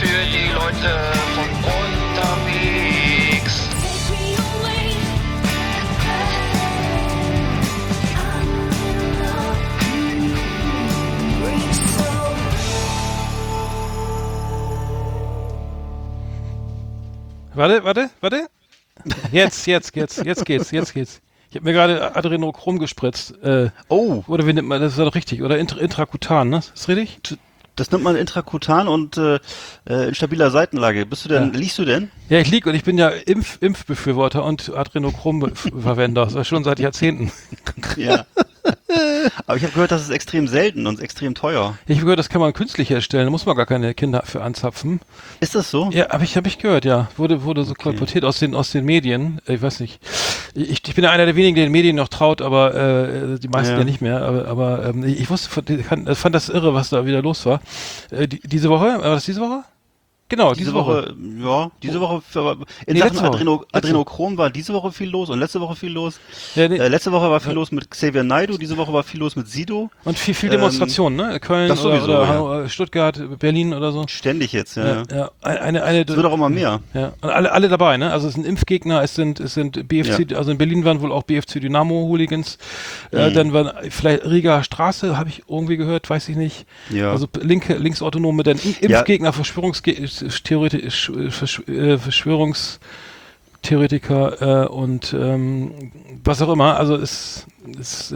für die Leute von unterwegs. Warte. Jetzt geht's. Ich habe mir gerade Adrenochrom gespritzt. Oder wie nennt man das? Ist doch richtig. Oder intrakutan, ne? Ist richtig? Das nennt man intrakutan und in stabiler Seitenlage. Liegst du denn? Ja, ich lieg und ich bin ja Impfbefürworter und Adrenochrom-Verwender. Das schon seit Jahrzehnten. Ja. Aber ich habe gehört, das ist extrem selten und extrem teuer. Ich habe gehört, das kann man künstlich herstellen. Da muss man gar keine Kinder für anzapfen. Ist das so? Ja, hab ich gehört, ja. Wurde so kolportiert aus den Medien. Ich weiß nicht. Ich bin ja einer der wenigen, der den Medien noch traut, aber die meisten ja nicht mehr. Aber ich fand das irre, was da wieder los war. Diese Woche? War das diese Woche? Genau, diese Woche. Ja, diese Woche. In Sachen Adrenochrom war diese Woche viel los und letzte Woche viel los. Ja, letzte Woche war viel los mit Xavier Naidoo, diese Woche war viel los mit Sido. Und viel Demonstrationen, ne? Köln oder Stuttgart, Berlin oder so. Ständig jetzt, ja. Es wird auch immer mehr. Ja. Und alle dabei, ne? Also es sind Impfgegner, es sind BFC, also in Berlin waren wohl auch BFC Dynamo-Hooligans. Dann waren vielleicht Riga Straße, habe ich irgendwie gehört, weiß ich nicht. Ja. Also linksautonome, dann Impfgegner, Verschwörungstheoretiker und was auch immer. Also es ist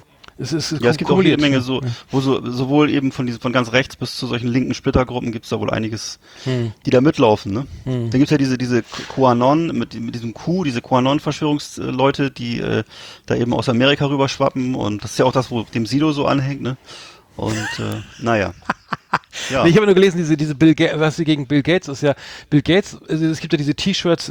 es gibt auch jede Menge wo sowohl eben von ganz rechts bis zu solchen linken Splittergruppen gibt es da wohl einiges, die da mitlaufen, ne? Dann gibt's ja diese QAnon mit diesem Q, diese QAnon-Verschwörungsleute, die da eben aus Amerika rüberschwappen und das ist ja auch das, wo dem Sido so anhängt, ne? Und naja. Ja. Nee, ich habe nur gelesen, diese Bill Gates, was sie gegen Bill Gates ist ja, Bill Gates, also es gibt ja diese T-Shirts,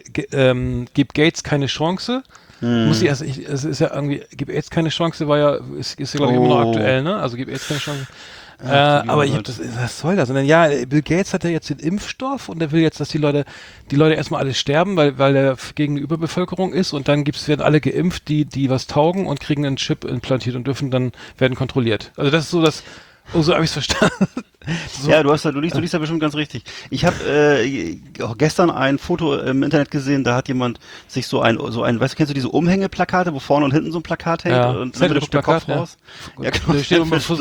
gibt Gates keine Chance. Es ist ja irgendwie, gibt Gates keine Chance, ist ja glaube ich immer noch aktuell, ne? Also gibt Gates keine Chance. Aber was soll das? Und dann, Bill Gates hat ja jetzt den Impfstoff und er will jetzt, dass die Leute erstmal alle sterben, weil er gegen die Überbevölkerung ist und dann werden alle geimpft, die was taugen und kriegen einen Chip implantiert und werden kontrolliert. Also das ist so das, so habe ich es verstanden. So. Ja, du liest ja bestimmt ganz richtig. Ich habe gestern ein Foto im Internet gesehen, da hat jemand sich weißt du, kennst du diese Umhängeplakate, wo vorne und hinten so ein Plakat hängt und dann wird der Kopf raus? Ja, genau. Die stehen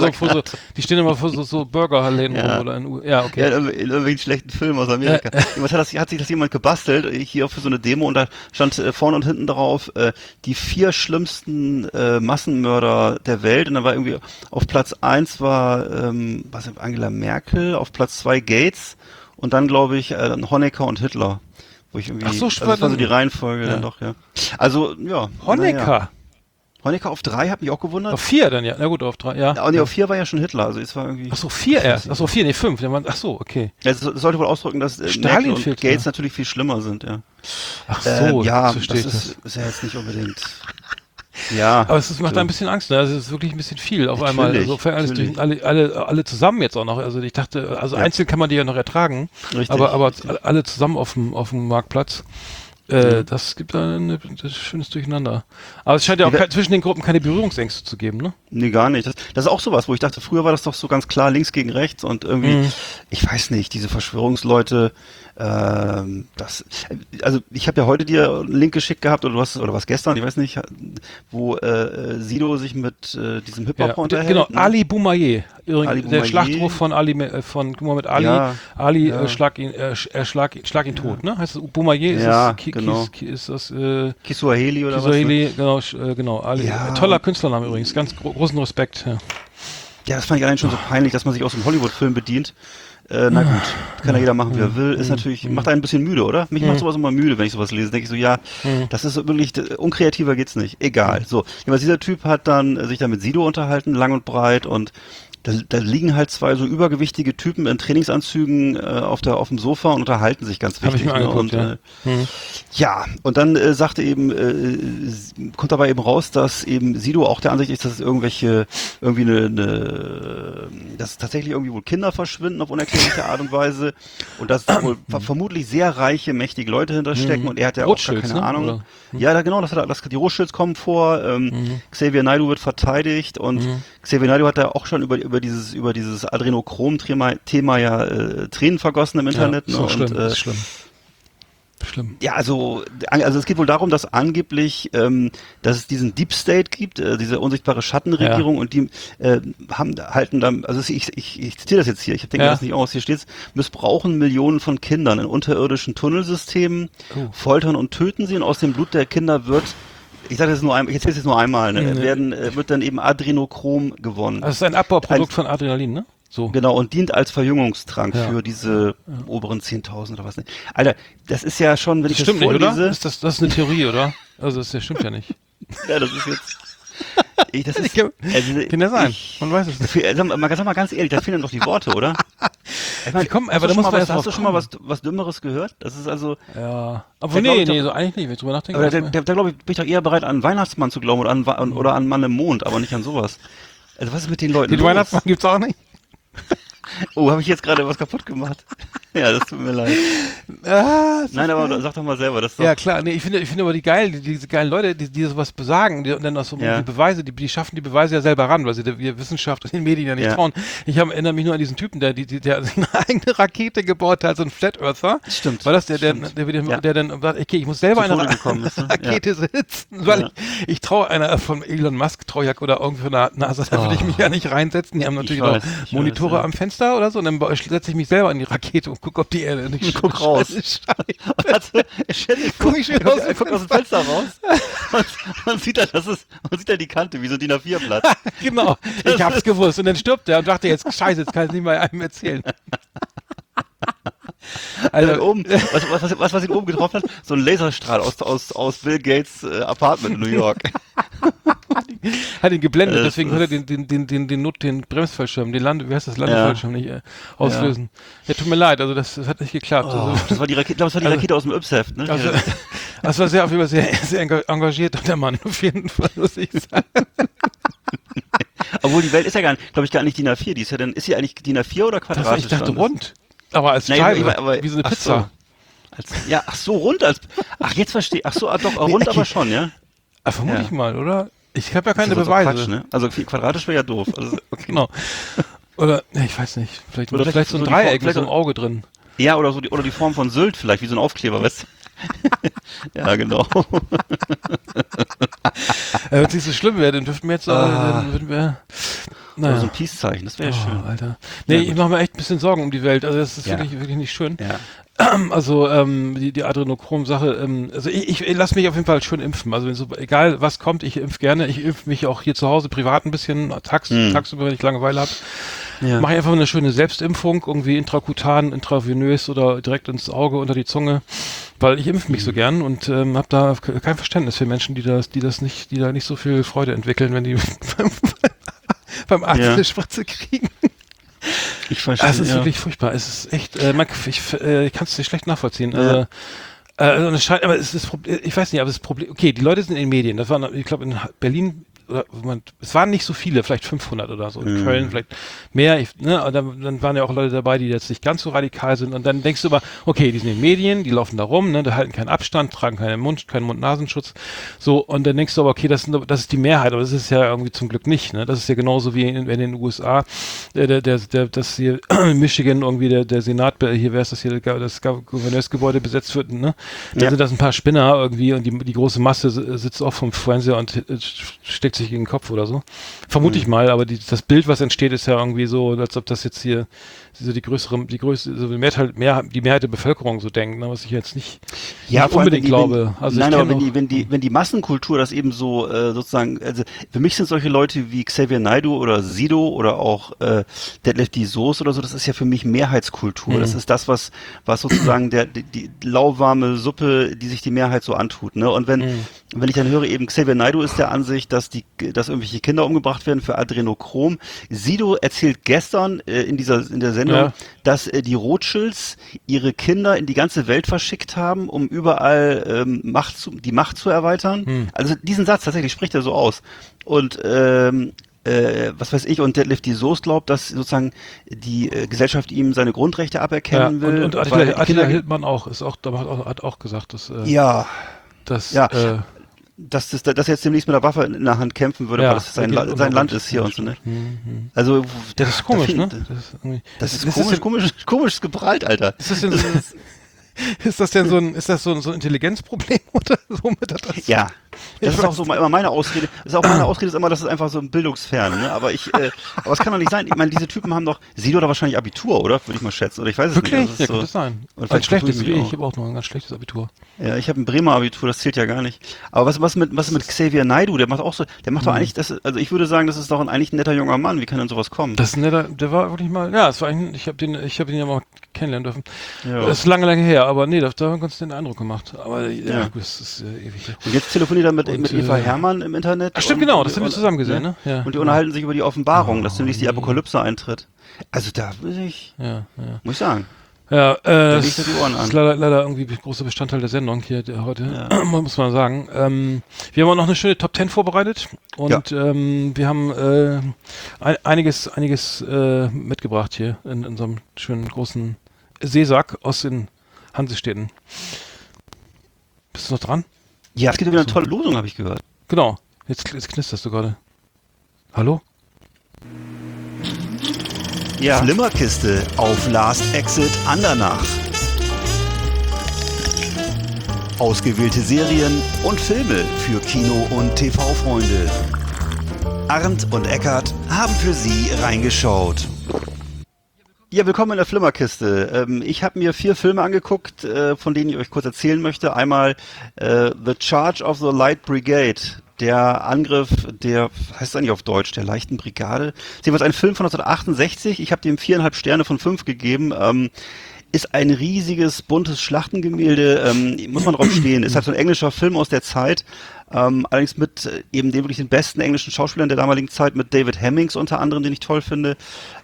immer vor so Burgerläden rum oder okay. Ja, in irgendwelchen schlechten Filmen aus Amerika. Hat sich das jemand gebastelt, hier für so eine Demo und da stand vorne und hinten drauf, die 4 schlimmsten Massenmörder der Welt und dann war irgendwie auf Platz 1 war Angela Merkel, auf Platz 2 Gates und dann glaube ich Honecker und Hitler. Wo ich irgendwie, das war so die Reihenfolge dann doch, ja. Also, ja. Honecker? Honecker auf 3, hat mich auch gewundert. Auf 4 dann, ja. Na gut, auf 3, ja. Nee, auf 4 war ja schon Hitler, also es war irgendwie... Ach so, 4 erst. Ach so, 4, nee, 5. Ach so, okay. Ja, das sollte wohl ausdrücken, dass Merkel und Gates natürlich viel schlimmer sind, ja. Ach so, ja, das ist ja jetzt nicht unbedingt... Ja. Aber es macht ein bisschen Angst, ne? Also es ist wirklich ein bisschen viel auf einmal. Also alle zusammen jetzt auch noch. Also ich dachte, einzeln kann man die ja noch ertragen. Richtig, aber alle zusammen auf dem Marktplatz. Das gibt ein schönes Durcheinander. Aber es scheint ja auch zwischen den Gruppen keine Berührungsängste zu geben, ne? Nee, gar nicht. Das ist auch sowas, wo ich dachte, früher war das doch so ganz klar links gegen rechts und irgendwie, ich weiß nicht, diese Verschwörungsleute, ich habe ja heute dir einen Link geschickt gehabt oder was gestern, ich weiß nicht, wo Sido sich mit diesem Hip-Hop unterhält. Genau, ne? Ali Boumaier, der Schlachtruf von Muhammad Ali. Ja, Ali schlag ihn tot, ne? Heißt das Boumaier? Ist das Kiswahili oder Kiswahili, was? Genau. Ali. Toller Künstlername übrigens, ganz großen Respekt. Ja, das fand ich allein schon so peinlich, dass man sich aus dem Hollywood-Film bedient. Na gut, kann ja jeder machen, wie er will. Ist natürlich, macht einen ein bisschen müde, oder? Mich macht sowas immer müde, wenn ich sowas lese. Denke ich so, das ist wirklich, unkreativer geht's nicht. Egal. So, dieser Typ hat dann sich da mit Sido unterhalten, lang und breit und da liegen halt 2 so übergewichtige Typen in Trainingsanzügen auf dem Sofa und unterhalten sich ganz wichtig. Hab ich mir angeguckt, und dann sagte kommt dabei eben raus, dass eben Sido auch der Ansicht ist, dass es dass tatsächlich irgendwie wohl Kinder verschwinden auf unerklärliche Art und Weise und dass wohl vermutlich sehr reiche, mächtige Leute hinterstecken und er hat ja auch gar keine Ahnung. Oder? Ja, genau, die Rothschilds kommen vor, Xavier Naidoo wird verteidigt und Xavier Naidoo hat da auch schon über über dieses Adrenochrom-Thema ja Tränen vergossen im Internet. Ja, Ne? ist schlimm, Und, ist schlimm. Schlimm. ja, also es geht wohl darum, dass angeblich, dass es diesen Deep State gibt, diese unsichtbare Schattenregierung, und die halten dann, also ich zitiere das jetzt hier, ich denke das nicht aus, hier steht's: missbrauchen Millionen von Kindern in unterirdischen Tunnelsystemen, foltern und töten sie, und aus dem Blut der Kinder wird, ich sage das nur einmal, ich erzähle es jetzt nur einmal, ne, wird dann eben Adrenochrom gewonnen. Das ist ein Abbauprodukt von Adrenalin, ne? So. Genau, und dient als Verjüngungstrank für diese oberen 10.000 oder was nicht. Alter, das ist ja schon, wenn ich das stimmt nicht, vorlese... oder? Das ist eine Theorie, oder? Also das stimmt ja nicht. Ja, das ist jetzt... Kann ja sein, man weiß es nicht. Sag mal ganz ehrlich, da fehlen doch die Worte, oder? Ich meine, hast du schon mal was Dümmeres gehört? Das ist also... Ja, aber nee, so eigentlich nicht, wenn ich drüber nachdenke. Aber da glaube ich, bin ich doch eher bereit, an einen Weihnachtsmann zu glauben oder an Mann im Mond, aber nicht an sowas. Also was ist mit den Leuten los? Den Weihnachtsmann gibt's auch nicht? Oh, habe ich jetzt gerade was kaputt gemacht? Ja, das tut mir leid. Nein, aber sag doch mal selber. Das doch ja, klar, nee, ich finde aber diese geilen Leute, die sowas besagen, und dann auch so die Beweise, die schaffen die Beweise ja selber ran, weil sie der Wissenschaft und den Medien ja nicht trauen. Ich erinnere mich nur an diesen Typen, der eine eigene Rakete gebaut hat, so ein Flat Earther. Stimmt. War das der dann sagt, okay, ich muss selber eine Rakete sitzen, weil ich traue einer von Elon Musk, oder irgendwie von der NASA, da würde ich mich ja nicht reinsetzen. Die haben natürlich auch Monitore am Fenster oder so, und dann setze ich mich selber in die Rakete und guck, ob die Erde nicht guck raus. Guck aus dem Fenster raus und sieht da die Kante, wie so ein DIN A4-Blatt. Genau, ich hab's gewusst. Und dann stirbt er und dachte, jetzt scheiße, jetzt kann ich nicht mal einem erzählen. Also oben, was ihn oben getroffen hat, so ein Laserstrahl aus Bill Gates Apartment in New York. Hat ihn geblendet, deswegen konnte er den Bremsfallschirm, wie heißt das, Landefallschirm nicht auslösen. Ja, tut mir leid, also das hat nicht geklappt. Also, das war die Rakete aus dem Yps-Heft, ne? Also, das war auf jeden Fall sehr engagiert, der Mann, auf jeden Fall, muss ich sagen. Obwohl die Welt ist ja glaube ich, gar nicht DIN A4, ist sie eigentlich DIN A4 oder quadratisch? Ich dachte rund. Aber als Scheibe, wie so eine Pizza. Rund jetzt verstehe ich. Rund aber schon, ja? Vermute ich mal, oder? Ich habe ja keine Beweise. Quatsch, ne? Also quadratisch wäre ja doof. Also, okay. Genau. Oder, ich weiß nicht, vielleicht so ein Dreieck mit so einem Auge drin. Ja, oder die Form von Sylt vielleicht, wie so ein Aufkleber, weißt du? Ja, genau. Wenn es nicht so schlimm wäre, dann dürften wir jetzt dann würden wir... Naja. So ein Peace-Zeichen, das wäre schön. Alter. Nee, ich mache mir echt ein bisschen Sorgen um die Welt. Also das ist wirklich nicht schön. Ja. Also die Adrenochrom-Sache, also ich lasse mich auf jeden Fall schön impfen. Also egal was kommt, ich impfe gerne. Ich impfe mich auch hier zu Hause privat ein bisschen, tagsüber, wenn ich Langeweile habe. Ja. Mache ich einfach eine schöne Selbstimpfung, irgendwie intrakutan, intravenös oder direkt ins Auge, unter die Zunge, weil ich impfe mich so gern und habe da kein Verständnis für Menschen, die da nicht so viel Freude entwickeln, wenn die beim Arzt eine Spritze kriegen. Ich verstehe. Es ist wirklich furchtbar. Es ist echt, ich kann es nicht schlecht nachvollziehen. Ja. Aber es ist, ich weiß nicht, aber das Problem, okay, die Leute sind in den Medien. Das waren, ich glaube, in Berlin, es waren nicht so viele, vielleicht 500 oder so. In Köln vielleicht mehr. Und dann waren ja auch Leute dabei, die jetzt nicht ganz so radikal sind. Und dann denkst du immer, okay, die sind in den Medien, die laufen da rum, ne, die halten keinen Abstand, tragen keinen Mund-Nasenschutz. So, und dann denkst du aber, okay, das ist die Mehrheit, aber das ist ja irgendwie zum Glück nicht. Ne? Das ist ja genauso wie in den USA, dass hier in Michigan irgendwie der Senat, hier, wer ist das hier, das Gouverneursgebäude besetzt wird, ne? Da sind das ein paar Spinner irgendwie und die große Masse sitzt auch vom Fernseher und steckt sich gegen den Kopf oder so. Vermute ich mal, aber das Bild, was entsteht, ist ja irgendwie so, als ob das jetzt hier so die Mehrheit der Bevölkerung so denkt, ne, was ich jetzt nicht unbedingt glaube. Wenn die Massenkultur das eben so sozusagen, also für mich sind solche Leute wie Xavier Naidoo oder Sido oder auch Detlef die Soße oder so, das ist ja für mich Mehrheitskultur. Das ist das, was sozusagen die lauwarme Suppe, die sich die Mehrheit so antut. Ne? Und wenn ich dann höre, eben Xavier Naidoo ist der Ansicht, dass irgendwelche Kinder umgebracht werden für Adrenochrom. Sido erzählt gestern in der Sendung, dass die Rothschilds ihre Kinder in die ganze Welt verschickt haben, um überall die Macht zu erweitern. Also diesen Satz tatsächlich spricht er so aus. Und was weiß ich, und Detlef die Soße glaubt, dass sozusagen die Gesellschaft ihm seine Grundrechte aberkennen will. Und Attila Hildmann auch, hat auch gesagt, dass dass er jetzt demnächst mit der Waffe in der Hand kämpfen würde, Ja, weil das sein Land ist hier und so, ne? Also, Das ist komisch, ne? Das ist komisch geprallt, Alter. Ist das denn so, ist das so ein Intelligenzproblem oder so mit das? Ja. Das ist auch so immer meine Ausrede. Meine Ausrede ist immer, das ist einfach so ein Bildungsfern, ne? Aber es kann doch nicht sein. Ich meine, diese Typen haben doch, Sido hat wahrscheinlich Abitur, oder? Würde ich mal schätzen. Oder ich weiß es Wirklich? nicht. Ja, so, könnte sein. Und Ein schlechtes, ich ich habe auch noch ein ganz schlechtes Abitur. Ja, ich habe ein Bremer Abitur, das zählt ja gar nicht. Aber was mit Xavier Naidoo, der macht doch eigentlich, also ich würde sagen, das ist doch eigentlich ein netter junger Mann. Wie kann denn sowas kommen? Das ist ein netter, der war wirklich mal, ja, es war eigentlich, ich habe ihn ja mal kennenlernen dürfen. Ja. Das ist lange her, aber nee, da haben wir uns den Eindruck gemacht. Aber ja, das ist ewig. Und jetzt telefoniert er mit Eva Herrmann im Internet. Ach stimmt, genau, das haben wir zusammen gesehen, ne? Ja. Und die unterhalten sich über die Offenbarung, dass demnächst die Apokalypse eintritt. Also da muss ich sagen. Ja, legt er die Ohren an. ist leider irgendwie großer Bestandteil der Sendung hier heute, muss man sagen. Wir haben auch noch eine schöne Top 10 vorbereitet und wir haben einiges mitgebracht hier in unserem schönen großen Seesack aus den Hansestädten. Bist du noch dran? Ja, es gibt wieder eine tolle Losung, habe ich gehört. Genau, jetzt knisterst du gerade. Hallo? Ja. Flimmerkiste auf Last Exit Andernach. Ausgewählte Serien und Filme für Kino- und TV-Freunde. Arndt und Eckart haben für Sie reingeschaut. Ja, willkommen in der Flimmerkiste. Ich habe mir 4 Filme angeguckt, von denen ich euch kurz erzählen möchte. Einmal The Charge of the Light Brigade. Der Angriff der, heißt es eigentlich auf Deutsch, der leichten Brigade. Das ist jedenfalls ein Film von 1968. Ich habe dem 4,5 Sterne von 5 gegeben. Ist ein riesiges, buntes Schlachtengemälde. Muss man drauf stehen. Ist halt so ein englischer Film aus der Zeit. Allerdings mit eben den wirklich den besten englischen Schauspielern der damaligen Zeit, mit David Hemmings unter anderem, den ich toll finde.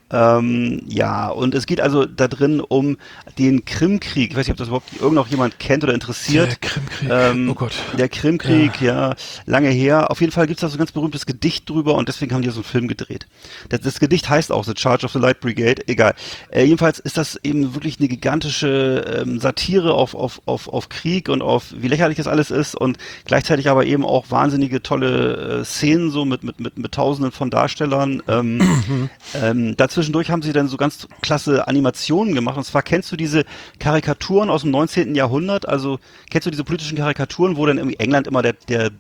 Ja, und es geht also da drin um den Krimkrieg. Ich weiß nicht, ob das überhaupt irgend jemand kennt oder interessiert. Der Krimkrieg, oh Gott. Der Krimkrieg, ja, lange her. Auf jeden Fall gibt es da so ein ganz berühmtes Gedicht drüber und deswegen haben die so einen Film gedreht. Das Gedicht heißt auch The Charge of the Light Brigade, egal. Jedenfalls ist das eben wirklich eine gigantische Satire auf Krieg und auf wie lächerlich das alles ist und gleichzeitig aber eben auch wahnsinnige tolle Szenen so mit Tausenden von Darstellern. Dazwischendurch haben sie dann so ganz klasse Animationen gemacht. Und zwar kennst du diese Karikaturen aus dem 19. Jahrhundert? Also kennst du diese politischen Karikaturen, wo dann irgendwie England immer der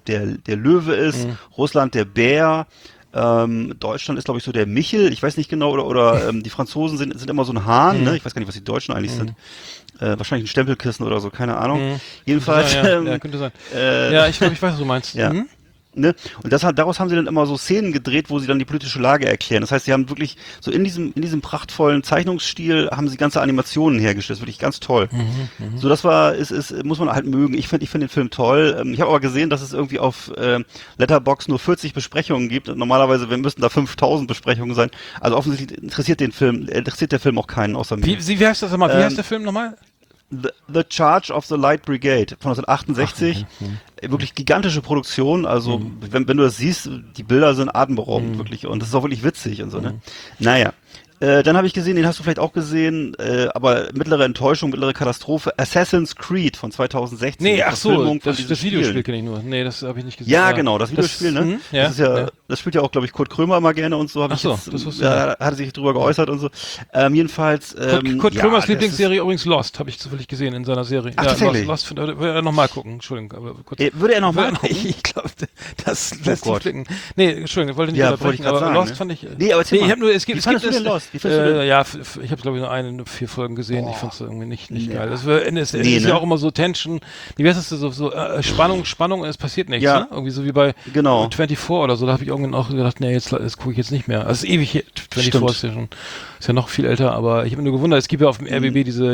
Löwe ist, Russland der Bär, Deutschland ist glaube ich so der Michel, ich weiß nicht genau, oder die Franzosen sind immer so ein Hahn, ne? Ich weiß gar nicht, was die Deutschen eigentlich sind. Wahrscheinlich ein Stempelkissen oder so, keine Ahnung. Jedenfalls. Könnte sein. Ja, ich glaube, ich weiß, was du meinst. Ja. Ne? Und daraus haben sie dann immer so Szenen gedreht, wo sie dann die politische Lage erklären. Das heißt, sie haben wirklich so in diesem prachtvollen Zeichnungsstil haben sie ganze Animationen hergestellt. Das ist wirklich ganz toll. So, das muss man halt mögen. Ich finde den Film toll. Ich habe aber gesehen, dass es irgendwie auf Letterboxd nur 40 Besprechungen gibt. Normalerweise müssten da 5000 Besprechungen sein. Also offensichtlich interessiert der Film auch keinen außer mir. Wie heißt das nochmal? Wie heißt der Film nochmal? The Charge of the Light Brigade von 1968. Wirklich gigantische Produktion. Also, wenn du das siehst, die Bilder sind atemberaubend, wirklich. Und das ist auch wirklich witzig und so, ne? Naja. Dann habe ich gesehen, den hast du vielleicht auch gesehen, aber mittlere Enttäuschung, mittlere Katastrophe, Assassin's Creed von 2016. Nee, ach so, das Videospiel Spielen. kenne ich nur. Nee, das habe ich nicht gesehen. Ja, genau, das Videospiel, ne? Ja, das ist das spielt ja auch, glaube ich, Kurt Krömer immer gerne und so. Ach so, das wusste ich. Hat er sich drüber geäußert und so. Jedenfalls. Kurt Krömers Lieblingsserie übrigens Lost, habe ich zufällig gesehen in seiner Serie. Ach, tatsächlich? Lost würde er nochmal gucken, Entschuldigung. Aber kurz. Würde er nochmal gucken? Ich glaube, das lässt sich blicken. Nee, Entschuldigung, ich wollte nicht wollte unterbrechen, ich aber sagen, Lost ne? fand ich. Nee, aber ich habe nur, es gibt du denn Lost? Wie findest du denn? Ja, ich habe glaube ich nur 4 Folgen gesehen. Ich fand es irgendwie nicht geil. Es ist ne? ja auch immer so Tension. Wie heißt das so Spannung, es passiert nichts, Ja. ne? Irgendwie so wie bei 24 oder so, da habe ich irgendwann auch gedacht, nee, jetzt gucke ich jetzt nicht mehr. Also es ist ewig, 24 ist ja noch viel älter, aber ich habe mir nur gewundert, es gibt ja auf dem RBB diese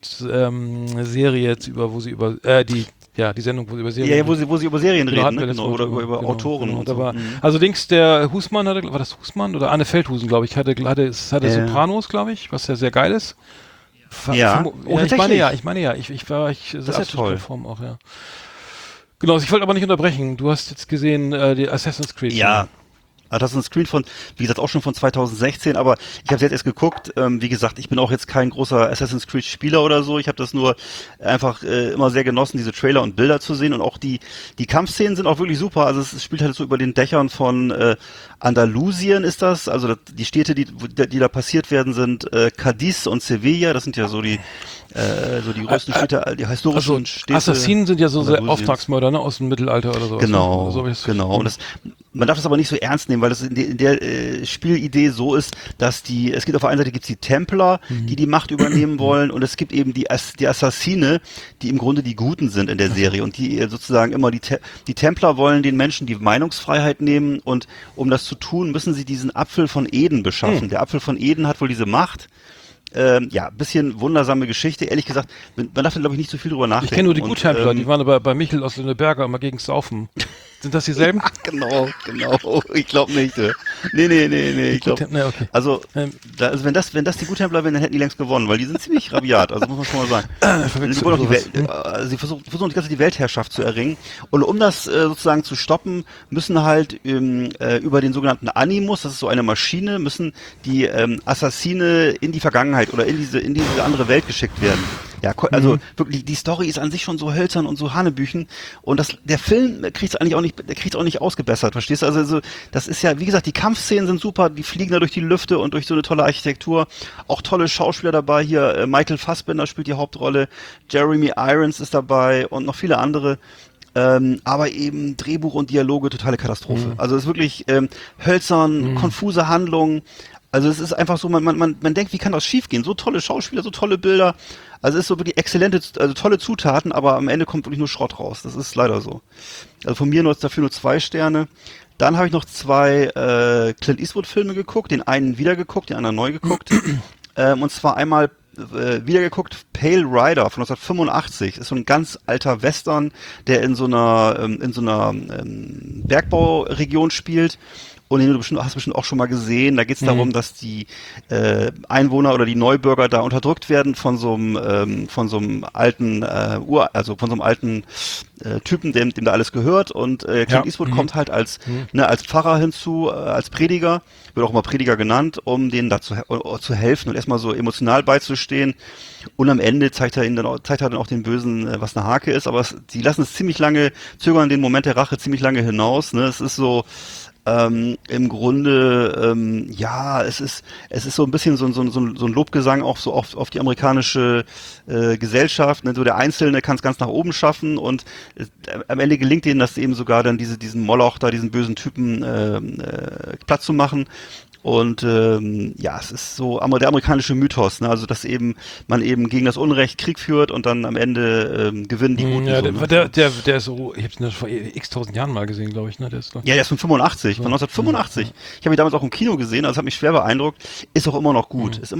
Serie jetzt die Sendung, wo sie über Serien Ja, wo sie über Serien reden, ne? Genau, Oder über Autoren und da so. war, also der Husmann war das Husmann oder Anne Feldhusen, glaube ich, hatte Sopranos, glaube ich, was ja sehr geil ist. Ja. Ich meine ja. Ich das ist ja toll. Form auch, ja. Genau, ich wollte aber nicht unterbrechen. Du hast jetzt gesehen, die Assassin's Creed. Ja. Das ist ein Screen von, wie gesagt, auch schon von 2016, aber ich habe jetzt erst geguckt. Wie gesagt, ich bin auch jetzt kein großer Assassin's Creed Spieler oder so. Ich habe das nur einfach immer sehr genossen, diese Trailer und Bilder zu sehen. Und auch die Kampfszenen sind auch wirklich super. Also es spielt halt so über den Dächern von Andalusien ist das. Also die Städte, die da passiert werden, sind Cadiz und Sevilla. Das sind ja so die größten Städte, die historischen Städte. Assassinen sind ja so sehr Auftragsmörder, ne, aus dem Mittelalter oder sowas. Genau, so genau. Und man darf das aber nicht so ernst nehmen, weil das in der Spielidee so ist, dass es gibt auf der einen Seite gibt's die Templer, die Macht übernehmen wollen, und es gibt eben die Assassine, die im Grunde die Guten sind in der Serie, und die sozusagen immer die Templer wollen den Menschen die Meinungsfreiheit nehmen, und um das zu tun, müssen sie diesen Apfel von Eden beschaffen. Der Apfel von Eden hat wohl diese Macht. Bisschen wundersame Geschichte. Ehrlich gesagt, man darf da, glaube ich, nicht so viel drüber nachdenken. Ich kenne nur die Guttempler, die waren aber bei Michel aus den Berger immer gegen Saufen. Sind das dieselben? Ja, genau. Ich glaube nicht. Nee. Ich glaube. Nee, okay. Also wenn das die Guttempler wären, dann hätten die längst gewonnen, weil die sind ziemlich rabiat. Also muss man schon mal sagen. Sie versuchen die ganze Zeit die Weltherrschaft zu erringen. Und um das sozusagen zu stoppen, müssen halt über den sogenannten Animus, das ist so eine Maschine, müssen die Assassine in die Vergangenheit oder in diese andere Welt geschickt werden. Ja, also wirklich, die Story ist an sich schon so hölzern und so hanebüchen, und der Film kriegt es eigentlich auch nicht ausgebessert, verstehst du? Also das ist ja, wie gesagt, die Kampfszenen sind super, die fliegen da durch die Lüfte und durch so eine tolle Architektur, auch tolle Schauspieler dabei hier, Michael Fassbender spielt die Hauptrolle, Jeremy Irons ist dabei und noch viele andere. Aber eben Drehbuch und Dialoge, totale Katastrophe. Also es ist wirklich hölzern, konfuse Handlungen. Also es ist einfach so, man denkt, wie kann das schiefgehen? So tolle Schauspieler, so tolle Bilder. Also es ist so wirklich tolle Zutaten, aber am Ende kommt wirklich nur Schrott raus. Das ist leider so. Also von mir dafür nur 2 Sterne. Dann habe ich noch 2 Clint Eastwood-Filme geguckt, den einen wieder geguckt, den anderen neu geguckt. Und zwar einmal wieder geguckt, Pale Rider von 1985. Ist so ein ganz alter Western, der in so einer Bergbauregion spielt. Und den hast du bestimmt auch schon mal gesehen. Da geht es darum, dass die Einwohner oder die Neubürger da unterdrückt werden von so einem alten Typen, dem da alles gehört. Und Clint Eastwood kommt halt als Pfarrer hinzu, als Prediger, wird auch immer Prediger genannt, um denen da zu helfen und erstmal so emotional beizustehen. Und am Ende zeigt er dann auch den Bösen, was eine Hake ist. Aber sie lassen es ziemlich lange, zögern den Moment der Rache ziemlich lange hinaus. Ne? Es ist so, im Grunde, es ist so ein bisschen so ein Lobgesang auch so auf die amerikanische Gesellschaft. Ne? So der Einzelne kann es ganz nach oben schaffen, und am Ende gelingt ihnen das eben sogar dann diesen Moloch da, diesen bösen Typen Platz zu machen. Und es ist so der amerikanische Mythos, ne? Also dass man gegen das Unrecht Krieg führt und dann am Ende gewinnen die Guten. Ja, so, der ist so, ich habe ihn vor x-tausend Jahren mal gesehen, glaube ich, ne? Der ist von 85, von 1985. Ich habe ihn damals auch im Kino gesehen, also hat mich schwer beeindruckt. Ist auch immer noch gut, ich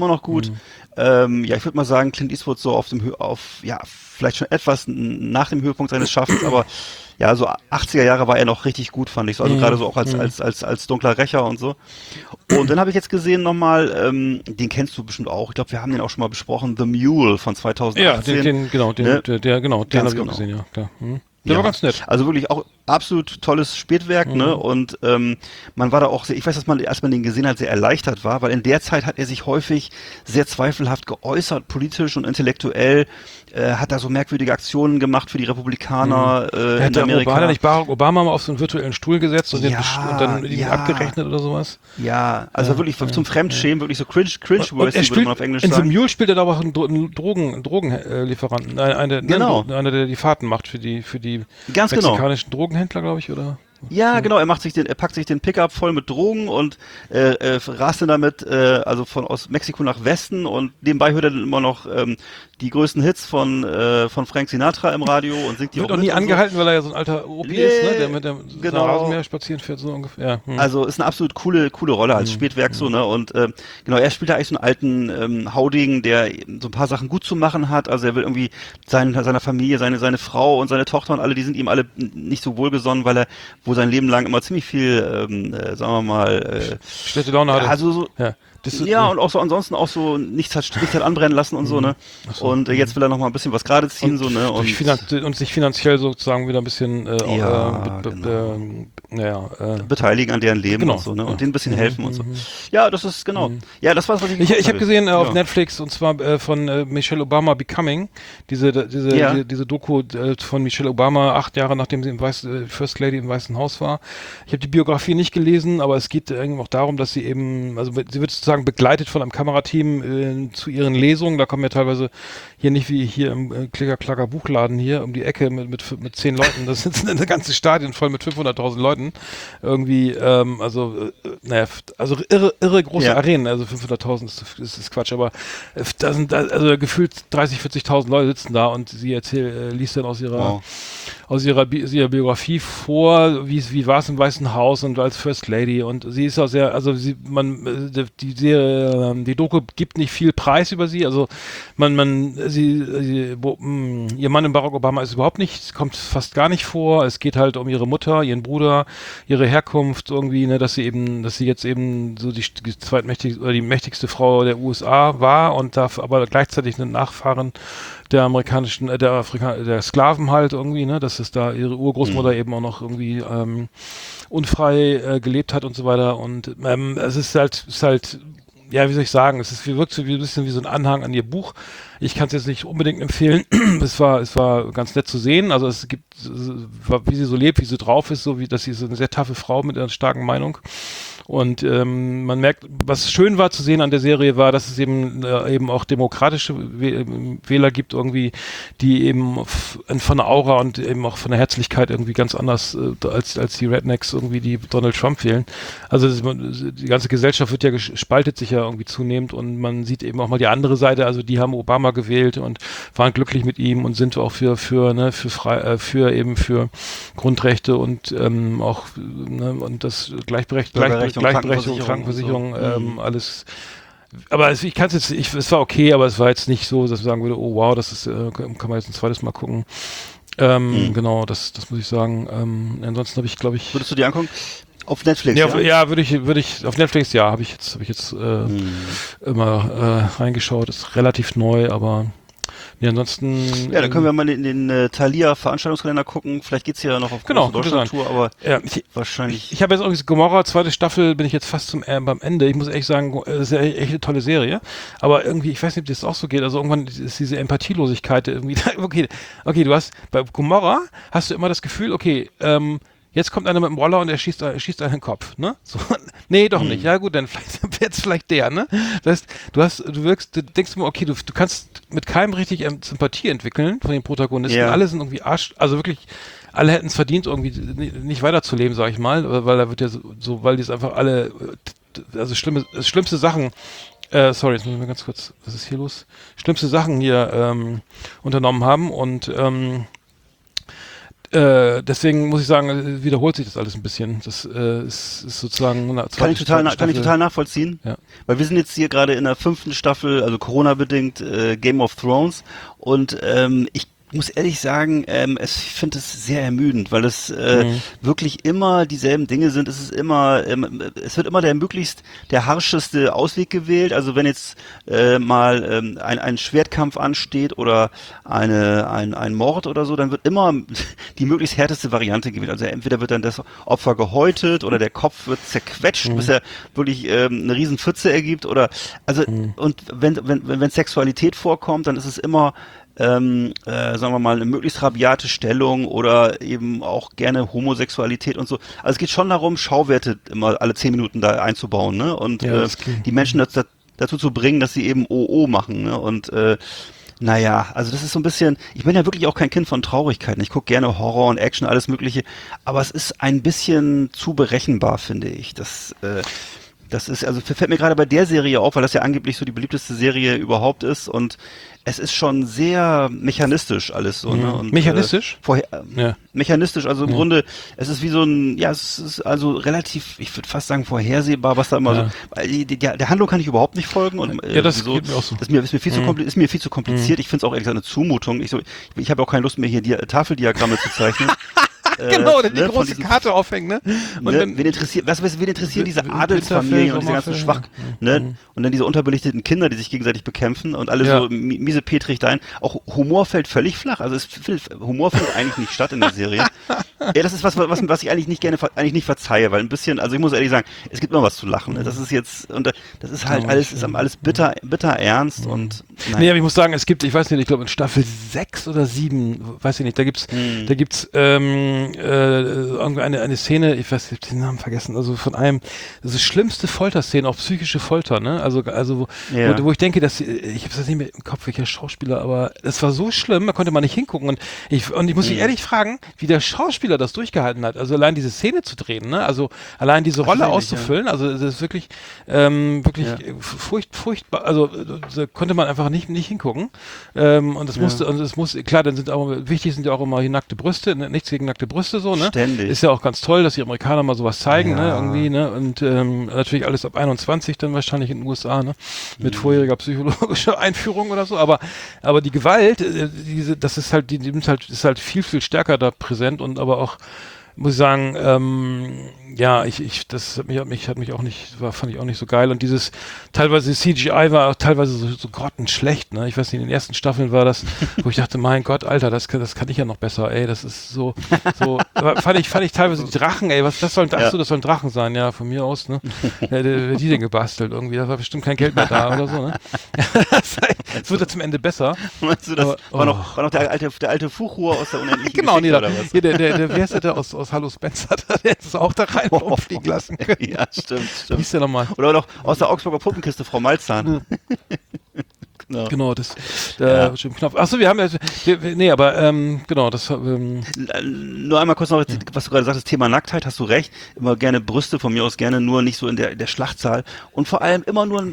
würde mal sagen, Clint Eastwood so vielleicht schon etwas nach dem Höhepunkt seines Schaffens, aber ja, so 80er Jahre war er noch richtig gut, fand ich so. Also gerade so auch als dunkler Rächer und so. Und dann habe ich jetzt gesehen nochmal, den kennst du bestimmt auch. Ich glaube, wir haben den auch schon mal besprochen, The Mule von 2018. Ja, den habe ich auch gesehen, ja, klar. Der war ganz nett. Also wirklich auch absolut tolles Spätwerk, ne? Und man war da auch ich weiß, dass man, als man den gesehen hat, sehr erleichtert war, weil in der Zeit hat er sich häufig sehr zweifelhaft geäußert, politisch und intellektuell, hat da so merkwürdige Aktionen gemacht für die Republikaner in Amerika. Hat nicht Barack Obama mal auf so einen virtuellen Stuhl gesetzt und dann mit ihm abgerechnet oder sowas? Ja, also wirklich zum Fremdschämen, wirklich so cringe-worthy, würde man auf Englisch sagen. In The Mule spielt er da aber auch einen Drogenlieferanten, einer, der die Fahrten macht für die ganz mexikanischen Drogenhändler, glaube ich, oder? Ja, genau, er packt sich den Pickup voll mit Drogen und rast dann damit aus Mexiko nach Westen, und nebenbei hört er dann immer noch die größten Hits von Frank Sinatra im Radio und singt die wird auch nie angehalten, weil er ja so ein alter Opi ist, ne? Der mit dem Rasenmäher spazieren fährt, so ungefähr. Ja. Also ist eine absolut coole Rolle als Spätwerk so, ne? Und er spielt da eigentlich so einen alten Haudegen, der so ein paar Sachen gut zu machen hat. Also er will irgendwie seiner Familie, seine Frau und seine Tochter und alle, die sind ihm alle nicht so wohlgesonnen, weil er wo sein Leben lang immer ziemlich viel, sagen wir mal, schlechte Laune hatte. Also so, und auch so ansonsten auch so nichts hat anbrennen lassen und so, ne? So. Und jetzt will er noch mal ein bisschen was gerade ziehen, so, ne? Und sich finanziell sozusagen wieder ein bisschen beteiligen an deren Leben genau, und so, ne? ja. Und denen ein bisschen helfen und so. Ja, das ist, genau. Ja, das war's, was Ich habe gesehen auf Ja. Netflix, und zwar von Michelle Obama Becoming, diese Doku von Michelle Obama, 8 Jahre nachdem sie First Lady im Weißen Haus war. Ich habe die Biografie nicht gelesen, aber es geht irgendwie auch darum, dass sie eben, also sie wird sozusagen begleitet von einem Kamerateam zu ihren Lesungen. Da kommen ja teilweise hier nicht wie hier im Klicker-Klacker Buchladen hier um die Ecke mit 10 Leuten. Das sind eine ganze Stadien voll mit 500.000 Leuten. Irgendwie, also irre große Arenen, also 500.000 ist Quatsch, aber da sind also gefühlt 30.000, 40.000 Leute sitzen da, und sie liest dann aus ihrer Biografie vor, wie war es im Weißen Haus und als First Lady, und sie ist auch sehr, also die Doku gibt nicht viel Preis über sie, also ihr Mann Barack Obama ist überhaupt nicht, kommt fast gar nicht vor, es geht halt um ihre Mutter, ihren Bruder, ihre Herkunft irgendwie, ne, dass sie jetzt eben so die zweitmächtigste oder die mächtigste Frau der USA war und darf aber gleichzeitig eine Nachfahrin der der Sklaven halt irgendwie, ne, dass es da ihre Urgroßmutter eben auch noch irgendwie unfrei gelebt hat und so weiter, und es ist halt, ja, wie soll ich sagen, wirkt so ein bisschen wie so ein Anhang an ihr Buch. Ich kann es jetzt nicht unbedingt empfehlen. Es war ganz nett zu sehen. Also wie sie so lebt, wie sie drauf ist, dass sie so eine sehr taffe Frau mit einer starken Meinung. Und man merkt, was schön war zu sehen an der Serie war, dass es eben auch demokratische Wähler gibt irgendwie, die eben von der Aura und eben auch von der Herzlichkeit irgendwie ganz anders als die Rednecks irgendwie, die Donald Trump wählen. Also die ganze Gesellschaft spaltet sich ja irgendwie zunehmend, und man sieht eben auch mal die andere Seite. Also die haben Obama gewählt und waren glücklich mit ihm und sind auch für Grundrechte und auch und das Gleichberechtigung, Krankenversicherung, alles. Aber ich kann es jetzt, es war okay, aber es war jetzt nicht so, dass ich sagen würde, oh wow, das ist, kann man jetzt ein zweites Mal gucken. Genau, das muss ich sagen. Ansonsten habe ich, glaube ich. Würdest du die angucken? Auf Netflix? Ja, würde ich auf Netflix, ja, habe ich jetzt immer reingeschaut. Ist relativ neu, aber nee, ansonsten. Ja, da können wir mal in den Thalia Veranstaltungskalender gucken. Vielleicht geht's ja noch auf große Deutschland-Tour, aber wahrscheinlich. Ich habe jetzt irgendwie Gomorra, zweite Staffel, bin ich jetzt fast beim Ende. Ich muss echt sagen, das ist ja echt eine tolle Serie. Aber irgendwie, ich weiß nicht, ob das auch so geht. Also irgendwann ist diese Empathielosigkeit irgendwie da. Okay, du hast, bei Gomorra hast du immer das Gefühl, okay, jetzt kommt einer mit dem Roller und er schießt einen in den Kopf, ne? So, nee, doch nicht. Ja gut, dann vielleicht der, ne? Das heißt, du denkst immer, okay, du kannst mit keinem richtig Sympathie entwickeln von den Protagonisten. Alle sind irgendwie also wirklich, alle hätten es verdient, irgendwie nicht weiterzuleben, sag ich mal, weil da wird ja so, weil die es einfach alle, also schlimmste Sachen, sorry, jetzt muss ich mal ganz kurz, was ist hier los? Schlimmste Sachen hier unternommen haben, und deswegen muss ich sagen, wiederholt sich das alles ein bisschen. Das ist sozusagen Kann ich total nachvollziehen. Ja. Weil wir sind jetzt hier gerade in der 5. Staffel, also Corona-bedingt, Game of Thrones, und ich muss ehrlich sagen, ich finde es sehr ermüdend, weil es wirklich immer dieselben Dinge sind. Es wird immer der harscheste Ausweg gewählt. Also wenn jetzt mal ein Schwertkampf ansteht oder ein Mord oder so, dann wird immer die möglichst härteste Variante gewählt. Also entweder wird dann das Opfer gehäutet oder der Kopf wird zerquetscht, bis er wirklich eine riesen Pfütze ergibt, oder und wenn Sexualität vorkommt, dann ist es immer sagen wir mal, eine möglichst rabiate Stellung oder eben auch gerne Homosexualität und so. Also es geht schon darum, Schauwerte immer alle 10 Minuten da einzubauen, ne? Und die Menschen dazu zu bringen, dass sie eben OO machen, ne? Und naja, also das ist so ein bisschen, ich bin ja wirklich auch kein Kind von Traurigkeiten. Ich gucke gerne Horror und Action, alles Mögliche, aber es ist ein bisschen zu berechenbar, finde ich. Das ist, also fällt mir gerade bei der Serie auf, weil das ja angeblich so die beliebteste Serie überhaupt ist, und es ist schon sehr mechanistisch alles so, ne? Und, mechanistisch? Mechanistisch, also im Grunde, es ist wie so ein, es ist also relativ, ich würde fast sagen vorhersehbar, was da immer so, weil der Handlung kann ich überhaupt nicht folgen, und das geht mir auch so. ist mir viel zu kompliziert. Ich finde es auch ehrlich gesagt eine Zumutung. Ich habe auch keine Lust mehr hier Tafeldiagramme zu zeichnen. Genau, die von große diesen, Karte aufhängen, ne? Und dann, wen interessieren diese Winterfell, Adelsfamilien und diese ganzen Sommerfell, ne? Und dann diese unterbelichteten Kinder, die sich gegenseitig bekämpfen und alle Ja. so miese Petrig dahin. Auch Humor fällt völlig flach. Also Humor findet eigentlich nicht statt in der Serie. Ja, das ist was ich eigentlich nicht verzeihe, weil ein bisschen, also ich muss ehrlich sagen, es gibt immer was zu lachen. Ne? Das ist jetzt, und das ist halt alles bitter bitter ernst und Nee, aber ich muss sagen, es gibt, ich weiß nicht, ich glaube in Staffel 6 oder 7, weiß ich nicht, da gibt's eine Szene, ich weiß, ich hab den Namen vergessen, also von einem, das ist schlimmste Folterszene, auch psychische Folter, ne? Also wo ich denke, dass ich habe das nicht mehr im Kopf, welcher Schauspieler, aber es war so schlimm, da konnte man nicht hingucken und ich muss mich ehrlich fragen, wie der Schauspieler das durchgehalten hat, also allein diese Szene zu drehen, ne? Also allein diese Rolle auszufüllen, also das ist wirklich furchtbar, also da konnte man einfach nicht hingucken. Und es muss, klar, dann sind auch, wichtig sind ja auch immer hier nackte Brüste, ne? Nichts gegen nackte Brüste, so, ne? Ständig. Ist ja auch ganz toll, dass die Amerikaner mal sowas zeigen, ne? Irgendwie, ne? Und natürlich alles ab 21 dann wahrscheinlich in den USA, ne? Mit vorheriger psychologischer Einführung oder so, aber die Gewalt, das ist halt, ist halt viel, viel stärker da präsent und aber auch, muss ich sagen, fand ich auch nicht so geil und dieses, teilweise CGI war auch teilweise so grottenschlecht, ne, ich weiß nicht, in den ersten Staffeln war das, wo ich dachte, mein Gott, Alter, das kann ich ja noch besser, ey, das ist so, aber fand ich teilweise die Drachen, ey, das sollen Drachen sein, ja, von mir aus, ne, wer die denn gebastelt irgendwie, da war bestimmt kein Geld mehr da oder so, ne, das wird ja zum Ende besser. Meinst du, das war noch der alte Fuchur aus der unendlichen Genau, Geschichte, oder was? hier, der wer ist der aus Hallo Spencer, der hätte es auch da rein rumfliegen lassen können. Ja, stimmt. Wie hieß der nochmal? Oder noch aus der Augsburger Puppenkiste, Frau Malzahn. Genau, das stimmt Knopf. Achso, wir haben genau, das Nur einmal kurz noch, was du gerade sagtest, Thema Nacktheit, hast du recht. Immer gerne Brüste, von mir aus gerne nur nicht so in der Schlachtzahl. Und vor allem immer nur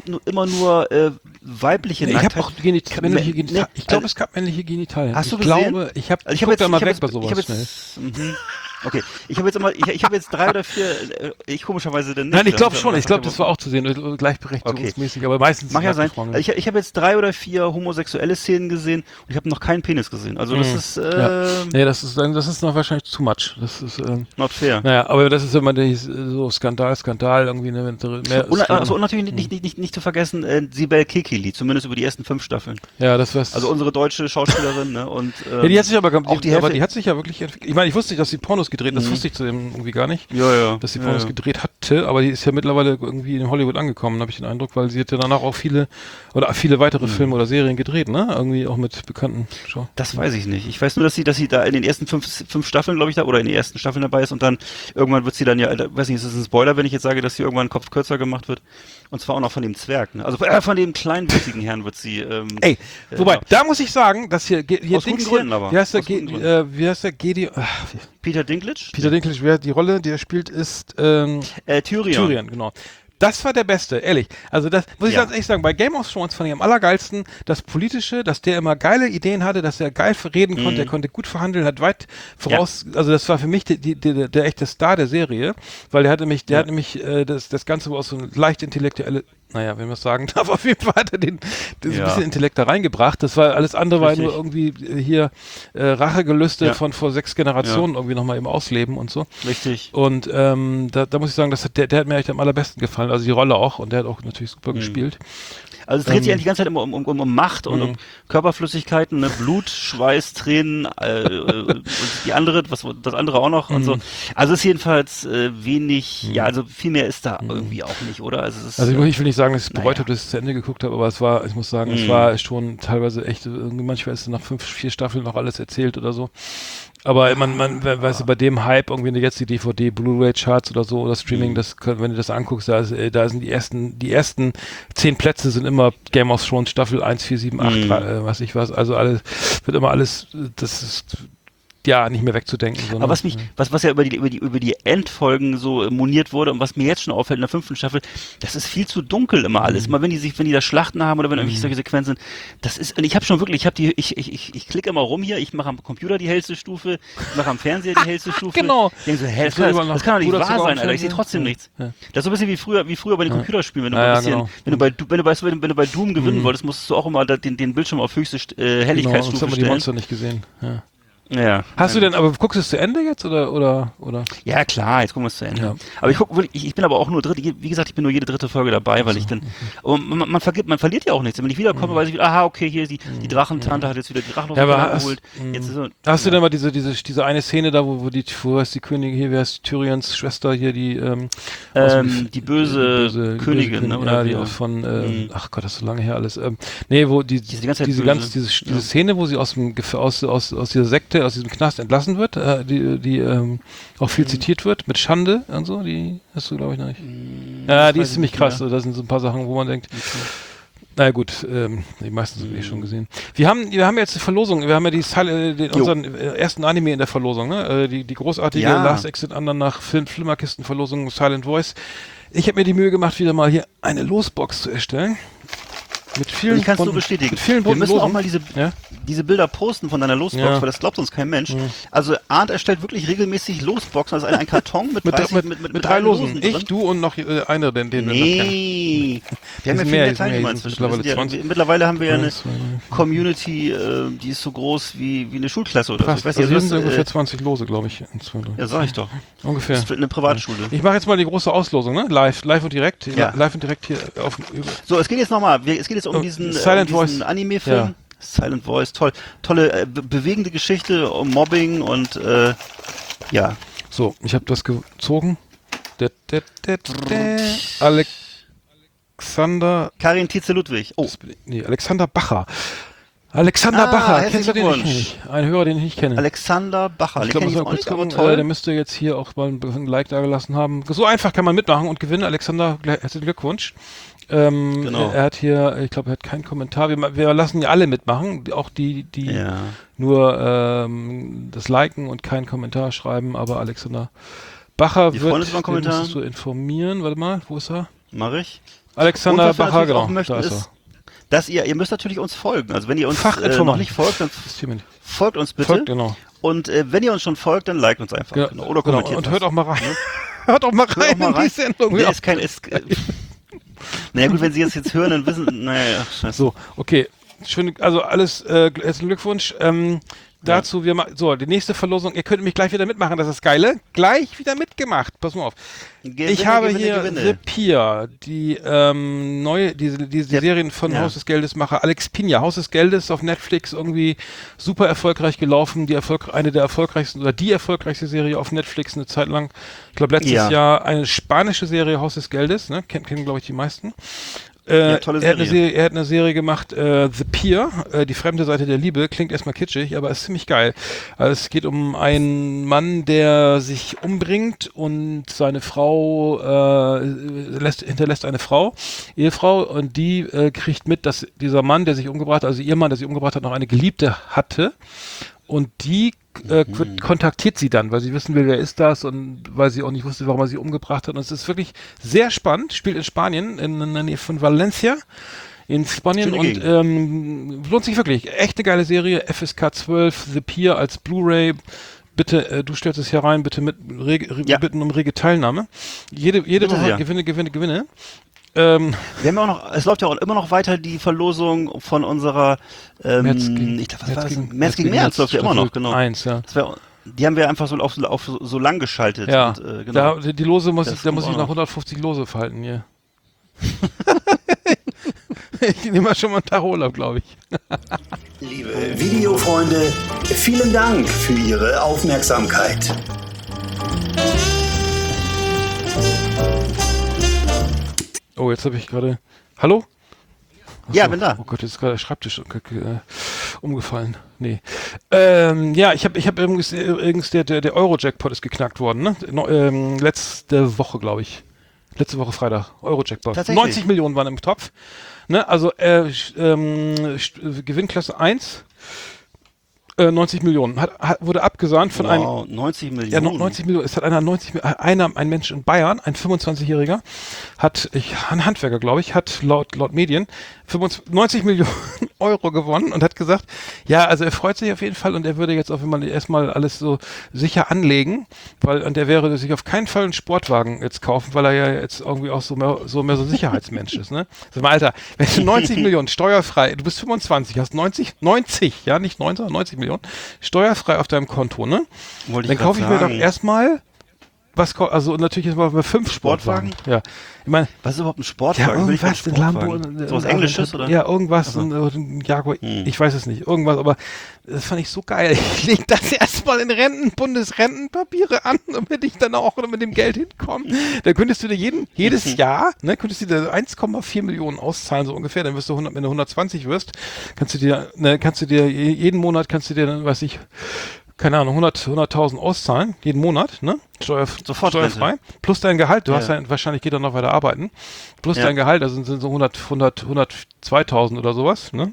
weibliche Nacktheit. Ich habe auch männliche Genitalien. Ich glaube, es gab männliche Genitalien. Hast du ich gesehen? glaube, ich guck da mal weg bei sowas schnell. Okay, ich habe jetzt 3 oder 4, ich komischerweise denn nicht. Nein, ich glaube schon, ich glaube, das war auch zu sehen, gleichberechtigungsmäßig, aber meistens. Mag ja sein. Frauen. Ich habe jetzt 3 oder 4 homosexuelle Szenen gesehen und ich habe noch keinen Penis gesehen. Also das ist nee, das ist noch wahrscheinlich too much. Das ist not fair. Naja, aber das ist immer so Skandal irgendwie, ne, wenn mehr und natürlich nicht zu vergessen, Sibel Kekili, zumindest über die ersten 5 Staffeln. Ja, das war's. Also unsere deutsche Schauspielerin, ne, und die hat sich aber die Hälfte, die hat sich ja wirklich entwickelt. Ich meine, ich wusste nicht, dass sie Pornos gedreht, das wusste ich zu dem irgendwie gar nicht. Ja. Dass sie Pornos gedreht hatte, aber die ist ja mittlerweile irgendwie in Hollywood angekommen, habe ich den Eindruck, weil sie hat ja danach auch viele weitere Filme oder Serien gedreht, ne? Irgendwie auch mit bekannten Schau. Das weiß ich nicht. Ich weiß nur, dass sie da in den ersten 5 Staffeln, glaube ich, oder in den ersten Staffeln dabei ist und dann irgendwann wird sie dann ja, weiß nicht, ist das ein Spoiler, wenn ich jetzt sage, dass sie irgendwann Kopf kürzer gemacht wird? Und zwar auch noch von dem Zwerg, ne? Also von dem kleinwüchsigen Herrn wird sie, wobei, da muss ich sagen, dass hier aus guten Gründen aber. Wie heißt der Gedeon? Peter Dinklage? Peter Dinklage, wer die Rolle, die er spielt, ist Tyrion, genau. Das war der Beste, ehrlich. Also das muss ich ganz ehrlich sagen, bei Game of Thrones fand ich am allergeilsten das Politische, dass der immer geile Ideen hatte, dass er geil reden konnte, er konnte gut verhandeln, hat weit voraus, also das war für mich der echte Star der Serie, weil der hat nämlich das Ganze aus so leicht intellektuelle, naja, wenn man es sagen darf, auf jeden Fall hat er ein bisschen Intellekt da reingebracht. Das war alles andere, war nur irgendwie hier Rachegelüste von vor 6 Generationen irgendwie nochmal im Ausleben und so. Richtig. Und da muss ich sagen, der hat mir eigentlich am allerbesten gefallen, also die Rolle auch, und der hat auch natürlich super gespielt. Also es dreht sich eigentlich die ganze Zeit immer um Macht und um Körperflüssigkeiten, ne? Blut, Schweiß, Tränen und das andere auch noch und so. Also es ist jedenfalls wenig, also viel mehr ist da irgendwie auch nicht, oder? Also ich will nicht sagen, dass ich es bereut habe, dass ich es zu Ende geguckt habe, aber ich muss sagen, es war schon teilweise echt, manchmal ist nach 4 Staffeln noch alles erzählt oder so. Aber man weißt du, bei dem Hype, irgendwie jetzt die DVD, Blu-ray-Charts oder so, oder Streaming, wenn du das anguckst, da sind die ersten 10 Plätze sind immer Game of Thrones Staffel 1, 4, 7, 8, was ich was, also wird immer alles, das ist nicht mehr wegzudenken. So, aber was ja über die Endfolgen so moniert wurde und was mir jetzt schon auffällt in der 5. Staffel, das ist viel zu dunkel immer alles. Immer wenn die da Schlachten haben oder wenn irgendwelche solche Sequenzen sind, das ist, und ich habe schon wirklich, ich klicke immer rum hier, ich mache am Computer die hellste Stufe, ich mache am Fernseher die hellste Stufe. Genau. Ich denke so, das kann doch nicht wahr sein, Alter, ich sehe trotzdem nichts. Ja. Das ist so ein bisschen wie früher bei den Computerspielen, wenn du bei Doom gewinnen wolltest, musstest du auch immer den Bildschirm auf höchste Helligkeitsstufe stellen. Genau, sonst haben wir die Monster nicht gesehen. Ja. Ja. Hast du denn, aber guckst du es zu Ende jetzt oder? Ja, klar, jetzt gucken wir es zu Ende. Ja. Aber ich bin aber auch nur wie gesagt, ich bin nur jede dritte Folge dabei, weil ich dann, aber man verliert ja auch nichts. Wenn ich wiederkomme, weiß ich wieder, aha, okay, hier die Drachentante hat jetzt wieder die Drachen geholt. Jetzt ist so, hast du denn mal diese eine Szene da, wo heißt die Königin hier, wer heißt Tyrions Schwester hier, die, die böse Königin, ne? Oder die auch von, ach Gott, das ist so lange her alles. Nee, wo diese Szene, wo sie aus dieser Sekte, aus diesem Knast entlassen wird, die auch viel zitiert wird, mit Schande und so, die hast du, glaube ich, noch nicht. Ja, die ist ziemlich krass. Da sind so ein paar Sachen, wo man denkt, na gut, die meisten sind schon gesehen. Wir haben jetzt die Verlosung, wir haben ja unseren ersten Anime in der Verlosung, ne? Die großartige Last Exit Andernach Flimmerkisten-Verlosung Silent Voice. Ich habe mir die Mühe gemacht, wieder mal hier eine Losbox zu erstellen. Mit vielen ich kannst du bestätigen. Mit vielen wir müssen Losen. Auch mal diese Bilder posten von deiner Losbox, weil das glaubt uns kein Mensch. Also Arndt erstellt wirklich regelmäßig Losboxen, also ein Karton mit 3 Losen. Ich, du und noch einer, den wir nee. Wir haben ja viel mehr Teilnehmer inzwischen. Mittlerweile haben wir ja eine Community, die ist so groß wie eine Schulklasse oder so. Ich weiß nicht, also sind ungefähr 20 Lose, glaube ich. Ja, sag ich doch. Ungefähr. Das ist eine Privatschule. Ich mache jetzt mal die große Auslosung, ne? Live und direkt. Ja. Live und direkt hier auf. So, es geht jetzt nochmal. Es geht jetzt um diesen Anime-Film. Ja. Silent Voice, tolle, bewegende Geschichte um Mobbing und ja. So, ich habe das gezogen. Alexander. Karin Tietze-Ludwig. Oh. Alexander Bacher. Bacher, kennst du den nicht? Ein Hörer, den ich nicht kenne. Alexander Bacher, ich glaube, der müsste jetzt hier auch mal ein Like da gelassen haben. So einfach kann man mitmachen und gewinnen. Alexander, herzlichen Glückwunsch. Genau. Er hat hier, ich glaube, er hat keinen Kommentar. Wir lassen ja alle mitmachen, auch die nur das Liken und keinen Kommentar schreiben, aber Alexander Bacher musst du informieren. Warte mal, wo ist er? Mach ich. Alexander Bacher, genau. Da ist er. Ihr müsst natürlich uns folgen. Also wenn ihr uns noch nicht folgt, dann folgt uns bitte. Genau. Und wenn ihr uns schon folgt, dann liked uns einfach. Ja, genau. Oder kommentiert und hört auch mal rein. Hört auch mal rein in die Sendung. Nee, naja gut, wenn Sie es jetzt hören, dann wissen, naja, scheiße. So, okay. Schön, also alles, herzlichen Glückwunsch. Dazu, die nächste Verlosung, ihr könnt mich gleich wieder mitmachen, das ist das Geile. Gleich wieder mitgemacht, pass mal auf. Ich habe hier The Pier, die Serien von Haus des Geldes Macher Alex Pina. Haus des Geldes auf Netflix irgendwie super erfolgreich gelaufen, eine der erfolgreichsten oder die erfolgreichste Serie auf Netflix eine Zeit lang. Ich glaube letztes Jahr eine spanische Serie Haus des Geldes, ne? Kennen glaube ich die meisten. Tolle Serie. Er hat eine Serie gemacht, The Pier, die fremde Seite der Liebe, klingt erstmal kitschig, aber ist ziemlich geil. Also es geht um einen Mann, der sich umbringt und seine Frau hinterlässt eine Ehefrau, und die kriegt mit, dass dieser Mann, der sich umgebracht hat, also ihr Mann, der sich umgebracht hat, noch eine Geliebte hatte, und die kontaktiert sie dann, weil sie wissen will, wer ist das, und weil sie auch nicht wusste, warum er sie umgebracht hat. Und es ist wirklich sehr spannend, spielt in Spanien, in der Nähe von Valencia, in Spanien, und lohnt sich wirklich. Echt eine geile Serie, FSK 12, The Pier als Blu-ray. Bitte, du stellst es hier rein, bitte bitten um rege Teilnahme. Jede Woche Gewinne. Wir haben ja auch noch, es läuft ja auch immer noch weiter die Verlosung von unserer März gegen März läuft ja immer noch, genau. 1, ja. Die haben wir einfach so auf so lang geschaltet. Ja, und, genau. Die Lose muss ich nach 150 Lose verhalten hier. Ich nehme mal schon mal einen Tag Urlaub, glaube ich. Liebe Videofreunde, vielen Dank für Ihre Aufmerksamkeit. Oh, jetzt habe ich gerade... Hallo? Ja, bin da. Oh Gott, jetzt ist gerade der Schreibtisch umgefallen. Nee. Ich hab übrigens der Euro-Jackpot ist geknackt worden, ne? Letzte Woche, glaube ich. Letzte Woche Freitag. Euro-Jackpot. 90 Millionen waren im Topf. Ne? Also Gewinnklasse 1. 90 Millionen. Wurde abgesahnt von einem... 90 Millionen? Ja, 90 Millionen. Es hat ein Mensch in Bayern, ein 25-Jähriger, ein Handwerker, glaube ich, hat laut Medien 90 Millionen Euro gewonnen und hat gesagt, ja, also er freut sich auf jeden Fall, und er würde jetzt erstmal alles so sicher anlegen, und er wäre sich auf keinen Fall einen Sportwagen jetzt kaufen, weil er ja jetzt irgendwie auch mehr so ein Sicherheitsmensch ist, ne? Sag mal, Alter, wenn du 90 Millionen steuerfrei, du bist 25, hast 90, ja, nicht 90, sondern 90 Millionen Millionen, steuerfrei auf deinem Konto, ne? Wollte Dann ich kaufe ich mir grad doch sagen. erstmal, also natürlich jetzt mal 5 Sportwagen. Ja. Ich meine, Was ist überhaupt ein ja, Sportwagen? Will ich irgendwas, keinen ein Lambo, Sportwagen? So was Englisches, oder? Ja, irgendwas, Ach so. ein Jaguar, ich weiß es nicht, irgendwas, aber das fand ich so geil. Ich leg das erstmal in Bundesrentenpapiere an, damit ich dann auch mit dem Geld hinkomme. Dann könntest du dir jedes Jahr, ne, könntest du dir 1,4 Millionen auszahlen, so ungefähr, dann wirst du wenn du 120 wirst, kannst du dir jeden Monat, dann, weiß ich, keine Ahnung, 100.000 auszahlen, jeden Monat, ne? Sofort Steuerfrei. Rente. Plus dein Gehalt. Du Ja. hast ja, wahrscheinlich geht er noch weiter arbeiten. Plus Ja. dein Gehalt, also sind so 102.000 oder sowas, ne?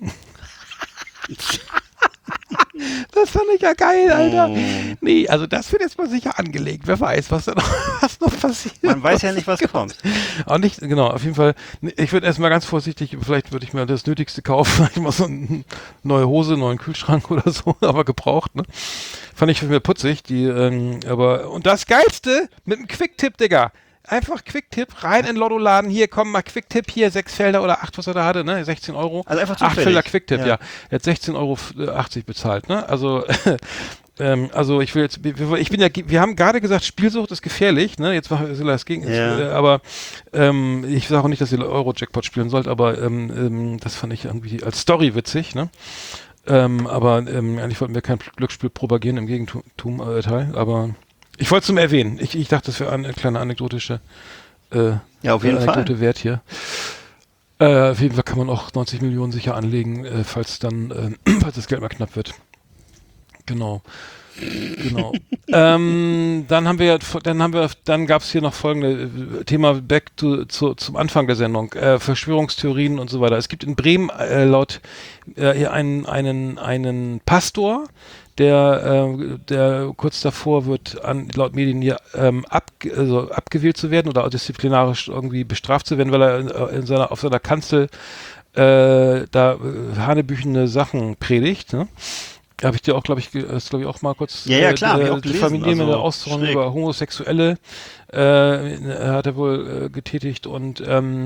Das fand ich ja geil, Alter. Nee, also das wird jetzt mal sicher angelegt. Wer weiß, was noch passiert. Man weiß ja nicht, was kommt. Auch nicht, genau, auf jeden Fall. Ich würde erstmal ganz vorsichtig, vielleicht würde ich mir das Nötigste kaufen, vielleicht mal so eine neue Hose, neuen Kühlschrank oder so, aber gebraucht, ne? Fand ich für mich putzig, und das Geilste mit einem Quick-Tipp, Digga. Einfach Quick-Tipp, rein in Lottoladen, hier, komm mal Quick-Tipp, hier 6 Felder oder 8, was er da hatte, ne, 16 Euro. Also einfach 8 zufällig. Felder Quick-Tipp, Ja. ja. Er hat 16,80 Euro bezahlt, ne, also, also ich will jetzt, wir haben gerade gesagt, Spielsucht ist gefährlich, ne, jetzt machen wir das gegen, Ja. aber ich sage auch nicht, dass ihr Euro-Jackpot spielen sollt, aber das fand ich irgendwie als Story witzig, ne. Aber eigentlich wollten wir kein Glücksspiel propagieren, im Gegenteil, aber ich wollte es nur erwähnen. Ich dachte, das wäre eine kleine anekdotische Ja, auf jeden Fall. Anekdote wert hier. Auf jeden Fall kann man auch 90 Millionen sicher anlegen, falls das Geld mal knapp wird. Genau. Dann gab es hier noch folgende Thema zum Anfang der Sendung, Verschwörungstheorien und so weiter. Es gibt in Bremen laut hier einen Pastor, der kurz davor wird laut Medien hier abgewählt zu werden oder disziplinarisch irgendwie bestraft zu werden, weil er auf seiner Kanzel hanebüchene Sachen predigt, ne? Habe ich dir auch, glaube ich, auch mal kurz Ja, klar, hab ich auch die gelesen, Familie mit der also Ausführung schräg. über Homosexuelle hat er wohl getätigt und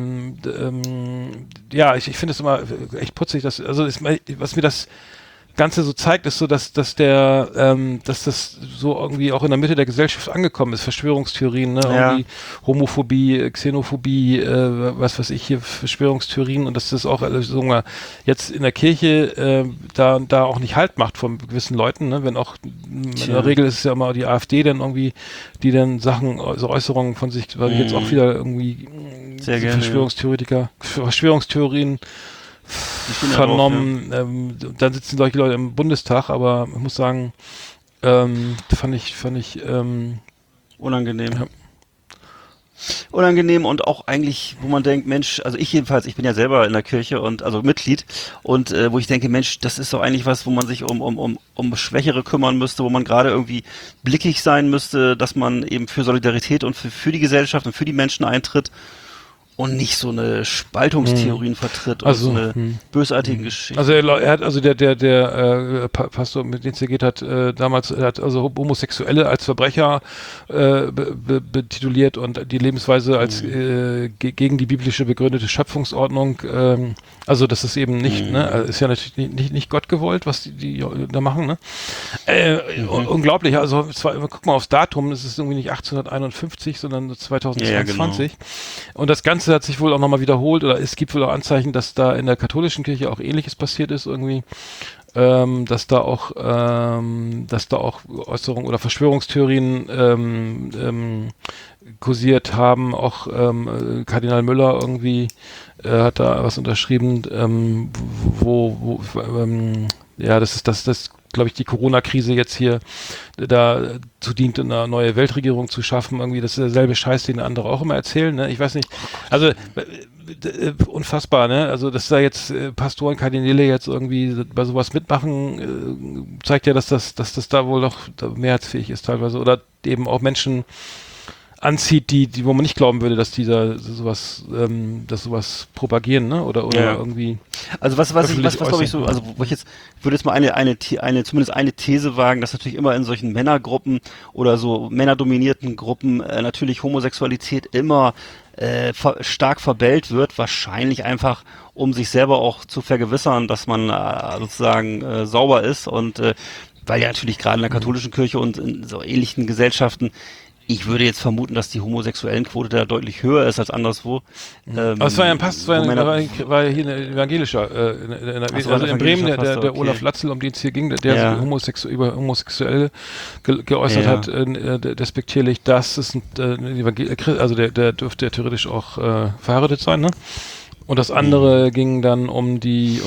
ja, ich finde es immer echt putzig, was mir das Ganze so zeigt, ist so, dass das so irgendwie auch in der Mitte der Gesellschaft angekommen ist, Verschwörungstheorien, ne, Ja. irgendwie Homophobie, Xenophobie, was weiß ich hier, Verschwörungstheorien und dass das auch sogar jetzt in der Kirche da auch nicht Halt macht von gewissen Leuten, ne, wenn auch in der Regel ist es ja immer die AfD dann irgendwie, die dann Sachen, also Äußerungen von sich, weil ich jetzt auch wieder irgendwie Sehr gerne, Verschwörungstheorien Ich bin ja vernommen, dann sitzen solche Leute im Bundestag, aber ich muss sagen, fand ich unangenehm. Ja. Unangenehm und auch eigentlich, wo man denkt, Mensch, also ich jedenfalls, ich bin ja selber in der Kirche und also Mitglied und wo ich denke, Mensch, das ist doch eigentlich was, wo man sich um Schwächere kümmern müsste, wo man gerade irgendwie blickig sein müsste, dass man eben für Solidarität und für die Gesellschaft und für die Menschen eintritt und nicht so eine Spaltungstheorien vertritt oder so eine bösartige Geschichte. Also er hat, also der Pastor, mit dem es hier geht, hat damals, er hat also Homosexuelle als Verbrecher betituliert und die Lebensweise als gegen die biblische begründete Schöpfungsordnung, also das ist eben nicht, ne, ist ja natürlich nicht Gott gewollt, was die da machen, ne? Unglaublich, also guck mal aufs Datum, es ist irgendwie nicht 1851, sondern 2022. Und das Ganze hat sich wohl auch nochmal wiederholt, oder es gibt wohl auch Anzeichen, dass da in der katholischen Kirche auch Ähnliches passiert ist irgendwie, dass da auch Äußerungen oder Verschwörungstheorien kursiert haben. Auch Kardinal Müller irgendwie hat da was unterschrieben, ja, das glaube ich, die Corona-Krise jetzt hier dazu dient, eine neue Weltregierung zu schaffen. Irgendwie, das ist derselbe Scheiß, den andere auch immer erzählen, ne? Ich weiß nicht. Also, unfassbar, ne? Also, dass da jetzt Pastoren, Kardinäle jetzt irgendwie bei sowas mitmachen, zeigt ja, dass das da wohl noch mehrheitsfähig ist teilweise. Oder eben auch Menschen, anzieht, die wo man nicht glauben würde, dass sowas propagieren, ne? Oder irgendwie. Also was glaube ich so, also ich würde jetzt mal zumindest eine These wagen, dass natürlich immer in solchen Männergruppen oder so männerdominierten Gruppen natürlich Homosexualität immer stark verbellt wird, wahrscheinlich einfach, um sich selber auch zu vergewissern, dass man sozusagen sauber ist und weil ja natürlich gerade in der katholischen Kirche und in so ähnlichen Gesellschaften, ich würde jetzt vermuten, dass die Homosexuellenquote da deutlich höher ist als anderswo. Aber es war ja war ja hier ein evangelischer, also in Bremen, der Olaf Latzel, um den es hier ging, der über Homosexuelle geäußert hat, despektierlich, das ist also der dürfte ja theoretisch auch verheiratet sein, ne? Und das andere ging dann um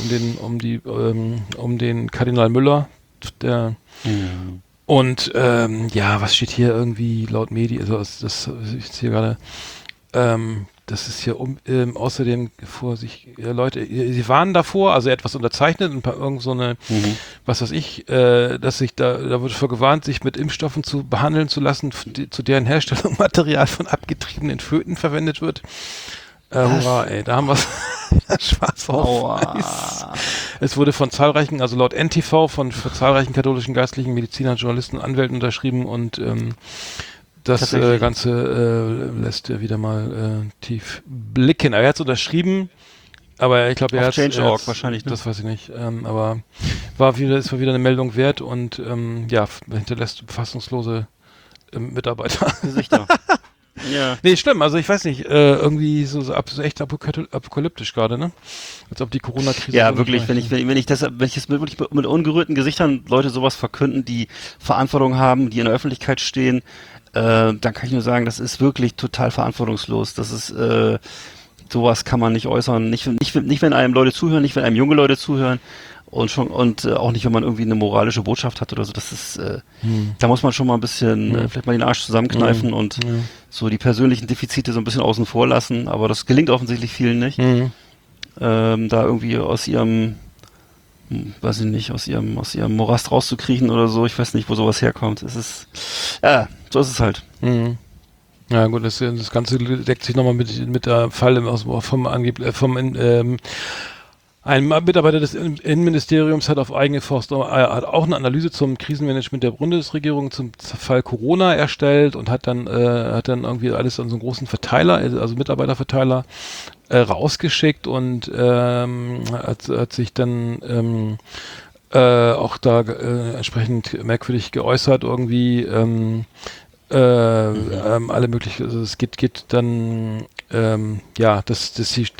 den Kardinal Müller, der und was steht hier irgendwie laut Medien, also das ist hier gerade, das ist hier außerdem Leute, sie warnen davor, also etwas unterzeichnet und irgend so eine, was weiß ich, dass sich da wird vor gewarnt, sich mit Impfstoffen zu behandeln zu lassen, zu deren Herstellung Material von abgetriebenen Föten verwendet wird. Hurra, ey, da haben wir schwarz auf weiß. Es wurde von zahlreichen, also laut NTV, von zahlreichen katholischen Geistlichen, Medizinern, Journalisten, Anwälten unterschrieben und das Ganze lässt ja wieder mal tief blicken. Er hat es unterschrieben, aber ich glaube, Change.org wahrscheinlich, ne? Das weiß ich nicht, aber es war wieder eine Meldung wert und hinterlässt fassungslose Mitarbeiter. Gesichter. Ja. Nee, schlimm, also ich weiß nicht, irgendwie so echt apokalyptisch gerade, ne? Als ob die Corona-Krise... Ja, wirklich, wenn ich jetzt wirklich mit ungerührten Gesichtern Leute sowas verkünden, die Verantwortung haben, die in der Öffentlichkeit stehen, dann kann ich nur sagen, das ist wirklich total verantwortungslos. Das ist, sowas kann man nicht äußern, nicht wenn einem Leute zuhören, nicht wenn einem junge Leute zuhören. Und auch nicht, wenn man irgendwie eine moralische Botschaft hat oder so. Das ist, da muss man schon mal ein bisschen, vielleicht mal den Arsch zusammenkneifen und so die persönlichen Defizite so ein bisschen außen vor lassen. Aber das gelingt offensichtlich vielen nicht. Da irgendwie aus ihrem, weiß ich nicht, aus ihrem Morast rauszukriechen oder so. Ich weiß nicht, wo sowas herkommt. Es ist, so ist es halt. Ja gut, das Ganze deckt sich nochmal mit der Fall ein Mitarbeiter des Innenministeriums hat auf eigene Faust hat auch eine Analyse zum Krisenmanagement der Bundesregierung zum Fall Corona erstellt und hat dann irgendwie alles an so einen großen Verteiler, also Mitarbeiterverteiler, rausgeschickt und hat sich dann auch da entsprechend merkwürdig geäußert irgendwie alle möglichen, also es geht dann das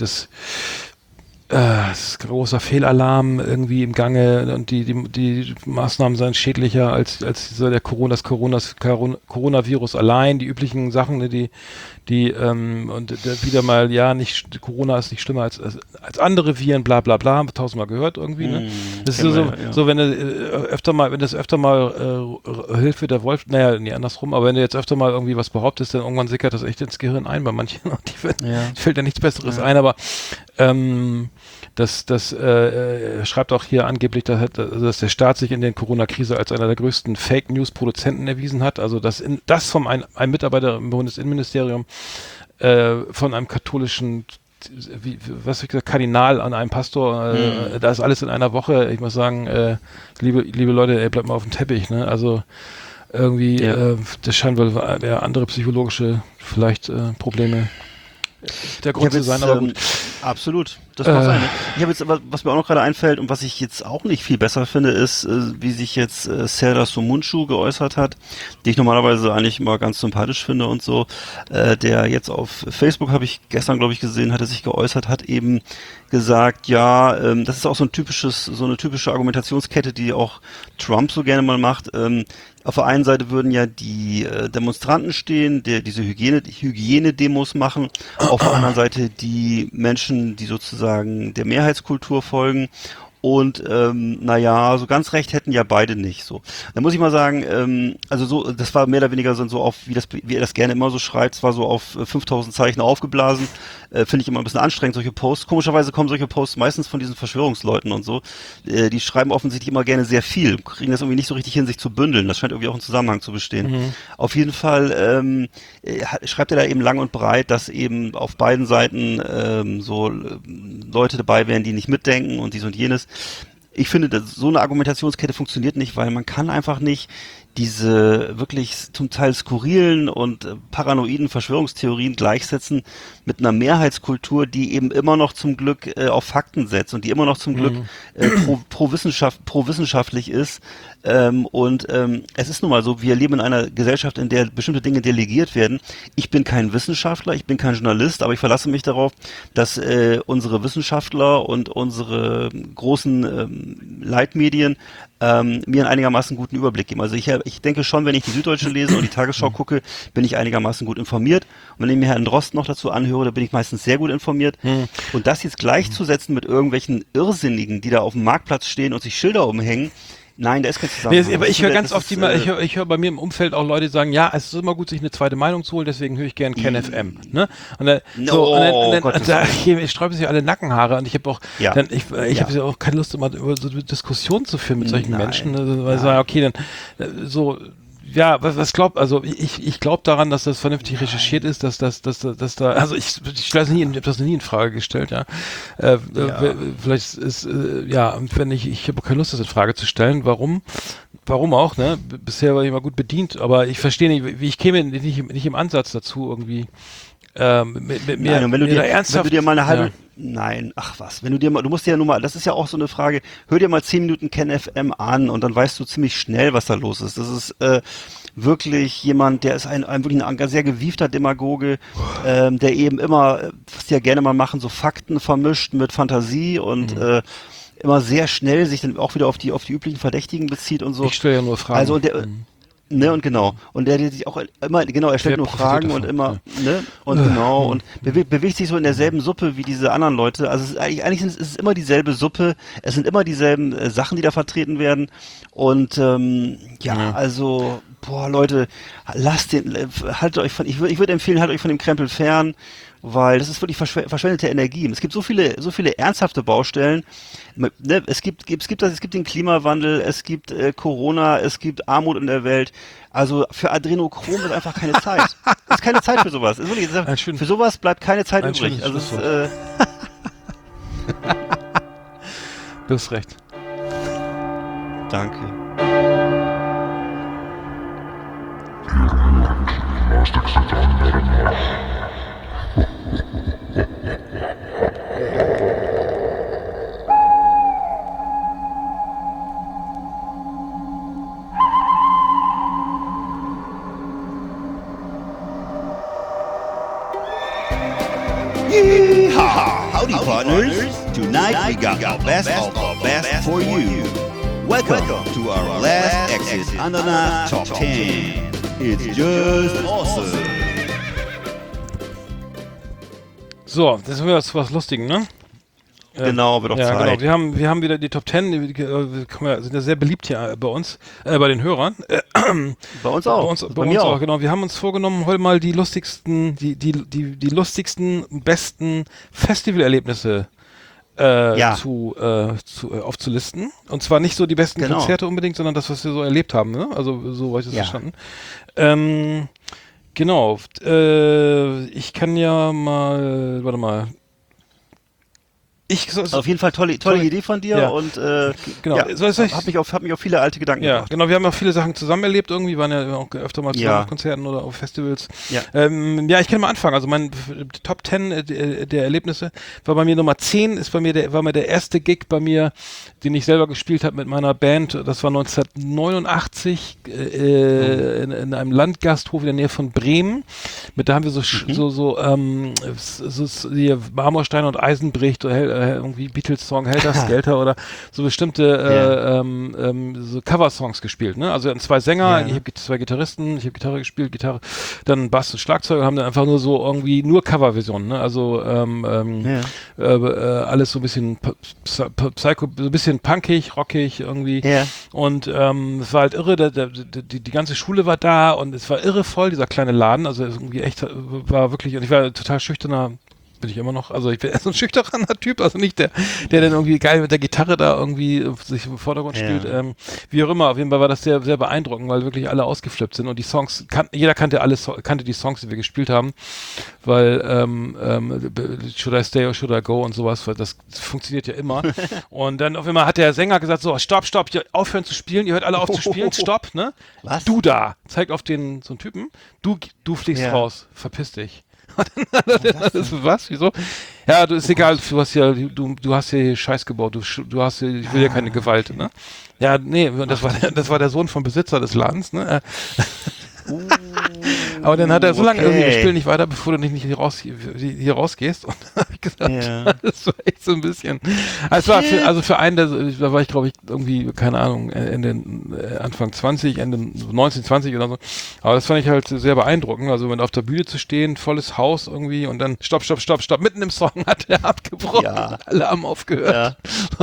ist großer Fehlalarm irgendwie im Gange und die Maßnahmen seien schädlicher als der Coronavirus allein, die üblichen Sachen, und wieder mal, Corona ist nicht schlimmer als andere Viren, bla bla bla, haben wir tausendmal gehört irgendwie, ne? Das ist so, wenn das öfter mal Hilfe der Wolf, andersrum, aber wenn du jetzt öfter mal irgendwie was behauptest, dann irgendwann sickert das echt ins Gehirn ein bei manchen, fällt ja nichts Besseres ein, aber das schreibt auch hier angeblich, dass der Staat sich in der Corona-Krise als einer der größten Fake-News-Produzenten erwiesen hat. Also das von einem Mitarbeiter im Bundesinnenministerium von einem katholischen Kardinal an einem Pastor, da ist alles in einer Woche. Ich muss sagen, liebe Leute, bleibt mal auf dem Teppich. Ne? Also irgendwie, das scheint wohl andere psychologische vielleicht Probleme der Grund zu sein, aber gut. Absolut. Das kann sein. Ich habe jetzt aber, was mir auch noch gerade einfällt und was ich jetzt auch nicht viel besser finde, ist, wie sich jetzt Serdar Somuncu geäußert hat, die ich normalerweise eigentlich immer ganz sympathisch finde und so. Der jetzt auf Facebook, habe ich gestern, glaube ich, gesehen, hat er sich geäußert, hat eben gesagt, das ist auch so eine typische Argumentationskette, die auch Trump so gerne mal macht. Auf der einen Seite würden ja die Demonstranten stehen, diese Hygienedemos machen. Auf der anderen Seite die Menschen, die sozusagen der Mehrheitskultur folgen. Und naja, so ganz recht hätten ja beide nicht so. Da muss ich mal sagen, also so, das war mehr oder weniger so auf, wie er das gerne immer so schreibt, es war so auf 5000 Zeichen aufgeblasen. Finde ich immer ein bisschen anstrengend, solche Posts. Komischerweise kommen solche Posts meistens von diesen Verschwörungsleuten und so. Die schreiben offensichtlich immer gerne sehr viel, kriegen das irgendwie nicht so richtig hin, sich zu bündeln. Das scheint irgendwie auch einen Zusammenhang zu bestehen. Auf jeden Fall schreibt er da eben lang und breit, dass eben auf beiden Seiten Leute dabei wären, die nicht mitdenken und dies und jenes. Ich finde, so eine Argumentationskette funktioniert nicht, weil man kann einfach nicht diese wirklich zum Teil skurrilen und paranoiden Verschwörungstheorien gleichsetzen mit einer Mehrheitskultur, die eben immer noch zum Glück auf Fakten setzt und die immer noch zum Glück pro-wissenschaftlich ist. Es ist nun mal so, wir leben in einer Gesellschaft, in der bestimmte Dinge delegiert werden. Ich bin kein Wissenschaftler, ich bin kein Journalist, aber ich verlasse mich darauf, dass unsere Wissenschaftler und unsere großen Leitmedien mir einen einigermaßen guten Überblick geben. Also ich denke schon, wenn ich die Süddeutsche lese und die Tagesschau gucke, bin ich einigermaßen gut informiert. Und wenn ich mir Herrn Drosten noch dazu anhöre, da bin ich meistens sehr gut informiert. Und das jetzt gleichzusetzen mit irgendwelchen Irrsinnigen, die da auf dem Marktplatz stehen und sich Schilder umhängen, nein, da ist kein Zusammenhang. Nee, aber ich höre ganz oft, ich höre bei mir im Umfeld auch Leute sagen, ja, es ist immer gut, sich eine zweite Meinung zu holen, deswegen höre ich gern Ken FM. Ne? Und da sträuben sich alle Nackenhaare und ich habe auch, ich habe ja auch keine Lust, immer über so Diskussionen zu führen mit solchen Menschen. Also, weil ich sage, okay, dann so. Ja, was glaubt, also ich glaube daran, dass das vernünftig recherchiert ist, dass da, also ich stelle das nie in Frage gestellt, ja. Vielleicht ist, wenn ich habe keine Lust, das in Frage zu stellen, warum auch, ne? Bisher war ich immer gut bedient, aber ich verstehe nicht, wie ich käme nicht im Ansatz dazu irgendwie, mit mir, nein, und wenn du dir mal eine halbe, ja. Nein, ach was, du musst dir ja nur mal, das ist ja auch so eine Frage, hör dir mal 10 Minuten Ken FM an und dann weißt du ziemlich schnell, was da los ist. Das ist wirklich jemand, der ist wirklich ein sehr gewiefter Demagoge, der eben immer, was die ja gerne mal machen, so Fakten vermischt mit Fantasie und immer sehr schnell sich dann auch wieder auf die üblichen Verdächtigen bezieht und so. Ich stelle ja nur Fragen. Also ne, und genau. Und der sich auch immer, genau, er stellt nur Fragen davon, und immer, ne, und genau, und bewegt sich so in derselben Suppe wie diese anderen Leute. Also eigentlich ist es immer dieselbe Suppe, es sind immer dieselben Sachen, die da vertreten werden. Und also, boah, Leute, ich würde empfehlen, haltet euch von dem Krempel fern, weil das ist wirklich verschwendete Energie. Es gibt so viele ernsthafte Baustellen. Ne, es gibt den Klimawandel, es gibt Corona, es gibt Armut in der Welt. Also für Adrenochrom ist einfach keine Zeit. Es ist keine Zeit für sowas. Ist wirklich, für sowas bleibt keine Zeit übrig. Also du hast recht. Danke. Yeehaw! Howdy, partners! Tonight we got our best of our best for you. Welcome to our last Exit Ananas Top 10. It's just awesome. So, das sind wir jetzt was Lustigen, ne? Genau, wird auch Zeit. Genau. Wir haben wieder die Top 10, sind ja sehr beliebt hier bei uns, bei den Hörern. Bei uns auch. Bei uns auch, genau. Wir haben uns vorgenommen, heute mal die lustigsten, die lustigsten, besten Festivalerlebnisse aufzulisten. Und zwar nicht so die besten Konzerte unbedingt, sondern das, was wir so erlebt haben, ne? Also so habe ich das verstanden. Genau. Ich kann ja mal, warte mal. Auf jeden Fall tolle Idee von dir und genau. Hab mich auf viele alte Gedanken gebracht. Genau, wir haben auch viele Sachen zusammen erlebt irgendwie, waren ja auch öfter mal zusammen auf Konzerten oder auf Festivals. Ja, ich kann mal anfangen. Also mein Top 10 der Erlebnisse war bei mir Nummer 10, war mir der erste Gig bei mir, den ich selber gespielt habe mit meiner Band. Das war 1989 in einem Landgasthof in der Nähe von Bremen. Da haben wir so Marmorsteine und Eisenbricht, irgendwie Beatles-Song Helter Skelter oder so bestimmte so Cover-Songs gespielt, ne? Also wir hatten zwei Sänger, ich habe zwei Gitarristen, ich habe Gitarre gespielt, dann Bass und Schlagzeuger, haben dann einfach nur so irgendwie nur Coverversionen, ne? Also alles so ein bisschen Psycho, so ein bisschen punkig, rockig irgendwie. Ja. Und es war halt irre, die ganze Schule war da und es war irre voll, dieser kleine Laden, also irgendwie echt, war wirklich, und ich war total schüchterner, bin ich immer noch, also ich bin eher so ein schüchterner Typ, also nicht der dann irgendwie geil mit der Gitarre da irgendwie sich im Vordergrund spielt, wie auch immer, auf jeden Fall war das sehr, sehr beeindruckend, weil wirklich alle ausgeflippt sind und die Songs, jeder kannte die Songs, die wir gespielt haben, weil Should I Stay or Should I Go und sowas, weil das funktioniert ja immer und dann auf einmal hat der Sänger gesagt, so, stopp, ihr aufhören zu spielen, ihr hört alle auf zu spielen, stopp, ne? Was? Du da, zeigt auf so einen Typen, du fliegst raus, verpiss dich. Was? Wieso? Ja, du ist egal, du hast ja hier Scheiß gebaut, du hast hier, ich will ja keine Gewalt, ne? Ja, nee, das war der Sohn vom Besitzer des Ladens, ne? Aber dann hat er so lange irgendwie, wir spielen nicht weiter, bevor du nicht hier rausgehst. Und dann habe ich gesagt, das war echt so ein bisschen. Es war für einen, da war ich glaube ich irgendwie, keine Ahnung, Anfang 20, Ende 19, 20 oder so. Aber das fand ich halt sehr beeindruckend. Also wenn auf der Bühne zu stehen, volles Haus irgendwie und dann stopp. Mitten im Song hat er abgebrochen. Ja. Alle haben aufgehört.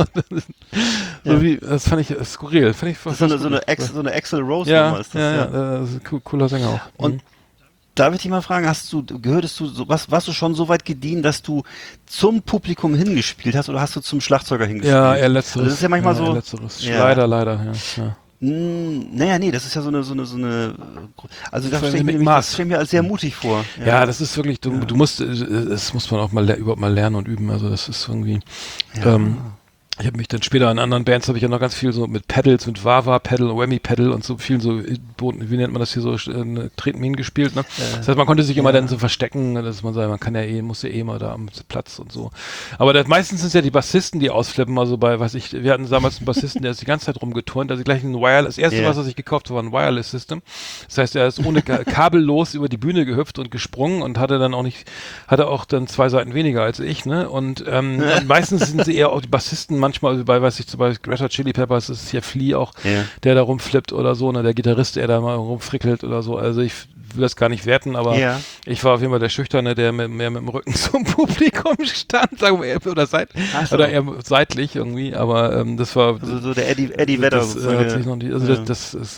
Ja. Das fand ich skurril. Das ist so eine Axl Rose Nummer ist das. Ja, das ist ein cooler Sänger auch. Und darf ich dich mal fragen, warst du schon so weit gediehen, dass du zum Publikum hingespielt hast oder hast du zum Schlagzeuger hingespielt? Ja, eher letzteres. Also das ist ja manchmal so. Letzteres. Ja. Leider, ja. Naja, nee, das ist ja so eine, also das stelle ich mir als sehr mutig vor. Ja, das ist wirklich, du musst, das muss man auch mal überhaupt mal lernen und üben, also das ist irgendwie, ich habe mich dann später in anderen Bands habe ich ja noch ganz viel so mit Pedals, mit Wah-Wah-Pedal, Whammy-Pedal und so vielen so, wie nennt man das hier so, Tretminen gespielt, ne? Das heißt, man konnte sich immer dann so verstecken, dass man sagt, muss ja eh mal da am Platz und so. Aber meistens sind es ja die Bassisten, die ausflippen, also wir hatten damals einen Bassisten, der ist die ganze Zeit rumgeturnt, also gleich das erste, was er sich gekauft hat, war ein Wireless-System. Das heißt, er ist ohne kabellos über die Bühne gehüpft und gesprungen und hatte auch dann 2 Seiten weniger als ich, ne? Und meistens sind sie eher auch die Bassisten, manchmal bei, zum Beispiel Red Hot Chili Peppers ist es hier Flea auch, der da rumflippt oder so, ne, der Gitarrist, der da mal rumfrickelt oder so, also ich will das gar nicht werten, aber ich war auf jeden Fall der Schüchterne, der mehr mit dem Rücken zum Publikum stand, sagen wir eher, oder eher seitlich irgendwie, aber das war... Also so der Eddie Vedder. Das ist,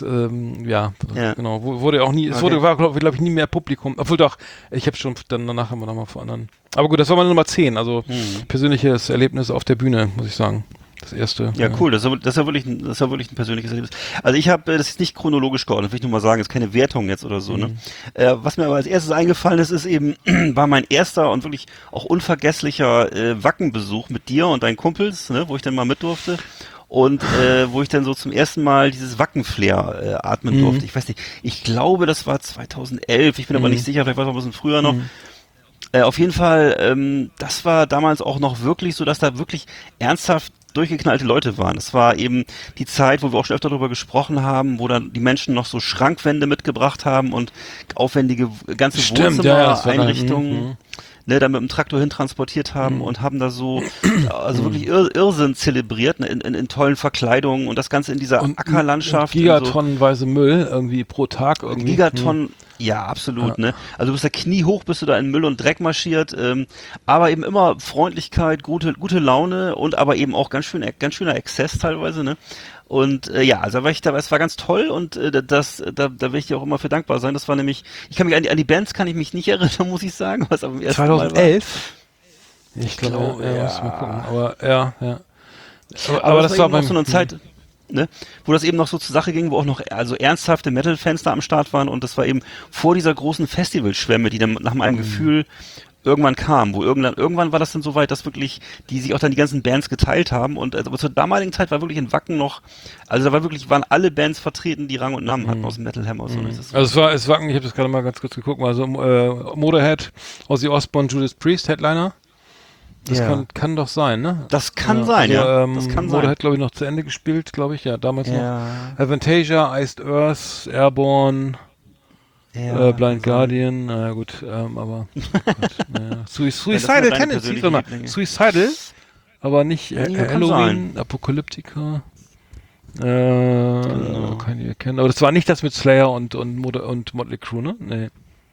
genau, wurde auch nie, war glaube ich nie mehr Publikum, obwohl doch, ich habe schon dann danach immer noch mal vor anderen, aber gut, das war meine Nummer 10, also persönliches Erlebnis auf der Bühne, muss ich sagen. Das erste. Ja, cool. Das ist ja wirklich ein persönliches Erlebnis. Also ich habe, das ist nicht chronologisch geordnet, will ich nur mal sagen, ist keine Wertung jetzt oder so, ne? Was mir aber als erstes eingefallen ist eben, war mein erster und wirklich auch unvergesslicher Wackenbesuch mit dir und deinen Kumpels, ne, wo ich dann mal mit durfte. Und wo ich dann so zum ersten Mal dieses Wackenflair atmen durfte. Ich weiß nicht, ich glaube, das war 2011, ich bin aber nicht sicher, vielleicht war es auch ein bisschen früher noch. Auf jeden Fall, das war damals auch noch wirklich so, dass da wirklich ernsthaft durchgeknallte Leute waren. Es war eben die Zeit, wo wir auch schon öfter darüber gesprochen haben, wo dann die Menschen noch so Schrankwände mitgebracht haben und aufwendige ganze Wohnzimmereinrichtungen, ne, da mit dem Traktor hin transportiert haben und haben da so, also wirklich Irrsinn zelebriert, ne, in tollen Verkleidungen und das Ganze in dieser Ackerlandschaft. Und gigatonnenweise Müll irgendwie pro Tag irgendwie. Gigatonnen. Ja, absolut, ne? Also du bist da kniehoch, bist du da in Müll und Dreck marschiert, aber eben immer Freundlichkeit, gute Laune und aber eben auch ganz schöner Exzess teilweise, ne? Und also es war ganz toll und da will ich dir auch immer für dankbar sein. Das war nämlich, ich kann mich an die Bands kann ich mich nicht erinnern, muss ich sagen, was am ersten 2011? Mal war. Ich glaube, muss mal gucken, aber ja. Aber das war noch so eine Zeit, ne, wo das eben noch so zur Sache ging, wo auch noch also ernsthafte Metal-Fans da am Start waren und das war eben vor dieser großen Festivalschwemme, die dann nach meinem Gefühl irgendwann kam, wo irgendwann war das dann so weit, dass wirklich die sich auch dann die ganzen Bands geteilt haben und aber zur damaligen Zeit war wirklich in Wacken noch, also da waren alle Bands vertreten, die Rang und Namen hatten aus dem Metal Hammer. So. Also es Wacken, ich habe das gerade mal ganz kurz geguckt, also Motorhead, Ozzy Osbourne, Judas Priest, Headliner. Das kann doch sein, ne? Das kann sein, ja. Das kann sein. Motorhead, glaube ich, noch zu Ende gespielt, glaube ich, damals noch. Avantasia, Iced Earth, Airborne, Blind Guardian, naja gut, aber Suicidal kenne ich, Suicidal aber nicht Ja, kann Halloween, Apocalyptica. Kann ich erkennen. Aber das war nicht das mit Slayer und Motley Crue, ne? Nee.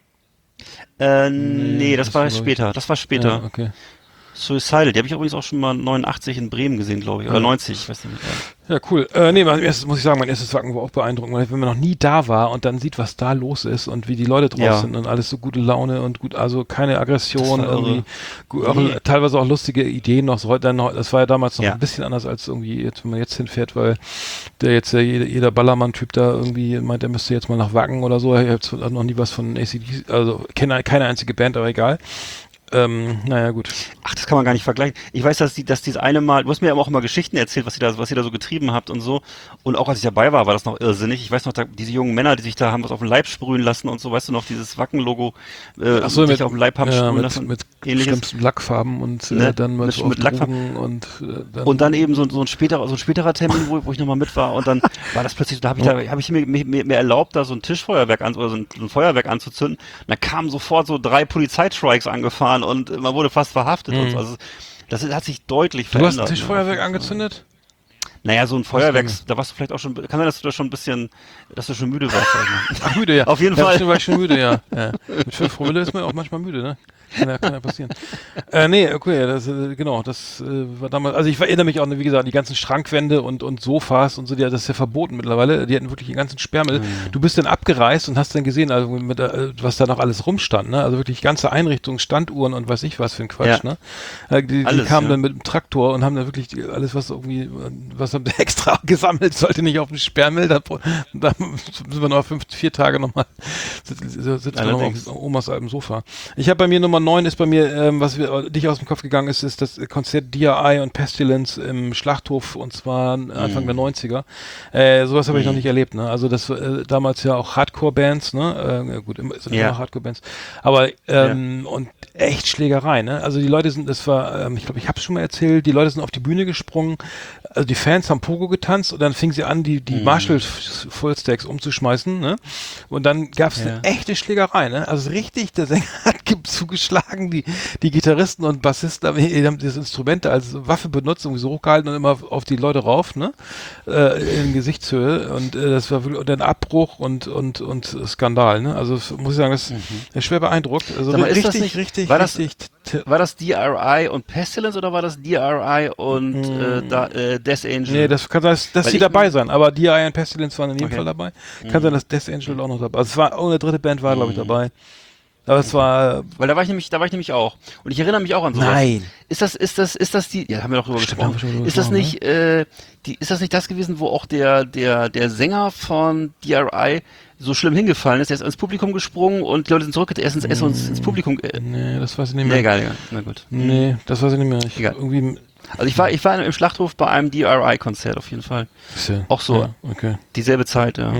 Nee, das war später. Das war später. Ja, okay. Suicidal, die habe ich übrigens auch schon mal 89 in Bremen gesehen, glaube ich. Oder 90, ich weiß nicht. Ja, cool. Nee, muss ich sagen, mein erstes Wacken war auch beeindruckend, weil wenn man noch nie da war und dann sieht, was da los ist und wie die Leute drauf sind und alles so gute Laune und gut, also keine Aggression, irgendwie, teilweise auch lustige Ideen noch. Das war ja damals noch ein bisschen anders als irgendwie jetzt, wenn man jetzt hinfährt, weil der jetzt jeder Ballermann-Typ da irgendwie meint, er müsste jetzt mal nach Wacken oder so. Ich habe noch nie was von ACDC, also kenne keine einzige Band, aber egal. Naja, gut. Ach, das kann man gar nicht vergleichen. Ich weiß, dass dieses eine Mal, du hast mir ja auch immer Geschichten erzählt, was ihr da so getrieben habt und so. Und auch als ich dabei war das noch irrsinnig. Ich weiß noch, diese jungen Männer, die sich da haben was auf den Leib sprühen lassen und so, weißt du noch, dieses Wacken-Logo, sich auf den Leib haben sprühen lassen. Mit ähnliches Lackfarben und dann mit Lackfarben und dann eben so ein späterer Termin, wo ich nochmal mit war und dann war das plötzlich, da habe ich mir erlaubt, da so ein Tischfeuerwerk oder so ein Feuerwerk anzuzünden. Und da kamen sofort so 3 Polizeistrikes angefahren und man wurde fast verhaftet und so. Also das hat sich deutlich verändert. Du hast ein Tischfeuerwerk angezündet? Naja, so ein Feuerwerk, da warst du vielleicht auch schon, kann sein, dass du da schon ein bisschen, dass du schon müde warst. Ach, müde, ja. Auf jeden Fall. Stimmt, war ich schon müde, ja. Mit 5 Promille ist man auch manchmal müde, ne? Kann ja passieren. Nee, okay, das war damals, also ich erinnere mich auch, wie gesagt, die ganzen Schrankwände und Sofas und so, das ist ja verboten mittlerweile, die hatten wirklich den ganzen Sperrmüll. Du bist dann abgereist und hast dann gesehen, also was da noch alles rumstand, ne? Also wirklich die ganze Einrichtung, Standuhren und weiß ich was für ein Quatsch, ne? Die kamen dann mit dem Traktor und haben dann wirklich alles, was haben sie extra gesammelt, sollte nicht auf dem Sperrmüll, da sind wir noch 4 Tage nochmal, sitzen wir noch auf Omas altem Sofa. Ich habe bei mir Nummer 9 ist bei mir, was dich aus dem Kopf gegangen ist das Konzert DRI und Pestilence im Schlachthof und zwar Anfang der 90er. Sowas habe ich noch nicht erlebt, ne? Also das damals ja auch Hardcore-Bands, ne? Gut, sind immer noch Hardcore-Bands. Aber und echt Schlägerei, ne? Also die Leute ich glaube, ich habe es schon mal erzählt, die Leute sind auf die Bühne gesprungen, also die Fans haben Pogo getanzt und dann fingen sie an, die Marshall Fullstacks umzuschmeißen, ne? Und dann gab es eine echte Schlägerei, ne? Also richtig, der Sänger hat zugeschlagen, die Gitarristen und Bassisten haben das Instrument als Waffe benutzt, irgendwie so hochgehalten und immer auf die Leute rauf, ne? In Gesichtshöhe und das war wirklich ein Abbruch und Skandal, ne? Also muss ich sagen, das ist schwer beeindruckt. Also richtig. War das DRI und Pestilence oder war das DRI und Death Angel? Nee, das kann sein, dass die dabei sein, aber DRI und Pestilence waren in jedem Fall dabei. Kann sein, dass Death Angel auch noch dabei. Also es war auch eine dritte Band war, glaube ich, dabei. Aber es war. Weil da war ich nämlich auch. Und ich erinnere mich auch an sowas. Nein. Ist das die, ja, haben wir doch drüber gesprochen. Ist das nicht, ist das nicht das gewesen, wo auch der Sänger von DRI so schlimm hingefallen ist? Er ist ins Publikum gesprungen und die Leute sind zurückgetreten, er ist ins Publikum. Nee, das weiß ich nicht mehr. Nee, egal. Na gut. Nee, das weiß ich nicht mehr. Egal. Also ich war im Schlachthof bei einem DRI-Konzert auf jeden Fall. Auch so. Ja, okay. Dieselbe Zeit, ja.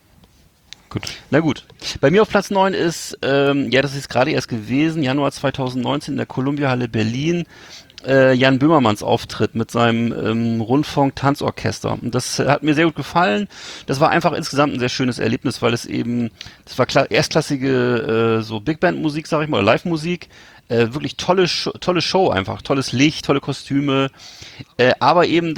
Gut. Na gut. Bei mir auf Platz 9 ist, das ist gerade erst gewesen, Januar 2019 in der Columbia-Halle Berlin, Jan Böhmermanns Auftritt mit seinem Rundfunk-Tanzorchester. Und das hat mir sehr gut gefallen. Das war einfach insgesamt ein sehr schönes Erlebnis, weil das war erstklassige so Big-Band-Musik, sag ich mal, oder Live-Musik. Wirklich tolle Show einfach, tolles Licht, tolle Kostüme, aber eben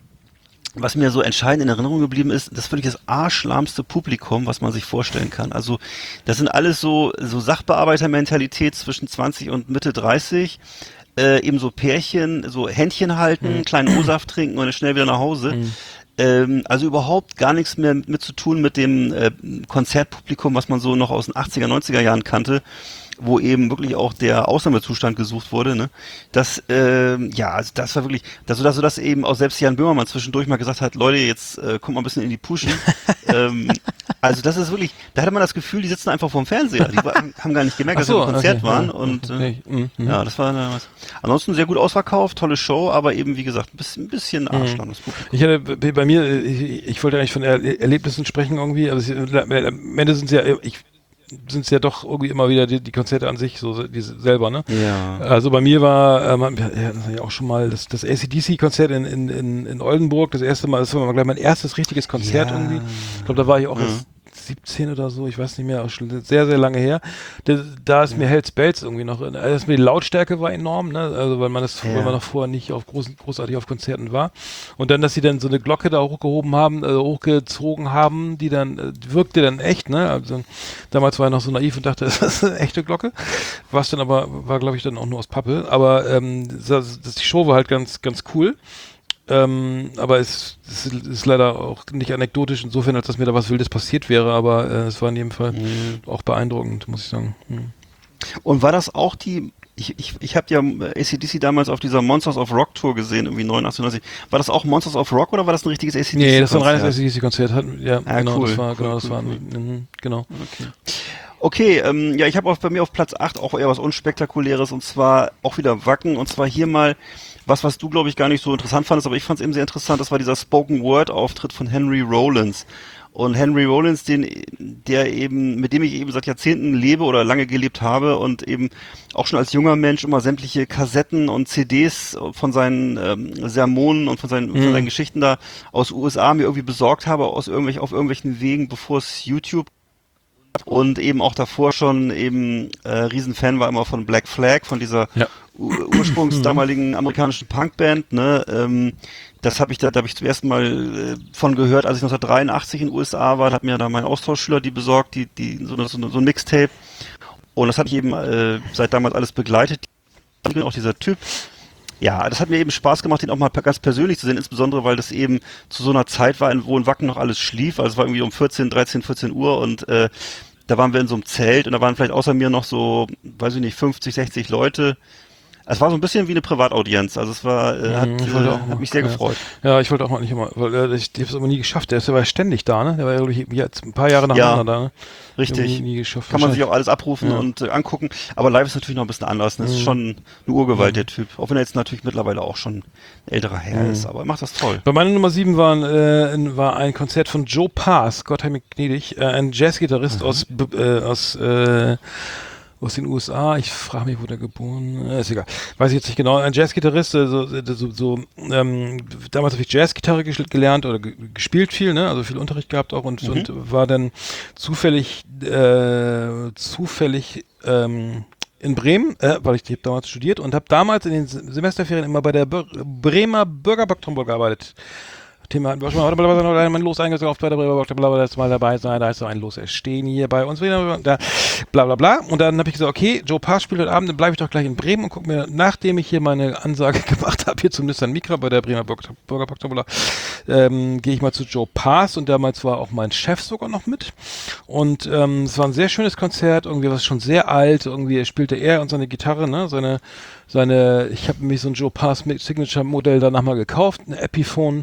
was mir so entscheidend in Erinnerung geblieben ist, das ist wirklich das arschlahmste Publikum, was man sich vorstellen kann. Also das sind alles so Sachbearbeitermentalität zwischen 20 und Mitte 30, eben so Pärchen, so Händchen halten, kleinen O-Saft trinken und dann schnell wieder nach Hause. Also überhaupt gar nichts mehr mit zu tun mit dem Konzertpublikum, was man so noch aus den 80er, 90er Jahren kannte, wo eben wirklich auch der Ausnahmezustand gesucht wurde, ne? Das, also das war wirklich, dass eben auch selbst Jan Böhmermann zwischendurch mal gesagt hat, Leute, jetzt kommt mal ein bisschen in die Puschen. Also das ist wirklich, da hatte man das Gefühl, die sitzen einfach vorm Fernseher. Die haben gar nicht gemerkt, dass wir im Konzert waren. Und ja, das war was. Ansonsten sehr gut ausverkauft, tolle Show, aber eben, wie gesagt, ein bisschen Arschlang, das Publikum. Ich hatte bei mir, ich wollte eigentlich von Erlebnissen sprechen irgendwie, aber am Ende sind es ja doch irgendwie immer wieder die Konzerte an sich, so diese selber, ne? Ja. Also bei mir war, das ja auch schon mal das AC/DC-Konzert in Oldenburg, das erste Mal, das war gleich mein erstes richtiges Konzert irgendwie. Ich glaube, da war ich auch erst 2017 oder so, ich weiß nicht mehr, auch schon sehr, sehr lange her. Da ist mir Hells Bells irgendwie noch, also die Lautstärke war enorm, ne? Also weil man noch vorher nicht großartig auf Konzerten war. Und dann, dass sie dann so eine Glocke da hochgezogen haben, die dann, wirkte dann echt, ne? Also damals war ich noch so naiv und dachte, das ist eine echte Glocke. Was dann aber, war glaube ich dann auch nur aus Pappe. Aber die Show war halt ganz, ganz cool. Aber es ist leider auch nicht anekdotisch insofern, als dass mir da was Wildes passiert wäre, aber es war in jedem Fall auch beeindruckend, muss ich sagen. Und war das auch ich habe ja AC/DC damals auf dieser Monsters of Rock Tour gesehen, irgendwie 89, 90. War das auch Monsters of Rock oder war das ein richtiges AC/DC? Nee, das war ein reines AC/DC-Konzert. Ja, genau, cool. Genau. Okay, ja, ich habe bei mir auf Platz 8 auch eher was Unspektakuläres und zwar auch wieder Wacken und zwar hier mal was du, glaube ich, gar nicht so interessant fandest, aber ich fand es eben sehr interessant, das war dieser Spoken-Word-Auftritt von Henry Rollins. Und Henry Rollins, mit dem ich eben seit Jahrzehnten lebe oder lange gelebt habe und eben auch schon als junger Mensch immer sämtliche Kassetten und CDs von seinen Sermonen und von seinen Geschichten da aus USA mir irgendwie besorgt habe, auf irgendwelchen Wegen, bevor es YouTube und eben auch davor schon eben Riesenfan war immer von Black Flag, von dieser ursprungs damaligen amerikanischen Punkband, ne? Da habe ich zum ersten Mal von gehört, als ich 1983 in den USA war, da hat mir da mein Austauschschüler die besorgt, so ein Mixtape. Und das hat ich eben seit damals alles begleitet. Auch dieser Typ. Ja, das hat mir eben Spaß gemacht, den auch mal ganz persönlich zu sehen, insbesondere weil das eben zu so einer Zeit war, wo in Wacken noch alles schlief. Also es war irgendwie um 14 Uhr und da waren wir in so einem Zelt und da waren vielleicht außer mir noch so, weiß ich nicht, 50, 60 Leute. Es war so ein bisschen wie eine Privataudienz, also es war, hat mich sehr gefreut. Ja, ich wollte auch mal nicht immer, weil ich habe es aber nie geschafft. Der war ständig da, ne? Der war ja, glaube ich, jetzt ein paar Jahre nacheinander da, ne? Richtig. Nie geschafft. Kann man sich auch alles abrufen und angucken, aber live ist natürlich noch ein bisschen anders. Ne? Das ist schon eine Urgewalt, der Typ. Auch wenn er jetzt natürlich mittlerweile auch schon ein älterer Herr ist, aber er macht das toll. Bei meiner Nummer 7 war ein Konzert von Joe Pass, Gott sei mir gnädig, ein Jazzgitarrist aus den USA, ich frage mich, wo der geboren ist, egal. Weiß ich jetzt nicht genau. Ein Jazzgitarrist, damals habe ich Jazzgitarre gelernt oder gespielt viel, ne? Also viel Unterricht gehabt auch und war dann zufällig in Bremen, weil ich habe damals studiert und habe damals in den Semesterferien immer bei der Bremer Bürgerbacktromboll gearbeitet. Thema hatten wir schon mal ein Los eingekauft bei der Bremer, das mal dabei sein, da ist so ein Los erstehen hier bei uns wieder, da bla bla bla. Und dann habe ich gesagt, okay, Joe Pass spielt heute Abend, dann bleibe ich doch gleich in Bremen und gucke mir, nachdem ich hier meine Ansage gemacht habe, hier zum Nissan Micra bei der Bremer Bürgerbacktromboller, gehe ich mal zu Joe Pass und damals war auch mein Chef sogar noch mit. Und es war ein sehr schönes Konzert, irgendwie was schon sehr alt, irgendwie spielte er und seine Gitarre, ne, ich habe mir so ein Joe Pass Signature Modell danach mal gekauft, eine Epiphone,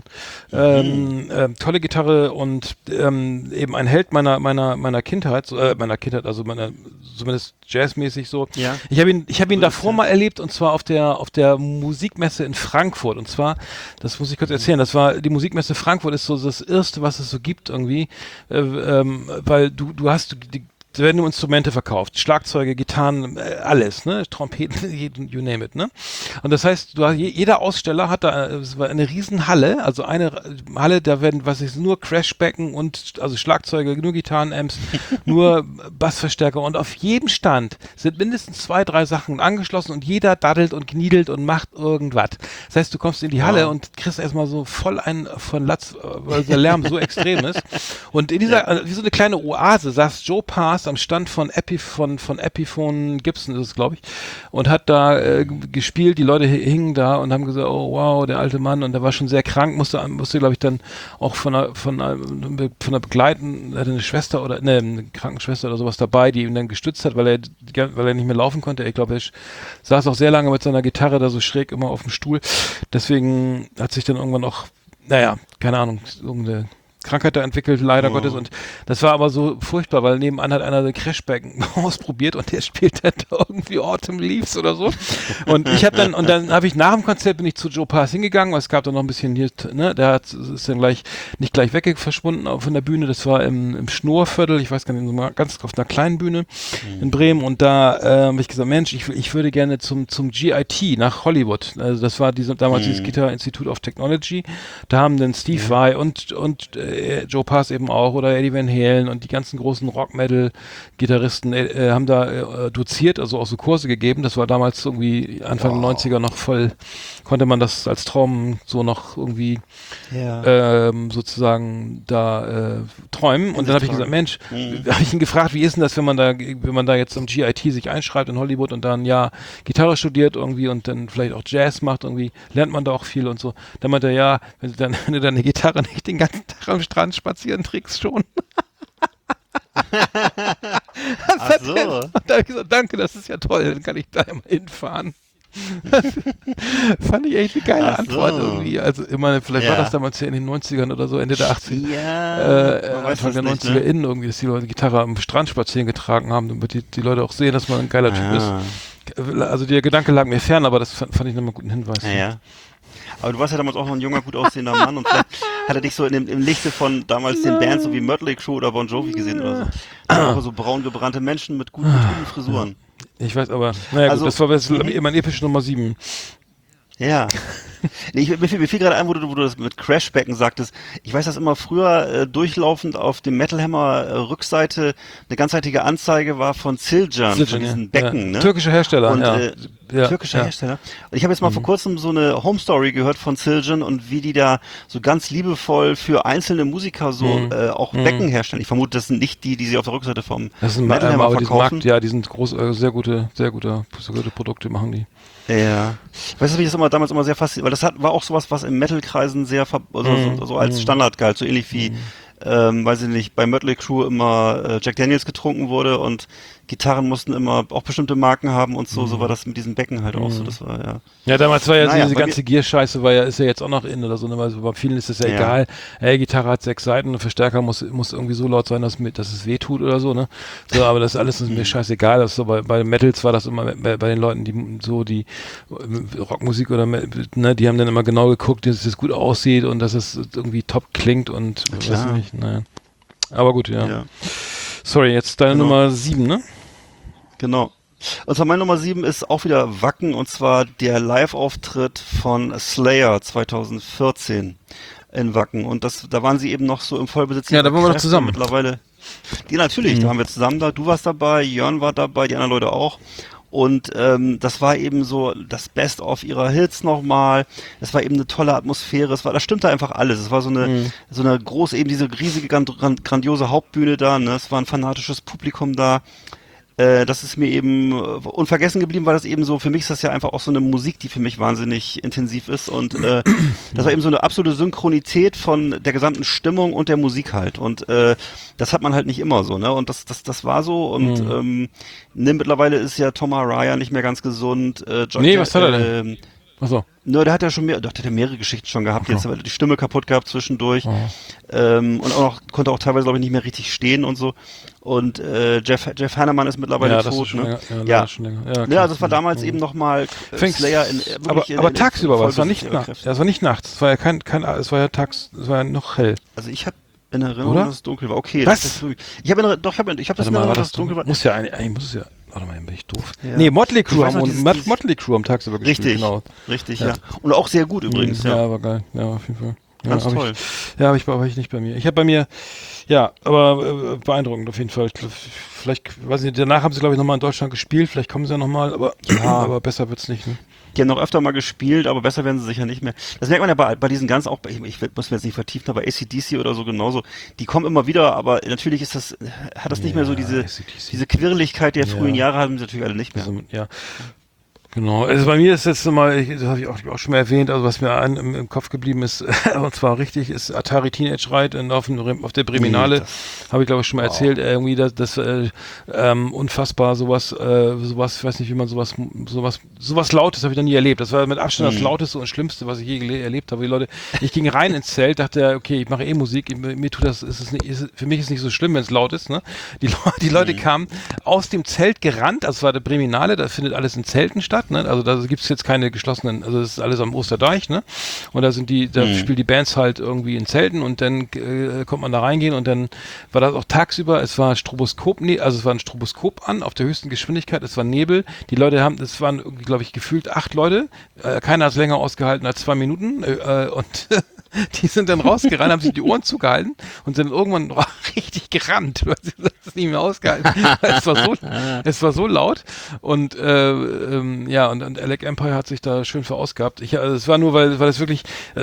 tolle Gitarre und eben ein Held meiner Kindheit, also zumindest jazzmäßig so. Ja. Ich habe ihn davor mal erlebt und zwar auf der Musikmesse in Frankfurt und zwar, das muss ich kurz erzählen, das war die Musikmesse Frankfurt ist so das erste, was es so gibt irgendwie, weil du hast da werden nur Instrumente verkauft, Schlagzeuge, Gitarren, alles, ne, Trompeten, you name it, ne. Und das heißt, jeder Aussteller hat da, es war eine riesen Halle, also eine Halle, da werden, nur Crashbecken und, also Schlagzeuge, nur Gitarrenamps, nur Bassverstärker und auf jedem Stand sind mindestens 2, 3 Sachen angeschlossen und jeder daddelt und kniedelt und macht irgendwas. Das heißt, du kommst in die Halle und kriegst erstmal so voll einen von Latz, weil der Lärm so extrem ist. Und in dieser, wie so eine kleine Oase, saß Joe Pass am Stand von Epiphone Gibson ist es, glaube ich, und hat da gespielt, die Leute hingen da und haben gesagt, oh wow, der alte Mann, und der war schon sehr krank, musste glaube ich dann auch von einer Begleiten, hatte eine Schwester oder eine Krankenschwester oder sowas dabei, die ihn dann gestützt hat, weil er nicht mehr laufen konnte. Ich glaube, er saß auch sehr lange mit seiner Gitarre da so schräg immer auf dem Stuhl. Deswegen hat sich dann irgendwann auch, naja, keine Ahnung, irgendeine Krankheit da entwickelt, leider Gottes, und das war aber so furchtbar, weil nebenan hat einer den Crashbecken ausprobiert und der spielt dann irgendwie Autumn Leaves oder so. Und dann habe ich nach dem Konzert bin ich zu Joe Pass hingegangen, weil es gab dann noch ein bisschen hier, ne, ist dann nicht gleich verschwunden von der Bühne, das war im Schnurrviertel, ich weiß gar nicht, so ganz auf einer kleinen Bühne in Bremen, und da habe ich gesagt, Mensch, ich würde gerne zum GIT nach Hollywood, also das war damals dieses Guitar Institute of Technology, da haben dann Steve Vai und Joe Pass eben auch oder Eddie Van Halen und die ganzen großen Rock-Metal-Gitarristen haben da doziert, also auch so Kurse gegeben. Das war damals irgendwie Anfang der 90er noch voll, konnte man das als Traum so noch irgendwie sozusagen da träumen. Und dann habe ich gesagt, Mensch, habe ich ihn gefragt, wie ist denn das, wenn man da jetzt am GIT sich einschreibt in Hollywood und dann ja Gitarre studiert irgendwie und dann vielleicht auch Jazz macht irgendwie, lernt man da auch viel und so. Dann meinte er, ja, wenn du deine Gitarre nicht den ganzen Tag am Strand spazieren trägst schon. Ach so. Und da habe ich gesagt, danke, das ist ja toll, dann kann ich da immer hinfahren. Fand ich echt eine geile Antwort irgendwie. Also ich meine, vielleicht war das damals ja in den 90ern oder so, Ende der 80er. Ja, Anfang der 90er innen irgendwie, dass die Leute Gitarre am Strand spazieren getragen haben, damit die Leute auch sehen, dass man ein geiler Typ ist. Also der Gedanke lag mir fern, aber das fand ich nochmal einen guten Hinweis. Ja. Aber du warst ja damals auch noch ein junger, gut aussehender Mann und vielleicht hat er dich so im Lichte von damals den Bands so wie Mötley Crüe oder Bon Jovi gesehen oder so. Auch so braun gebrannte Menschen mit guten Frisuren. Ich weiß aber, naja also, gut, das war mein epische Nummer 7. Ja. Nee, mir fiel gerade ein, wo du das mit Crashbecken sagtest. Ich weiß, dass immer früher durchlaufend auf dem Metal Hammer Rückseite eine ganzheitliche Anzeige war von Zildjian, von diesen Becken. Ne? Türkischer Hersteller, und, türkischer Hersteller. Und ich habe jetzt mal vor kurzem so eine Home Story gehört von Zildjian und wie die da so ganz liebevoll für einzelne Musiker so auch Becken herstellen. Ich vermute, das sind nicht die sie auf der Rückseite vom Metal Hammer verkaufen. Markt, die sind sehr gute Produkte machen die. Ja. Weißt du, wie ich das damals immer sehr fasziniert, weil das war auch sowas, was in Metal-Kreisen sehr so als Standard galt, so ähnlich wie weiß ich nicht, bei Mötley Crüe immer Jack Daniels getrunken wurde und Gitarren mussten immer auch bestimmte Marken haben und so war das mit diesen Becken halt auch so, das war Ja, damals war ja diese ganze Gear-Scheiße ist ja jetzt auch noch in oder so, ne? Weil bei vielen ist es ja egal, Gitarre hat 6 Seiten und Verstärker muss irgendwie so laut sein, dass es weh tut oder so, ne? So, aber das alles ist mir scheißegal, das ist so bei Metals war das immer bei den Leuten, die Rockmusik oder, ne, die haben dann immer genau geguckt, dass es gut aussieht und dass es irgendwie top klingt und weiß nicht, naja. Aber gut, ja. Sorry, jetzt deine Nummer 7, ne? Genau. Und zwar meine Nummer 7 ist auch wieder Wacken und zwar der Live-Auftritt von Slayer 2014 in Wacken. Und da waren sie eben noch so im Vollbesitz. Ja, da waren wir noch zusammen. Mittlerweile. Die natürlich, da waren wir zusammen da. Du warst dabei, Jörn war dabei, die anderen Leute auch. Und das war eben so das Best-of ihrer Hits nochmal. Es war eben eine tolle Atmosphäre. Da stimmte einfach alles. Es war so eine große, eben diese riesige, grandiose Hauptbühne da. Ne? Es war ein fanatisches Publikum da. Das ist mir eben unvergessen geblieben, weil das eben so, für mich ist das ja einfach auch so eine Musik, die für mich wahnsinnig intensiv ist und das war eben so eine absolute Synchronität von der gesamten Stimmung und der Musik halt und das hat man halt nicht immer so, ne, und das war so und mittlerweile ist ja Tom Araya nicht mehr ganz gesund. Was hat er denn? Achso. Ne, der hat ja schon mehrere Geschichten schon gehabt, jetzt hat er die Stimme kaputt gehabt zwischendurch und konnte auch teilweise, glaube ich, nicht mehr richtig stehen und so. Und Jeff Hanneman ist mittlerweile tot. Ne? Schon länger. Ja, also es war damals eben nochmal Slayer aber tagsüber war es, war nicht nachts. Ja, es war nicht nachts. Es war ja es war ja tags, es war ja noch hell. Also ich habe in Erinnerung, dass es dunkel war. Okay. Was? Ich habe das in Erinnerung, dass es dunkel war. Muss ja. Warte mal, bin ich doof. Ja. Nee, Mötley Crüe haben tagsüber gespielt. Richtig, genau. Richtig, ja. Und auch sehr gut übrigens. Ja, war geil. Ja, auf jeden Fall. Ganz toll. Habe ich nicht bei mir. Ich habe bei mir, aber beeindruckend auf jeden Fall. Vielleicht, weiß nicht, danach haben sie, glaube ich, nochmal in Deutschland gespielt. Vielleicht kommen sie ja nochmal, aber besser wird's nicht. Ne? Die haben noch öfter mal gespielt, aber besser werden sie sicher nicht mehr. Das merkt man ja bei diesen ganz auch, ich muss mir jetzt nicht vertiefen, aber AC/DC oder so genauso. Die kommen immer wieder, aber natürlich hat das nicht mehr so diese Quirligkeit der frühen Jahre, haben sie natürlich alle nicht mehr. Also, ja. Genau, also bei mir ist jetzt mal, das habe ich auch schon mal erwähnt, also was mir im Kopf geblieben ist, und zwar richtig, ist Atari Teenage Ride auf der Breminale, habe ich glaube ich schon mal erzählt, irgendwie das unfassbar, sowas, ich weiß nicht, wie man sowas Lautes habe ich noch nie erlebt. Das war mit Abstand das Lauteste und Schlimmste, was ich je erlebt habe. Die Leute, ich ging rein ins Zelt, dachte, okay, ich mache Musik, mir tut das, für mich ist nicht so schlimm, wenn es laut ist, ne? Die Leute kamen aus dem Zelt gerannt, also es war der Breminale, da findet alles in Zelten statt. Ne? Also da gibt's jetzt keine geschlossenen, also das ist alles am Osterdeich, ne? Und da spielen die Bands halt irgendwie in Zelten und dann kommt man da reingehen und dann war das auch tagsüber, es war ein Stroboskop an, auf der höchsten Geschwindigkeit, es war Nebel, die Leute es waren, glaube ich, gefühlt 8 Leute, keiner hat es länger ausgehalten als 2 Minuten und Die sind dann rausgerannt, haben sich die Ohren zugehalten und sind irgendwann richtig gerannt, weil sie das nicht mehr ausgehalten. Es war so laut und und Alec Empire hat sich da schön verausgabt. Es war nur, weil das wirklich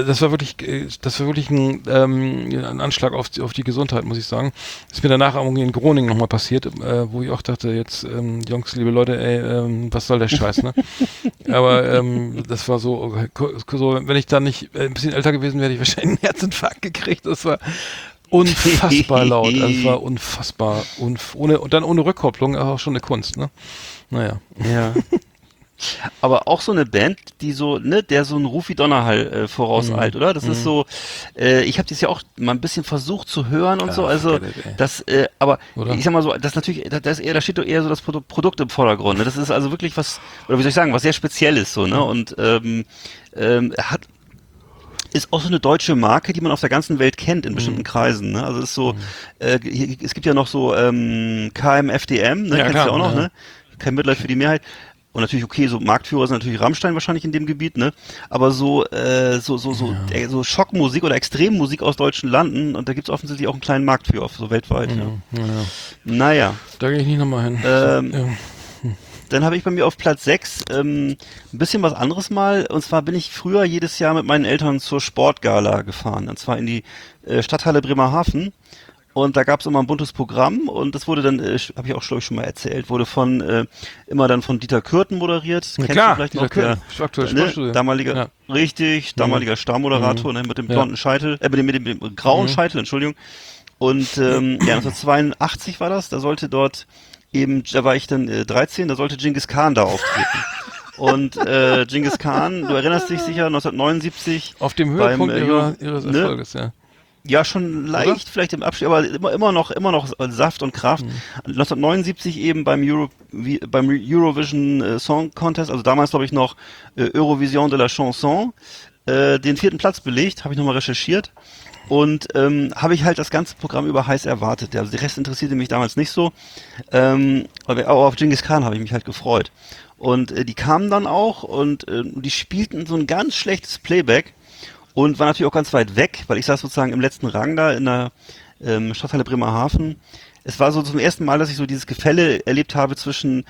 ein Anschlag auf die Gesundheit, muss ich sagen. Das ist mir danach irgendwie in Groningen nochmal passiert, wo ich auch dachte, jetzt Jungs, liebe Leute, was soll der Scheiß, ne? Aber das war so, wenn ich da nicht ein bisschen älter gewesen wäre, hätte ich wahrscheinlich einen Herzinfarkt gekriegt. Das war unfassbar laut. Also es war unfassbar. Und dann ohne Rückkopplung auch schon eine Kunst, ne? Naja. Ja. Aber auch so eine Band, die so, ne, der so einen Rufi Donnerhall vorauseilt, oder? Das ist so, ich habe das ja auch mal ein bisschen versucht zu hören und so, also das, aber oder? ich sag mal so, das natürlich, da steht doch eher so das Produkt im Vordergrund, ne? Das ist also wirklich was, oder wie soll ich sagen, was sehr Spezielles so, ne? Und ist auch so eine deutsche Marke, die man auf der ganzen Welt kennt in bestimmten Kreisen, ne? Also es ist so, es gibt ja noch so KMFDM, ne? Ja, Kennst klar, du ja auch noch, ja. ne? Kein Mitleid für die Mehrheit. Und natürlich, okay, so Marktführer sind natürlich Rammstein wahrscheinlich in dem Gebiet, ne? Aber so Schockmusik oder Extremmusik aus deutschen Landen, und da gibt's offensichtlich auch einen kleinen Markt für, so weltweit. Ja. Naja. Da gehe ich nicht nochmal hin. Dann habe ich bei mir auf Platz 6 ein bisschen was anderes mal. Und zwar bin ich früher jedes Jahr mit meinen Eltern zur Sportgala gefahren. Und zwar in die Stadthalle Bremerhaven. Und da gab es immer ein buntes Programm. Und das wurde dann, habe ich auch, glaube ich, schon mal erzählt, wurde immer dann von Dieter Kürten moderiert. Ja, Kennst klar, du vielleicht Dieter noch? Kürten, aktuelle Sportstudio. Damaliger, Ja. damaliger Starmoderator, ne, mit dem blonden Scheitel, mit dem grauen Scheitel, Entschuldigung. Und 1982 war das, da war ich dann 13, da sollte Genghis Khan da auftreten. Und Genghis Khan, du erinnerst dich sicher, 1979. Auf dem Höhepunkt ihres Erfolges, ja. Ja, schon leicht, oder? Vielleicht im Abstieg, aber immer noch Saft und Kraft. 1979 eben beim Eurovision Song Contest, also damals glaube ich noch Eurovision de la Chanson, den 4. Platz belegt, habe ich nochmal recherchiert. Und habe ich halt das ganze Programm über heiß erwartet. Also der Rest interessierte mich damals nicht so. Aber auch auf Genghis Khan habe ich mich halt gefreut. Und die kamen dann auch und die spielten so ein ganz schlechtes Playback und war natürlich auch ganz weit weg, weil ich saß sozusagen im letzten Rang da in der Stadthalle Bremerhaven. Es war so zum ersten Mal, dass ich so dieses Gefälle erlebt habe zwischen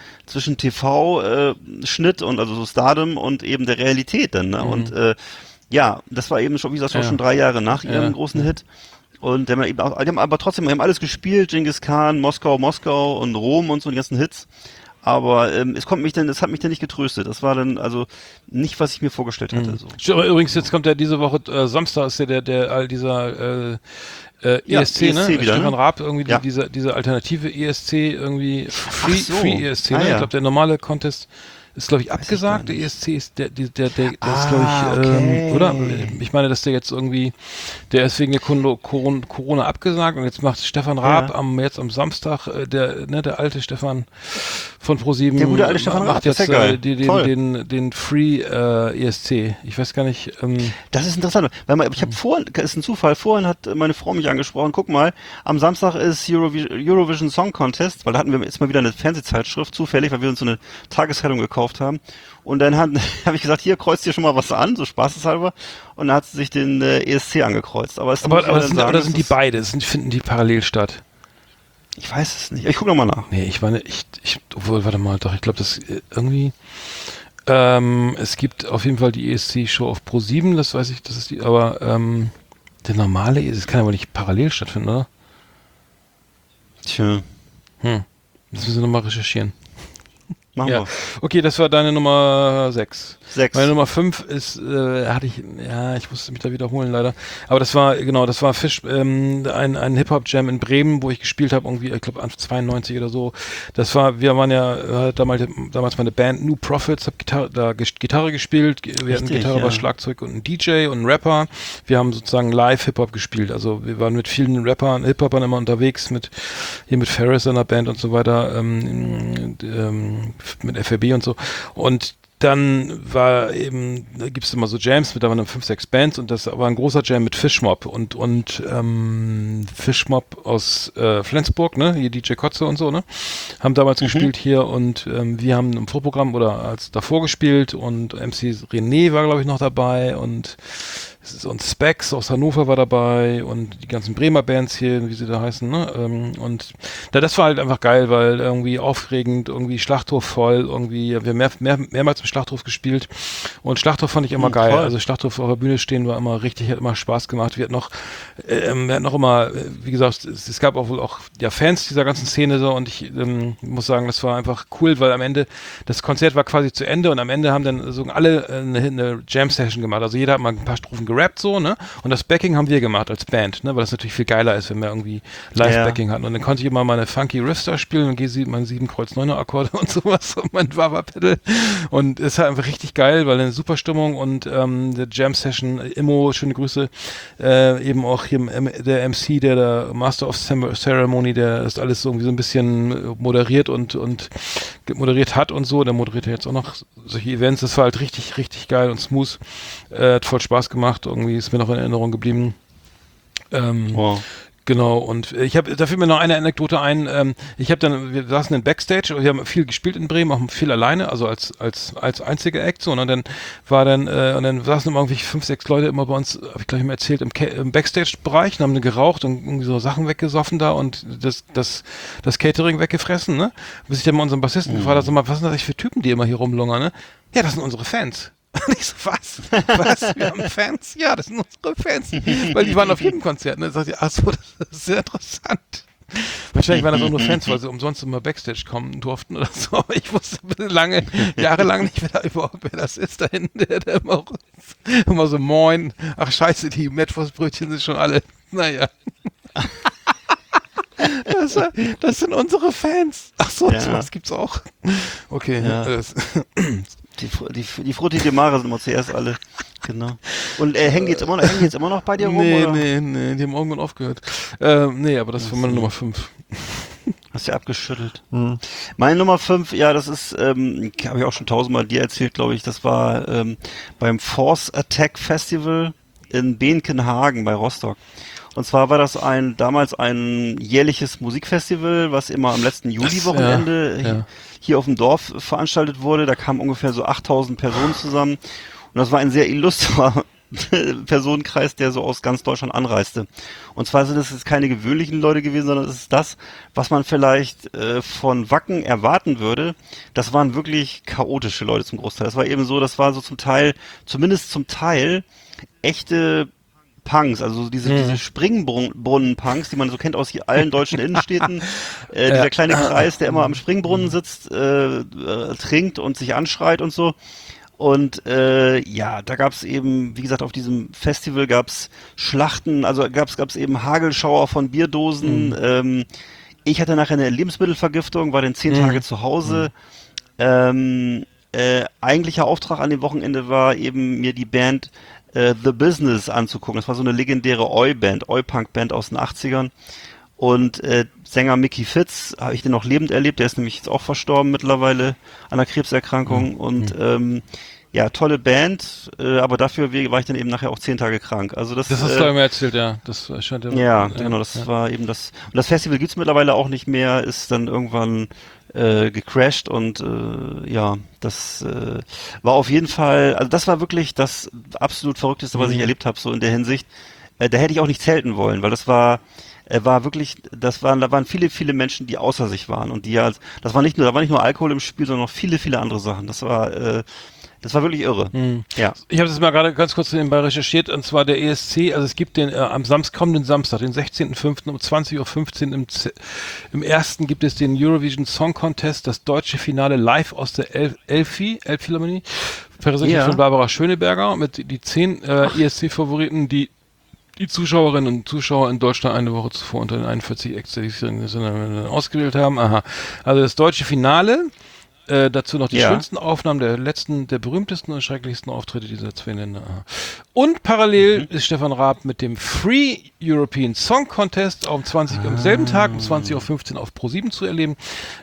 TV-Schnitt und also so Stardom und eben der Realität dann. Ne? Und ja, das war eben schon, wie gesagt, schon 3 Jahre nach ihrem großen Hit. Und die haben aber trotzdem, haben alles gespielt, Genghis Khan, Moskau und Rom und so die ganzen Hits. Aber es hat mich dann nicht getröstet. Das war dann also nicht, was ich mir vorgestellt hatte. So. Aber übrigens, jetzt kommt ja diese Woche, Samstag ist ja der all dieser ESC, ne? Wieder, Stefan ne? Raab, irgendwie diese alternative ESC, irgendwie Free ESC, ne? Ja. Ich glaube, der normale Contest ist, glaube ich, abgesagt. Der ESC ist der ist, glaube ich, okay. oder? Ich meine, dass der jetzt irgendwie, der ist wegen der Corona abgesagt und jetzt macht Stefan Raab jetzt am Samstag, der alte Stefan von ProSieben, der gute alte Stefan Raab, macht jetzt das ist ja geil. den Free ESC. Ich weiß gar nicht. Das ist interessant, weil ich habe ist ein Zufall, vorhin hat meine Frau mich angesprochen, guck mal, am Samstag ist Eurovision Song Contest, weil da hatten wir jetzt mal wieder eine Fernsehzeitschrift, zufällig, weil wir uns so eine Tageszeitung gekauft haben. Und dann habe ich gesagt, hier kreuzt dir schon mal was an, so spaßeshalber. Und dann hat sie sich den ESC angekreuzt. Aber sind die beide? Finden die parallel statt? Ich weiß es nicht. Ich gucke nochmal nach. Nee, ich meine, warte mal, doch, ich glaube, das irgendwie, es gibt auf jeden Fall die ESC-Show auf ProSieben, das weiß ich, das ist die, aber der normale ESC, das kann ja wohl nicht parallel stattfinden, oder? Tja. Das müssen wir nochmal recherchieren. Machen wir. Okay, das war deine Nummer 6. 6. Meine Nummer 5 ist, ich musste mich da wiederholen leider. Aber das war Fisch, ein Hip-Hop-Jam in Bremen, wo ich gespielt habe, irgendwie, ich glaube, 92 oder so. Wir waren ja damals meine Band New Prophets, hab Gitarre gespielt. Wir hatten Gitarre, Bass, Schlagzeug und einen DJ und einen Rapper. Wir haben sozusagen live Hip-Hop gespielt. Also wir waren mit vielen Hip-Hopern immer unterwegs, mit Ferris in der Band und so weiter, mit FRB und so. Und dann gibt es immer so Jams mit, da waren 5, 6 Bands und das war ein großer Jam mit Fishmob und Fishmob aus Flensburg, ne, hier DJ Kotze und so, ne, haben damals gespielt hier und wir haben im Vorprogramm oder als davor gespielt und MC René war, glaube ich, noch dabei und und Specs aus Hannover war dabei und die ganzen Bremer Bands hier, wie sie da heißen, ne? Und das war halt einfach geil, weil irgendwie aufregend, irgendwie Schlachthof voll, irgendwie, wir haben mehrmals im Schlachthof gespielt und Schlachthof fand ich immer geil. Toll. Also Schlachthof auf der Bühne stehen war immer richtig, hat immer Spaß gemacht. Wir hatten noch immer, wie gesagt, es gab auch wohl auch ja, Fans dieser ganzen Szene so und ich muss sagen, das war einfach cool, weil am Ende, das Konzert war quasi zu Ende und am Ende haben dann so alle eine Jam-Session gemacht. Also jeder hat mal ein paar Strophen gerappt so, ne? Und das Backing haben wir gemacht als Band, ne? Weil das natürlich viel geiler ist, wenn wir irgendwie Live-Backing hatten. Und dann konnte ich immer meine funky Riffs da spielen und meine 7 Kreuz-9er Akkorde und sowas und mein Wah-Wah-Pedal. Und es war einfach richtig geil, weil eine super Stimmung und der Jam-Session, Immo, schöne Grüße, eben auch hier der MC, der Master of Ceremony, der ist alles so irgendwie so ein bisschen moderiert und moderiert hat und so, der moderiert ja jetzt auch noch solche Events, das war halt richtig, richtig geil und smooth, hat voll Spaß gemacht, irgendwie ist mir noch in Erinnerung geblieben. Wow. Genau, und da fällt mir noch eine Anekdote ein. Wir saßen in Backstage, wir haben viel gespielt in Bremen, auch viel alleine, also als einziger Act, so, und dann saßen immer irgendwie 5, 6 Leute immer bei uns, habe ich gleich mal erzählt, im Backstage-Bereich und haben geraucht und irgendwie so Sachen weggesoffen da und das Catering weggefressen, ne? Bis ich dann mal unseren Bassisten gefragt habe, sag mal, was sind das eigentlich für Typen, die immer hier rumlungern, ne? Ja, das sind unsere Fans. Und ich so, was? Was? Wir haben Fans? Ja, das sind unsere Fans. Weil die waren auf jedem Konzert. Ne? Da sagte ich, ach so, das ist sehr interessant. Wahrscheinlich waren das auch nur Fans, weil sie umsonst immer Backstage kommen durften oder so. Aber ich wusste jahrelang nicht, wer das ist da hinten, der immer so, moin. Ach scheiße, die Metwurstbrötchen sind schon alle, naja. Das sind unsere Fans. Ach so, sowas gibt's auch. Okay. Ja. Die Frutti de Mare sind immer zuerst alle. Genau. Und hängen die jetzt immer noch bei dir rum? Nee, oder? nee, die haben irgendwann aufgehört. Nee, aber das war meine Nummer 5. Hast du abgeschüttelt. Meine Nummer 5, ja, das ist, habe ich auch schon 1000-mal dir erzählt, glaube ich, das war beim Force Attack Festival in Behnkenhagen bei Rostock. Und zwar war das damals ein jährliches Musikfestival, was immer am letzten Juli-Wochenende hier auf dem Dorf veranstaltet wurde. Da kamen ungefähr so 8000 Personen zusammen. Und das war ein sehr illustrer Personenkreis, der so aus ganz Deutschland anreiste. Und zwar sind es jetzt keine gewöhnlichen Leute gewesen, sondern es ist das, was man vielleicht von Wacken erwarten würde. Das waren wirklich chaotische Leute zum Großteil. Das war eben so, das war so zumindest zum Teil, echte Punks, also diese Springbrunnen-Punks, die man so kennt aus hier allen deutschen Innenstädten. Dieser kleine Kreis, der immer am Springbrunnen sitzt, trinkt und sich anschreit und so. Und da gab's eben, wie gesagt, auf diesem Festival gab's Schlachten, also gab's eben Hagelschauer von Bierdosen. Ich hatte nachher eine Lebensmittelvergiftung, war dann 10 Tage zu Hause. Eigentlicher Auftrag an dem Wochenende war eben, mir die Band The Business anzugucken. Das war so eine legendäre Oi-Punk-Band aus den 80ern. Und Sänger Mickey Fitz habe ich den noch lebend erlebt. Der ist nämlich jetzt auch verstorben mittlerweile an einer Krebserkrankung. Und tolle Band. Aber dafür war ich dann eben nachher auch 10 Tage krank. Also das hast du mir erzählt, ja. Das scheint genau. Das war eben das. Und das Festival gibt's mittlerweile auch nicht mehr. Ist dann irgendwann gecrashed und das war auf jeden Fall, also das war wirklich das absolut Verrückteste, was ich erlebt habe, so in der Hinsicht. Da hätte ich auch nicht zelten wollen, weil das waren viele, viele Menschen, die außer sich waren und da war nicht nur Alkohol im Spiel, sondern noch viele, viele andere Sachen. Das war wirklich irre. Ja. Ich habe das mal gerade ganz kurz nebenbei recherchiert, und zwar der ESC, also es gibt den kommenden Samstag, den 16.05. um 20.15 Uhr im ersten gibt es den Eurovision Song Contest, das deutsche Finale live aus der Elbphilharmonie, präsentiert von Barbara Schöneberger, mit die 10 ESC-Favoriten, die Zuschauerinnen und Zuschauer in Deutschland eine Woche zuvor unter den 41 Acts ausgewählt haben. Aha. Also das deutsche Finale, dazu noch die schönsten Aufnahmen der berühmtesten und schrecklichsten Auftritte dieser 2 Länder. Aha. Und parallel ist Stefan Raab mit dem Free European Song Contest am selben Tag um 20.15 Uhr auf Pro7 zu erleben.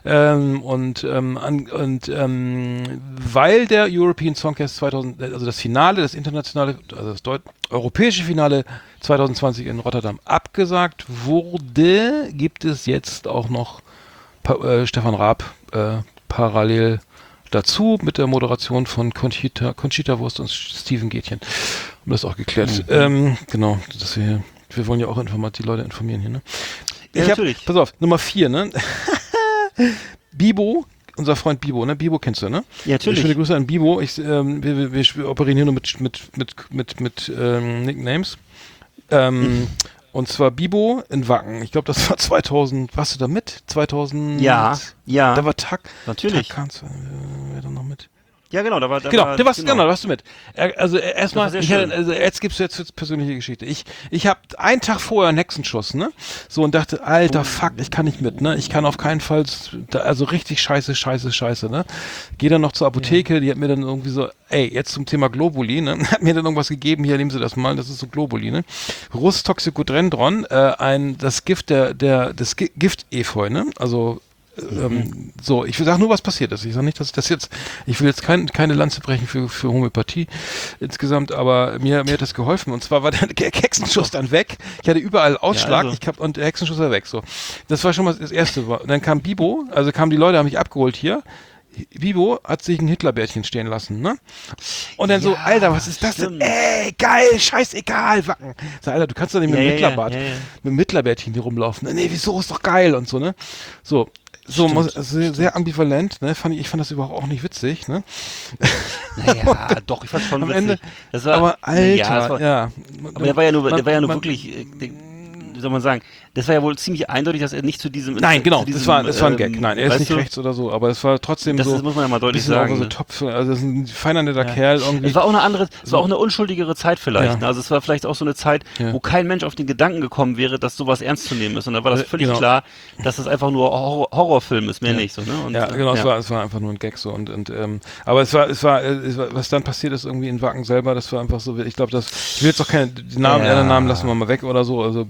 Weil der European Song Contest also das Finale, das internationale, also das europäische Finale 2020 in Rotterdam abgesagt wurde, gibt es jetzt auch noch Stefan Raab parallel dazu mit der Moderation von Conchita Wurst und Steven Gätjen. das auch geklärt. Genau, dass wir wollen ja auch die Leute informieren hier, ne? Ja, natürlich. Pass auf, Nummer 4, ne? Bibo, unser Freund Bibo, ne? Bibo kennst du, ne? Ja, natürlich. Schöne Grüße an Bibo. Wir operieren hier nur mit Nicknames. Und zwar Bibo in Wacken. Ich glaube, das war 2000. Warst du da mit? 2000? Ja. Da war Tag. Natürlich. Tag kannst du, wer da noch mit? Ja, genau, da warst du mit. Erstmal, sehr schön. jetzt gibt's jetzt persönliche Geschichte. Ich habe einen Tag vorher einen Hexenschuss, ne? So und dachte, alter Fuck, ich kann nicht mit, ne? Ich kann auf keinen Fall, also richtig scheiße, ne? Geh dann noch zur Apotheke, die hat mir dann irgendwie so, jetzt zum Thema Globuli, ne? Hat mir dann irgendwas gegeben, hier nehmen Sie das mal, das ist so Globuli, ne? Rustoxicodendron, das Gift des Gift-Efeu, ne? Also so, ich sage nur, was passiert ist. Ich sage nicht, dass ich das jetzt, ich will jetzt keine Lanze brechen für Homöopathie insgesamt, aber mir hat das geholfen. Und zwar war der Hexenschuss dann weg. Ich hatte überall Ausschlag, und der Hexenschuss war weg. So, das war schon mal das Erste. Und dann kam Bibo, also kamen die Leute, haben mich abgeholt hier. Bibo hat sich ein Hitlerbärtchen stehen lassen, ne? Und dann so, Alter, was ist das denn? Ey, geil, scheißegal, Wacken. Sag, Alter, du kannst doch nicht mit dem Hitlerbart, mit dem Hitlerbärtchen hier rumlaufen. Nee, wieso, ist doch geil und so, ne? So, sehr ambivalent, ne? Ich fand das überhaupt auch nicht witzig, ne? Naja, doch, ich fand schon witzig. Ende, das war, aber Alter, aber der war ja nur wirklich, wie soll man sagen, das war ja wohl ziemlich eindeutig, dass er nicht zu diesem... Nein, genau, das war ein Gag. Nein, er ist nicht rechts oder so, aber es war trotzdem das so... Das muss man ja mal deutlich So sagen. also das ist ein feiner, netter Kerl irgendwie. Es war auch es war auch eine unschuldigere Zeit vielleicht. Ja. Also es war vielleicht auch so eine Zeit, wo kein Mensch auf den Gedanken gekommen wäre, dass sowas ernst zu nehmen ist. Und da war das völlig klar, dass das einfach nur Horrorfilm ist, mehr nicht so. Ne? Und, genau, es war einfach nur ein Gag so. Aber es war, was dann passiert ist irgendwie in Wacken selber, das war einfach so, ich glaube, ich will jetzt auch keine Namen lassen wir mal weg oder so. Also,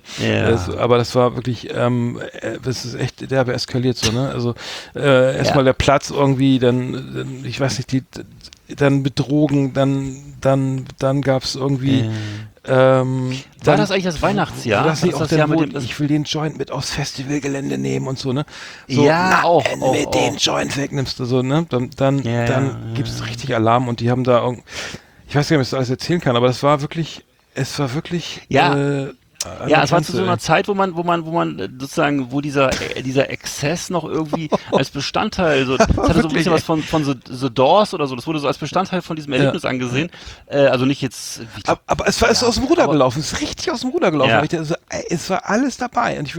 aber das war wirklich, das ist echt derbe eskaliert so, ne? Also erstmal der Platz irgendwie, dann ich weiß nicht, dann mit Drogen, dann gab's irgendwie war das eigentlich das Weihnachtsjahr? Ich will den Joint mit aufs Festivalgelände nehmen und so, ne? So, wenn du den Joint wegnimmst, so, ne? Dann gibt's richtig Alarm und die haben da ich weiß nicht, ob ich das alles erzählen kann, aber es war wirklich es war zu so einer Zeit, wo man sozusagen, wo dieser Exzess noch irgendwie als Bestandteil, das hatte so ein bisschen was von The Doors oder so, das wurde so als Bestandteil von diesem Erlebnis angesehen, also nicht jetzt... Aber es ist aus dem Ruder gelaufen, es ist richtig aus dem Ruder gelaufen, es war alles dabei und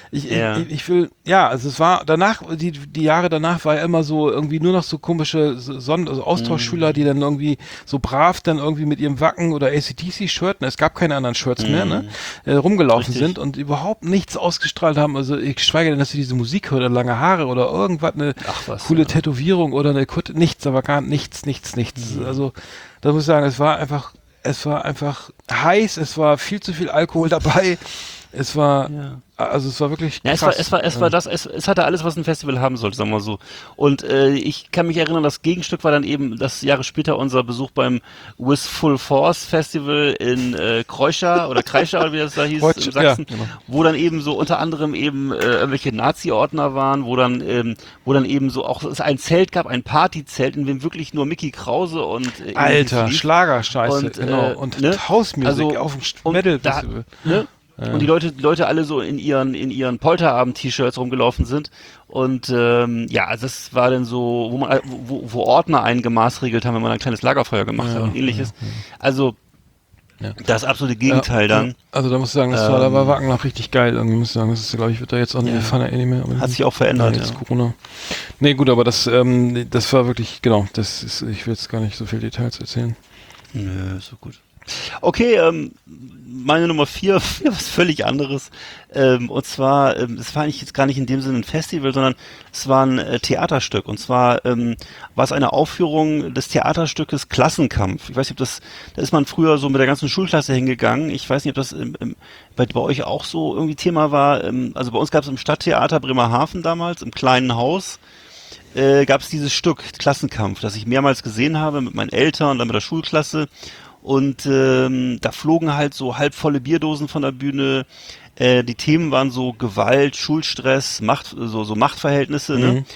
also es war danach, die Jahre danach war ja immer so irgendwie nur noch so komische Austauschschüler, die dann irgendwie so brav dann irgendwie mit ihrem Wacken oder AC/DC-Shirt, es gab keine anderen Shirts mehr, ne? Rumgelaufen sind und überhaupt nichts ausgestrahlt haben. Also ich schweige denn, dass sie diese Musik hört oder lange Haare oder irgendwas, eine coole Tätowierung oder eine Kutte, nichts, aber gar nichts. Also da muss ich sagen, es war einfach heiß, es war viel zu viel Alkohol dabei. Es war wirklich krass. Es hatte alles, was ein Festival haben sollte, sagen wir mal so. Und ich kann mich erinnern, das Gegenstück war dann eben das Jahre später unser Besuch beim With Full Force Festival in Kreischer oder wie das da hieß, in Sachsen, wo dann eben so unter anderem eben irgendwelche Nazi-Ordner waren, wo dann eben so auch es ein Zelt gab, ein Partyzelt, in dem wirklich nur Mickey Krause und Alter, Schlagerscheiße, und Hausmusik auf dem Metal-Festival. Und die Leute alle so in ihren Polterabend-T-Shirts rumgelaufen sind. Und also das war dann so, wo Ordner einen gemaßregelt haben, wenn man ein kleines Lagerfeuer gemacht hat und ähnliches. Also das absolute Gegenteil dann. Also da muss ich sagen, da war Wacken noch richtig geil. Irgendwie muss ich sagen, das ist, glaube ich, wird da jetzt auch nicht mehr. Hat sich auch verändert. Jetzt Corona. Nee, gut, aber das war wirklich, genau, ich will jetzt gar nicht so viel Details erzählen. Nö, so gut. Okay, meine Nummer 4, was völlig anderes. Und zwar, es war eigentlich jetzt gar nicht in dem Sinne ein Festival, sondern es war ein Theaterstück. Und zwar war es eine Aufführung des Theaterstückes Klassenkampf. Ich weiß nicht, da ist man früher so mit der ganzen Schulklasse hingegangen. Ich weiß nicht, ob das bei euch auch so irgendwie Thema war. Also bei uns gab es im Stadttheater Bremerhaven damals, im kleinen Haus, gab es dieses Stück Klassenkampf, das ich mehrmals gesehen habe mit meinen Eltern und dann mit der Schulklasse. Und da flogen halt so halbvolle Bierdosen von der Bühne. Die Themen waren so Gewalt, Schulstress, Machtverhältnisse. Ne?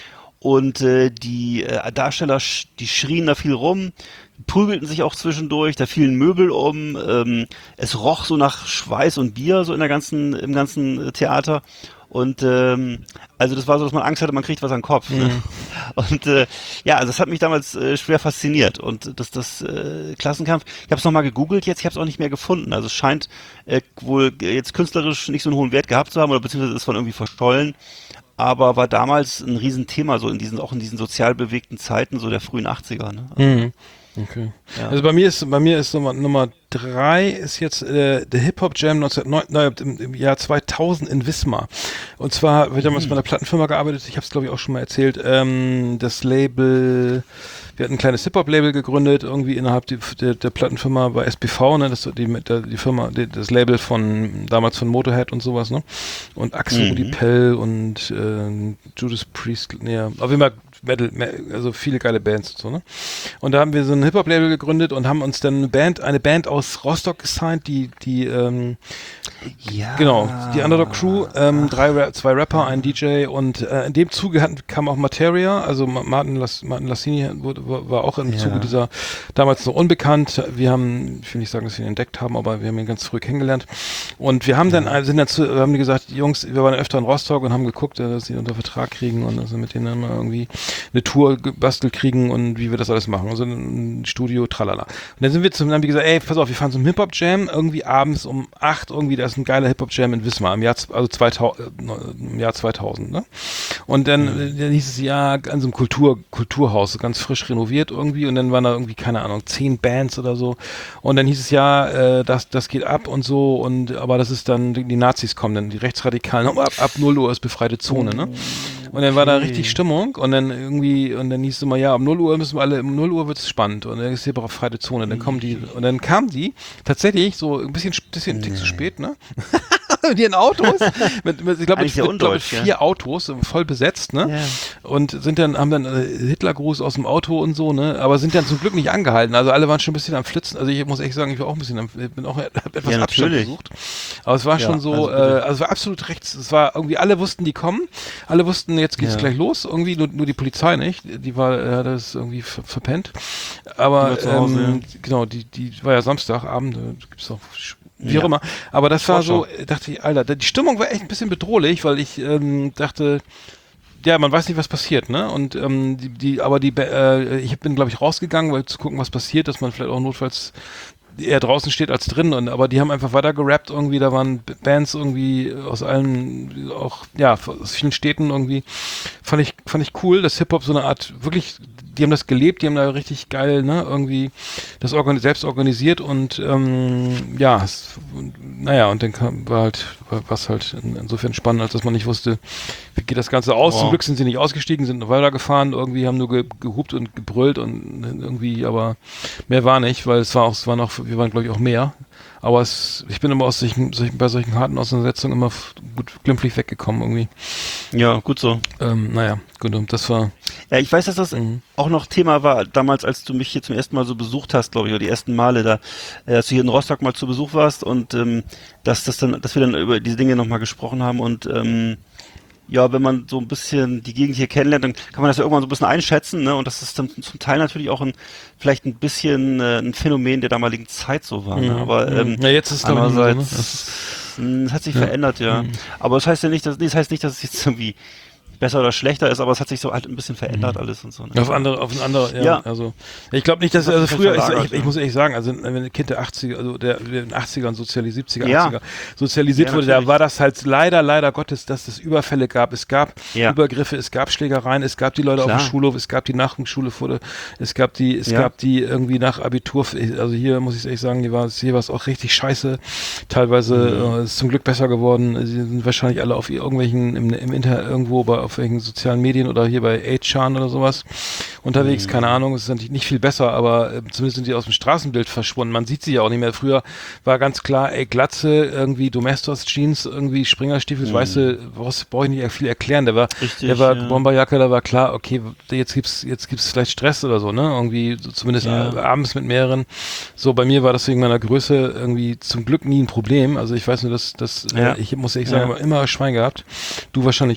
und die Darsteller, die schrien da viel rum, prügelten sich auch zwischendurch, da fielen Möbel um, es roch so nach Schweiß und Bier so im ganzen Theater. Und also das war so, dass man Angst hatte, man kriegt was an den Kopf. Ne? Und ja, also das hat mich damals schwer fasziniert. Und das Klassenkampf, ich habe es nochmal gegoogelt jetzt, ich habe es auch nicht mehr gefunden. Also es scheint wohl jetzt künstlerisch nicht so einen hohen Wert gehabt zu haben oder beziehungsweise ist von irgendwie verschollen. Aber war damals ein Riesenthema, so auch in diesen sozial bewegten Zeiten, so der frühen 80er. Ne? Mhm. Okay. Ja. Also bei mir ist Nummer 3 ist jetzt der Hip-Hop Jam im Jahr 2000 in Wismar. Und zwar habe ich damals bei einer Plattenfirma gearbeitet, ich habe es glaube ich auch schon mal erzählt, das Label, wir hatten ein kleines Hip-Hop-Label gegründet, irgendwie innerhalb der Plattenfirma bei SPV, ne, das die Firma, das Label damals von Motorhead und sowas, ne? Und Axel Rudi Pell und Judas Priest, ne, auf jeden Fall Metal, also viele geile Bands und so, ne? Und da haben wir so ein Hip-Hop-Label gegründet und haben uns dann eine Band aus Rostock gesigned, die Underdog Crew, 2 Rapper, ein DJ und in dem Zuge kam auch Materia, also Martin Lassini war auch im Zuge dieser, damals noch unbekannt, ich will nicht sagen, dass wir ihn entdeckt haben, aber wir haben ihn ganz früh kennengelernt und wir haben haben gesagt, Jungs, wir waren öfter in Rostock und haben geguckt, dass sie unter Vertrag kriegen und dass wir mit denen dann mal irgendwie eine Tour gebastelt kriegen und wie wir das alles machen, also ein Studio, tralala. Und dann haben wir gesagt, ey, pass auf, wir fahren zum Hip-Hop-Jam, irgendwie abends um 8, irgendwie, da ist ein geiler Hip-Hop-Jam in Wismar, im Jahr 2000, ne? Und dann hieß es ja, an so einem Kulturhaus, so ganz frisch renoviert irgendwie und dann waren da irgendwie, keine Ahnung, 10 Bands oder so und dann hieß es ja, das geht ab und so aber das ist dann, die Nazis kommen dann, die Rechtsradikalen, ab 0 Uhr ist befreite Zone, ne? Und dann war da richtig Stimmung und dann hieß es immer, ja, um 0 Uhr um 0 Uhr wird's spannend und dann ist hier befreite Zone, dann kamen die tatsächlich so ein bisschen Tick zu spät, ne? Mit ihren Autos, ich glaube, mit 4 Autos, voll besetzt, ne? Yeah. Und haben dann Hitlergruß aus dem Auto und so, ne? Aber sind dann zum Glück nicht angehalten. Also alle waren schon ein bisschen am Flitzen. Also ich muss echt sagen, ich war auch ein bisschen hab etwas Abstand gesucht. Aber es war schon so, also es war absolut rechts. Es war irgendwie, alle wussten, die kommen. Alle wussten, jetzt geht's gleich los. Irgendwie nur die Polizei nicht. Die war, das irgendwie verpennt. Aber, genau, die war ja Samstagabend, gibt's auch wie auch immer. Aber das war so, dachte ich, Alter, die Stimmung war echt ein bisschen bedrohlich, weil ich dachte, ja, man weiß nicht, was passiert, ne? Und ich bin, glaube ich, rausgegangen, weil zu gucken, was passiert, dass man vielleicht auch notfalls eher draußen steht als drin, aber die haben einfach weiter gerappt irgendwie, da waren Bands irgendwie aus allen, auch, ja, aus vielen Städten irgendwie. Fand ich cool, dass Hip-Hop so eine Art, wirklich, die haben das gelebt, die haben da richtig geil, ne, irgendwie das selbst organisiert und und dann war es halt insofern spannend, als dass man nicht wusste, wie geht das Ganze aus. Zum Glück sind sie nicht ausgestiegen, sind noch weitergefahren, irgendwie haben nur gehupt und gebrüllt und irgendwie, aber mehr war nicht, weil wir waren glaube ich auch mehr. Aber ich bin immer bei solchen harten Auseinandersetzungen immer gut glimpflich weggekommen irgendwie. Ja, gut so. Gut, das war... Ja, ich weiß, dass das auch noch Thema war, damals, als du mich hier zum ersten Mal so besucht hast, glaube ich, oder die ersten Male da, als du hier in Rostock mal zu Besuch warst und dass wir dann über diese Dinge nochmal gesprochen haben und ja, wenn man so ein bisschen die Gegend hier kennenlernt, dann kann man das ja irgendwann so ein bisschen einschätzen, ne? Und das ist dann zum Teil natürlich auch vielleicht ein bisschen ein Phänomen der damaligen Zeit so war, ne? Aber jetzt ist es andererseits, es hat sich verändert, ja. Aber das heißt ja nicht, dass es jetzt irgendwie besser oder schlechter ist, aber es hat sich so halt ein bisschen verändert alles und so. Ne? Auf ein anderer, ja. Also ich glaube nicht, dass früher, ich muss ehrlich sagen, also wenn ein Kind der 80er, also der in den 80ern 70er, 80er sozialisiert wurde, da war das halt leider Gottes, dass es Überfälle gab, es gab Übergriffe, es gab Schlägereien, es gab die Leute auf dem Schulhof, es gab die Nachwuchsschule es gab die irgendwie nach Abitur, also hier muss ich ehrlich sagen, hier war es auch richtig scheiße, teilweise ist zum Glück besser geworden, sie sind wahrscheinlich alle auf irgendwelchen, im Internet irgendwo auf welchen sozialen Medien oder hier bei 8chan oder sowas unterwegs, keine Ahnung, es ist natürlich nicht viel besser, aber zumindest sind die aus dem Straßenbild verschwunden, man sieht sie ja auch nicht mehr. Früher war ganz klar, Glatze, irgendwie Domestos Jeans, irgendwie Springerstiefel, weißt du, brauche ich nicht viel erklären, der war Bomberjacke, da war klar, okay, jetzt gibt's vielleicht Stress oder so, ne, irgendwie so zumindest abends mit mehreren, so bei mir war das wegen meiner Größe irgendwie zum Glück nie ein Problem, also ich weiß nur, dass ich muss ehrlich sagen, immer Schwein gehabt, du wahrscheinlich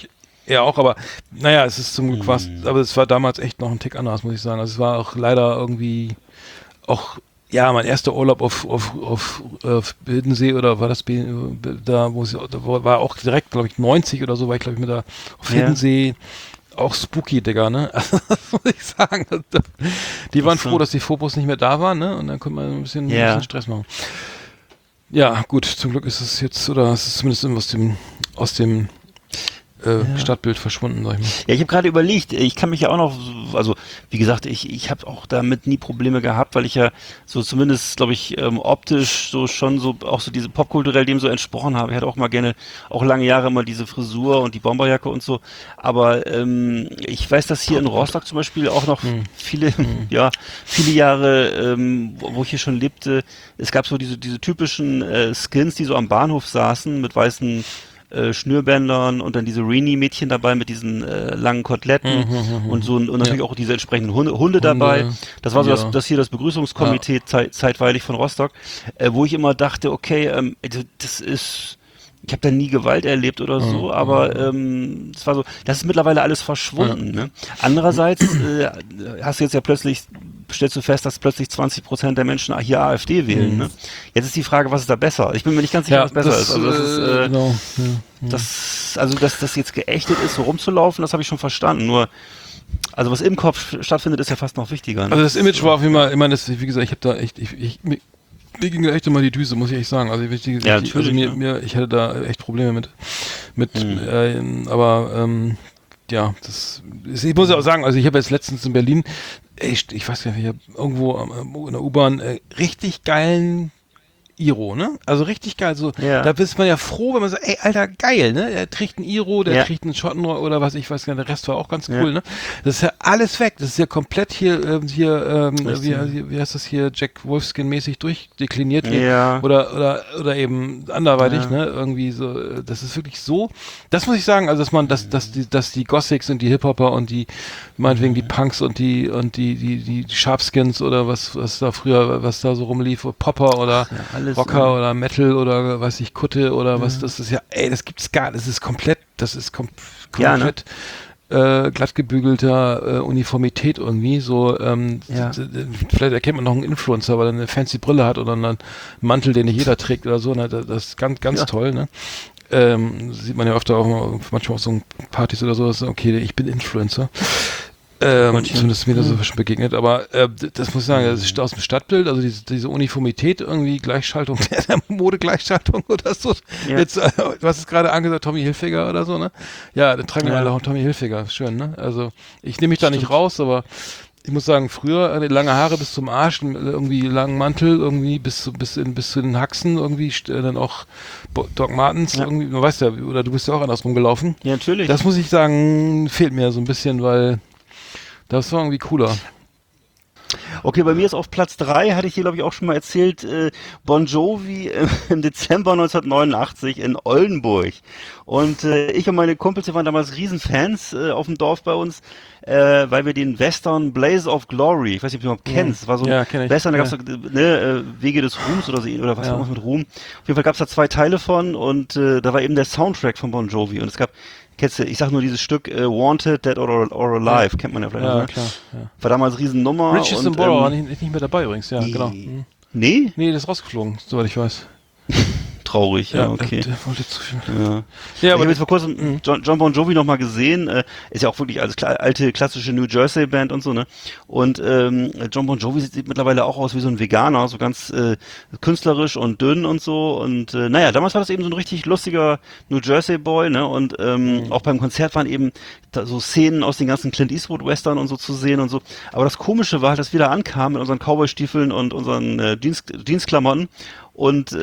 Ja, auch, aber naja, es ist zum Glück was, aber es war damals echt noch ein Tick anders, muss ich sagen. Also es war auch leider irgendwie auch, ja, mein erster Urlaub auf Bildensee oder war das da, war auch direkt, glaube ich, 90 oder so, war ich, glaube ich, mit da auf Hiddensee. Auch spooky, Digga, ne? Also, das muss ich sagen. Die waren froh, dass die Phobos nicht mehr da waren, ne? Und dann konnte man ein bisschen Stress machen. Ja, gut, zum Glück ist es jetzt, oder es ist zumindest aus dem Stadtbild verschwunden, sag ich mal. Ja, ich habe gerade überlegt, ich kann mich ja auch noch, also wie gesagt, ich habe auch damit nie Probleme gehabt, weil ich ja so zumindest, glaube ich, optisch so schon so auch so diese popkulturell dem so entsprochen habe. Ich hatte auch mal gerne, auch lange Jahre immer diese Frisur und die Bomberjacke und so. Aber ich weiß, dass hier in Rostock zum Beispiel auch noch viele Jahre, wo ich hier schon lebte, es gab so diese typischen Skins, die so am Bahnhof saßen mit weißen Schnürbändern und dann diese Rini-Mädchen dabei mit diesen langen Koteletten und so und natürlich auch diese entsprechenden Hunde dabei. Das war so das hier das Begrüßungskomitee zeitweilig von Rostock, wo ich immer dachte, okay, das ist, ich habe da nie Gewalt erlebt oder so, aber es war so, das ist mittlerweile alles verschwunden. Ne? Andererseits hast du jetzt ja plötzlich, stellst du fest, dass plötzlich 20% der Menschen hier AfD wählen. Ne? Jetzt ist die Frage, was ist da besser? Ich bin mir nicht ganz sicher, was besser ist. Also dass das jetzt geächtet ist, so rumzulaufen, das habe ich schon verstanden. Nur, also was im Kopf stattfindet, ist ja fast noch wichtiger. Ne? Also das Image war auf jeden Fall, ich meine, wie gesagt, ich habe da echt, mir ging da echt immer die Düse, muss ich echt sagen. Also, ich hatte da echt Probleme mit ja, ich muss ja auch sagen, also ich habe jetzt letztens in Berlin, ich weiß gar nicht, ich habe irgendwo in der U-Bahn richtig geilen Iro, ne? Also richtig geil. So, da ist man ja froh, wenn man sagt, ey, Alter, geil, ne? Er trägt einen Iro, der trägt einen Schottenrohr oder was, ich weiß gar nicht, der Rest war auch ganz cool, ne? Das ist ja alles weg. Das ist ja komplett hier, wie heißt das hier, Jack Wolfskin-mäßig durchdekliniert hier. Oder eben anderweitig, ne? Irgendwie so, das ist wirklich so. Das muss ich sagen, also dass die Gothics und die Hip-Hopper und die, meinetwegen die Punks und die Sharpskins oder was da früher, was da so rumlief, Popper oder Rocker oder Metal oder weiß ich, Kutte oder was, das ist ja, das gibt's gar nicht, das ist komplett glatt gebügelter Uniformität irgendwie, so, vielleicht erkennt man noch einen Influencer, weil er eine fancy Brille hat oder einen Mantel, den nicht jeder trägt oder so, ne? Das ist ganz toll, ne? Sieht man ja öfter auch manchmal auf so Partys oder so, okay, ich bin Influencer. Zumindest mir das so schon begegnet, aber das muss ich sagen, das ist aus dem Stadtbild, also diese Uniformität irgendwie, Gleichschaltung, der Modegleichschaltung oder so. Ja. Jetzt, du hast es gerade angesagt, Tommy Hilfiger oder so, ne? Ja, dann tragen wir alle auch Tommy Hilfiger, schön, ne? Also ich nehme mich da nicht raus, aber ich muss sagen, früher lange Haare bis zum Arsch, irgendwie langen Mantel, irgendwie bis zu den Haxen, irgendwie dann auch Doc Martens, irgendwie, man weiß ja, oder du bist ja auch andersrum gelaufen. Ja, natürlich. Das muss ich sagen, fehlt mir so ein bisschen, weil das war irgendwie cooler. Okay, bei mir ist auf Platz 3, hatte ich hier glaube ich auch schon mal erzählt, Bon Jovi im Dezember 1989 in Oldenburg. Und ich und meine Kumpels, wir waren damals Riesenfans auf dem Dorf bei uns, weil wir den Western Blaze of Glory, ich weiß nicht, ob du überhaupt kennst, das war so ein Western, da gab es Wege des Ruhms oder so, oder was mit Ruhm. Auf jeden Fall gab es da 2 Teile von und da war eben der Soundtrack von Bon Jovi und es gab, kennst du, ich sag nur dieses Stück Wanted, Dead or Alive, kennt man ja vielleicht. Ja, klar. Ja. War damals Riesennummer. Riches and Borough war nicht mehr dabei übrigens, ja, genau. Nee? Nee, der ist rausgeflogen, soweit ich weiß. Traurig, ja, okay. Der wollte zu viel. Ja, ich habe jetzt vor kurzem John Bon Jovi nochmal gesehen, ist ja auch wirklich alte klassische New Jersey Band und so, ne? Und John Bon Jovi sieht mittlerweile auch aus wie so ein Veganer, so ganz künstlerisch und dünn und so. Und naja, damals war das eben so ein richtig lustiger New Jersey Boy, ne? Und auch beim Konzert waren eben da so Szenen aus den ganzen Clint Eastwood Western und so zu sehen und so. Aber das Komische war halt, dass wir da ankamen mit unseren Cowboy-Stiefeln und unseren Jeansklamotten und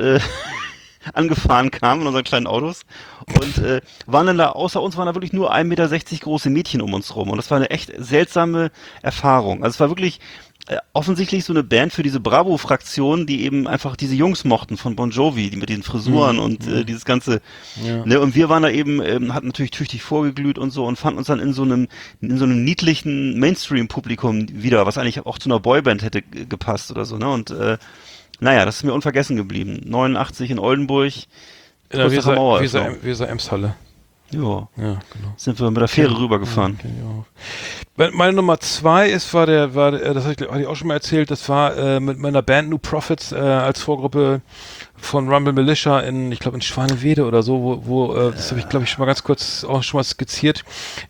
angefahren kamen in unseren kleinen Autos und waren dann da, außer uns waren da wirklich nur 1,60 Meter große Mädchen um uns rum und das war eine echt seltsame Erfahrung. Also es war wirklich offensichtlich so eine Band für diese Bravo-Fraktion, die eben einfach diese Jungs mochten von Bon Jovi, die mit den Frisuren und dieses ganze, ne, und wir waren da eben, hatten natürlich tüchtig vorgeglüht und so und fanden uns dann in so einem niedlichen Mainstream-Publikum wieder, was eigentlich auch zu einer Boyband hätte gepasst oder so, ne, und naja, das ist mir unvergessen geblieben. 89 in Oldenburg, Weser Emshalle. Ja, Ja, genau. sind wir mit der Fähre rübergefahren. Okay, ja. Meine Nummer 2 ist, war der, das hatte ich auch schon mal erzählt, das war mit meiner Band New Prophets als Vorgruppe von Rumble Militia ich glaube in Schwanewede oder so, wo das habe ich glaube ich schon mal ganz kurz auch schon mal skizziert,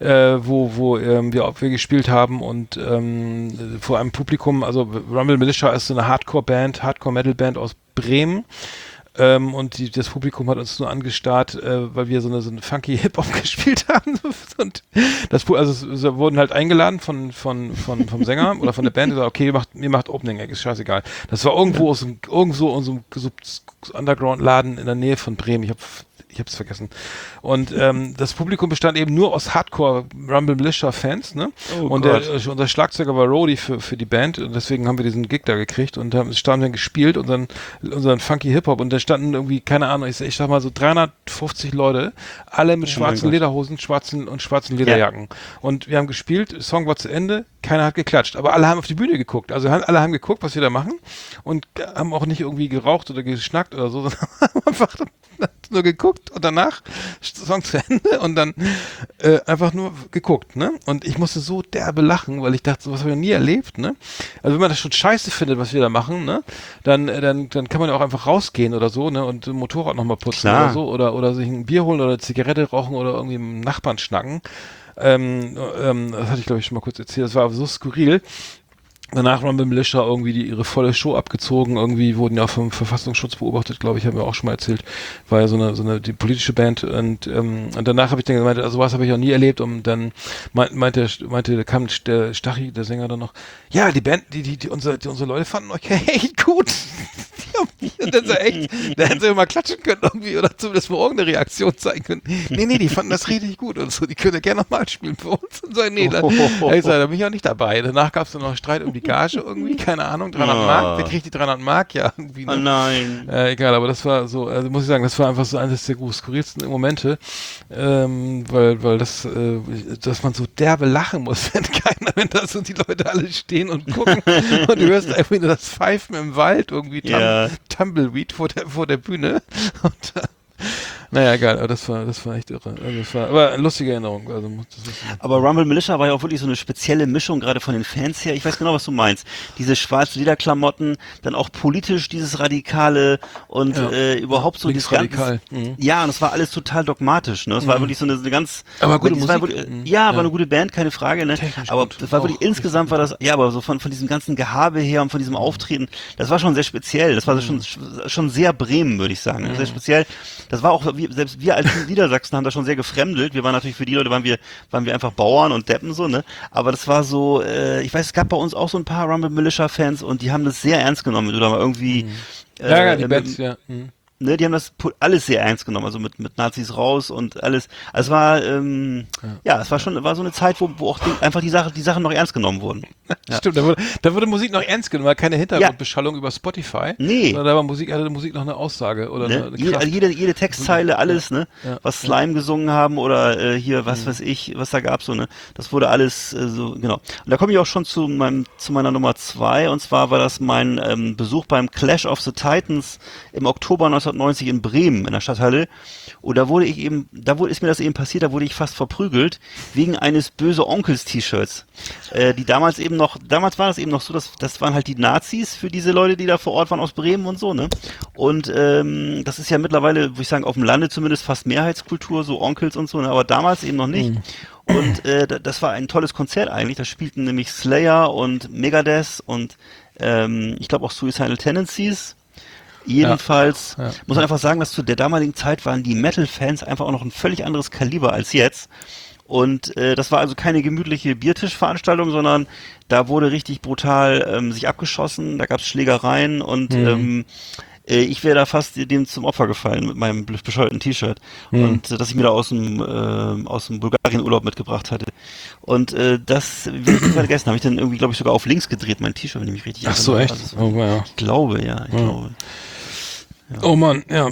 wo wir gespielt haben und vor einem Publikum, also Rumble Militia ist so eine Hardcore-Metal-Band aus Bremen. Und das Publikum hat uns nur angestarrt, weil wir so eine funky Hip-Hop gespielt haben. Und sie wurden halt eingeladen vom Sänger oder von der Band, gesagt, okay, ihr macht Opening Act, ist scheißegal. Das war irgendwo irgendwo in so einem Underground-Laden in der Nähe von Bremen. Ich hab's vergessen. Und das Publikum bestand eben nur aus Hardcore Rumble Militia Fans, ne? Oh und unser Schlagzeuger war Rody für die Band und deswegen haben wir diesen Gig da gekriegt und haben dann gespielt, unseren funky Hip-Hop und da standen irgendwie, keine Ahnung, ich sag mal so 350 Leute, alle mit schwarzen Lederhosen, schwarzen Lederjacken. Ja. Und wir haben gespielt, der Song war zu Ende, keiner hat geklatscht, aber alle haben auf die Bühne geguckt. Also alle haben geguckt, was wir da machen und haben auch nicht irgendwie geraucht oder geschnackt oder so, sondern haben einfach nur geguckt und danach Song zu Ende und dann einfach nur geguckt, ne? Und ich musste so derbe lachen, weil ich dachte, sowas habe ich noch nie erlebt, ne? Also wenn man das schon scheiße findet, was wir da machen, ne? Dann kann man ja auch einfach rausgehen oder so, ne? Und ein Motorrad nochmal putzen oder so oder sich ein Bier holen oder eine Zigarette rauchen oder irgendwie mit dem Nachbarn schnacken. Das hatte ich glaube ich schon mal kurz erzählt, das war so skurril. Danach Rumble Militia irgendwie ihre volle Show abgezogen, irgendwie wurden ja auch vom Verfassungsschutz beobachtet, glaube ich, haben wir auch schon mal erzählt, war ja so eine die politische Band und danach habe ich dann gemeint, also sowas habe ich auch nie erlebt und dann meinte, da kam der Stachy, der Sänger dann noch, ja, die Band, unsere Leute fanden euch echt gut. Und dann so echt, da hätten sie mal klatschen können irgendwie oder zumindest mal irgendeine Reaktion zeigen können. Nee, die fanden das richtig gut und so, die können ja gerne nochmal spielen für uns und so, nee, da bin ich auch nicht dabei. Danach gab es dann noch Streit um die Gage irgendwie, keine Ahnung, 300 Mark, wer kriegt die 300 Mark? Ja, irgendwie. Ne? Oh nein. Egal, aber das war so, also muss ich sagen, das war einfach so eines der skurrilsten Momente, weil das, dass man so derbe lachen muss, wenn da so die Leute alle stehen und gucken und du hörst irgendwie nur das Pfeifen im Wald, irgendwie Tumbleweed vor der Bühne und naja, egal, aber das war echt irre. Also das war aber eine lustige Erinnerung. Also, aber Rumble Militia war ja auch wirklich so eine spezielle Mischung, gerade von den Fans her. Ich weiß genau, was du meinst. Diese schwarzen Lederklamotten, dann auch politisch dieses Radikale und überhaupt so dieses radikal. Ja, und es war alles total dogmatisch. Ne? Es war wirklich so eine ganz... Aber gute Musik. War eine gute Band, keine Frage. Ne? Aber das war wirklich, insgesamt war das, ja, aber so von diesem ganzen Gehabe her und von diesem Auftreten, das war schon sehr speziell. Das war schon sehr Bremen, würde ich sagen. Sehr speziell. Das war auch, selbst wir als Niedersachsen haben da schon sehr gefremdelt. Wir waren natürlich für die Leute, waren wir einfach Bauern und Deppen so, ne? Aber das war so, ich weiß, es gab bei uns auch so ein paar Rumble Militia Fans und die haben das sehr ernst genommen, wenn du da mal irgendwie die Bands, ja. Ne, die haben das alles sehr ernst genommen, also mit Nazis raus und alles. Also es war, es war so eine Zeit, wo auch einfach die Sachen noch ernst genommen wurden. Ja. Stimmt, da wurde Musik noch ernst genommen, war keine Hintergrundbeschallung über Spotify. Nee. Da war hatte Musik noch eine Aussage oder ne? eine Kraft. Jede Textzeile, alles, ne? Ja. Was Slime gesungen haben oder hier, was weiß ich, was da gab, so, ne? Das wurde alles so, genau. Und da komme ich auch schon zu meiner Nummer 2, und zwar war das mein Besuch beim Clash of the Titans im Oktober 1990 in Bremen in der Stadthalle. Und da ist mir das eben passiert, da wurde ich fast verprügelt wegen eines Böse Onkels T-Shirts. Die damals war das eben noch so, das waren halt die Nazis für diese Leute, die da vor Ort waren aus Bremen und so, ne? Und das ist ja mittlerweile, würde ich sagen, auf dem Lande zumindest fast Mehrheitskultur, so Onkels und so, ne? Aber damals eben noch nicht. Und das war ein tolles Konzert eigentlich. Da spielten nämlich Slayer und Megadeth und ich glaube auch Suicidal Tendencies. Jedenfalls muss man einfach sagen, dass zu der damaligen Zeit waren die Metal-Fans einfach auch noch ein völlig anderes Kaliber als jetzt. Und das war also keine gemütliche Biertischveranstaltung, sondern da wurde richtig brutal sich abgeschossen, da gab es Schlägereien und ich wäre da fast dem zum Opfer gefallen mit meinem bescheuerten T-Shirt und das ich mir da aus dem Bulgarien-Urlaub mitgebracht hatte. Und das will ich nicht vergessen, habe ich dann irgendwie, glaube ich, sogar auf links gedreht, mein T-Shirt, wenn ich mich richtig erinnere. Ach so, echt? Also, ich glaube. Ja. Oh Mann, ja.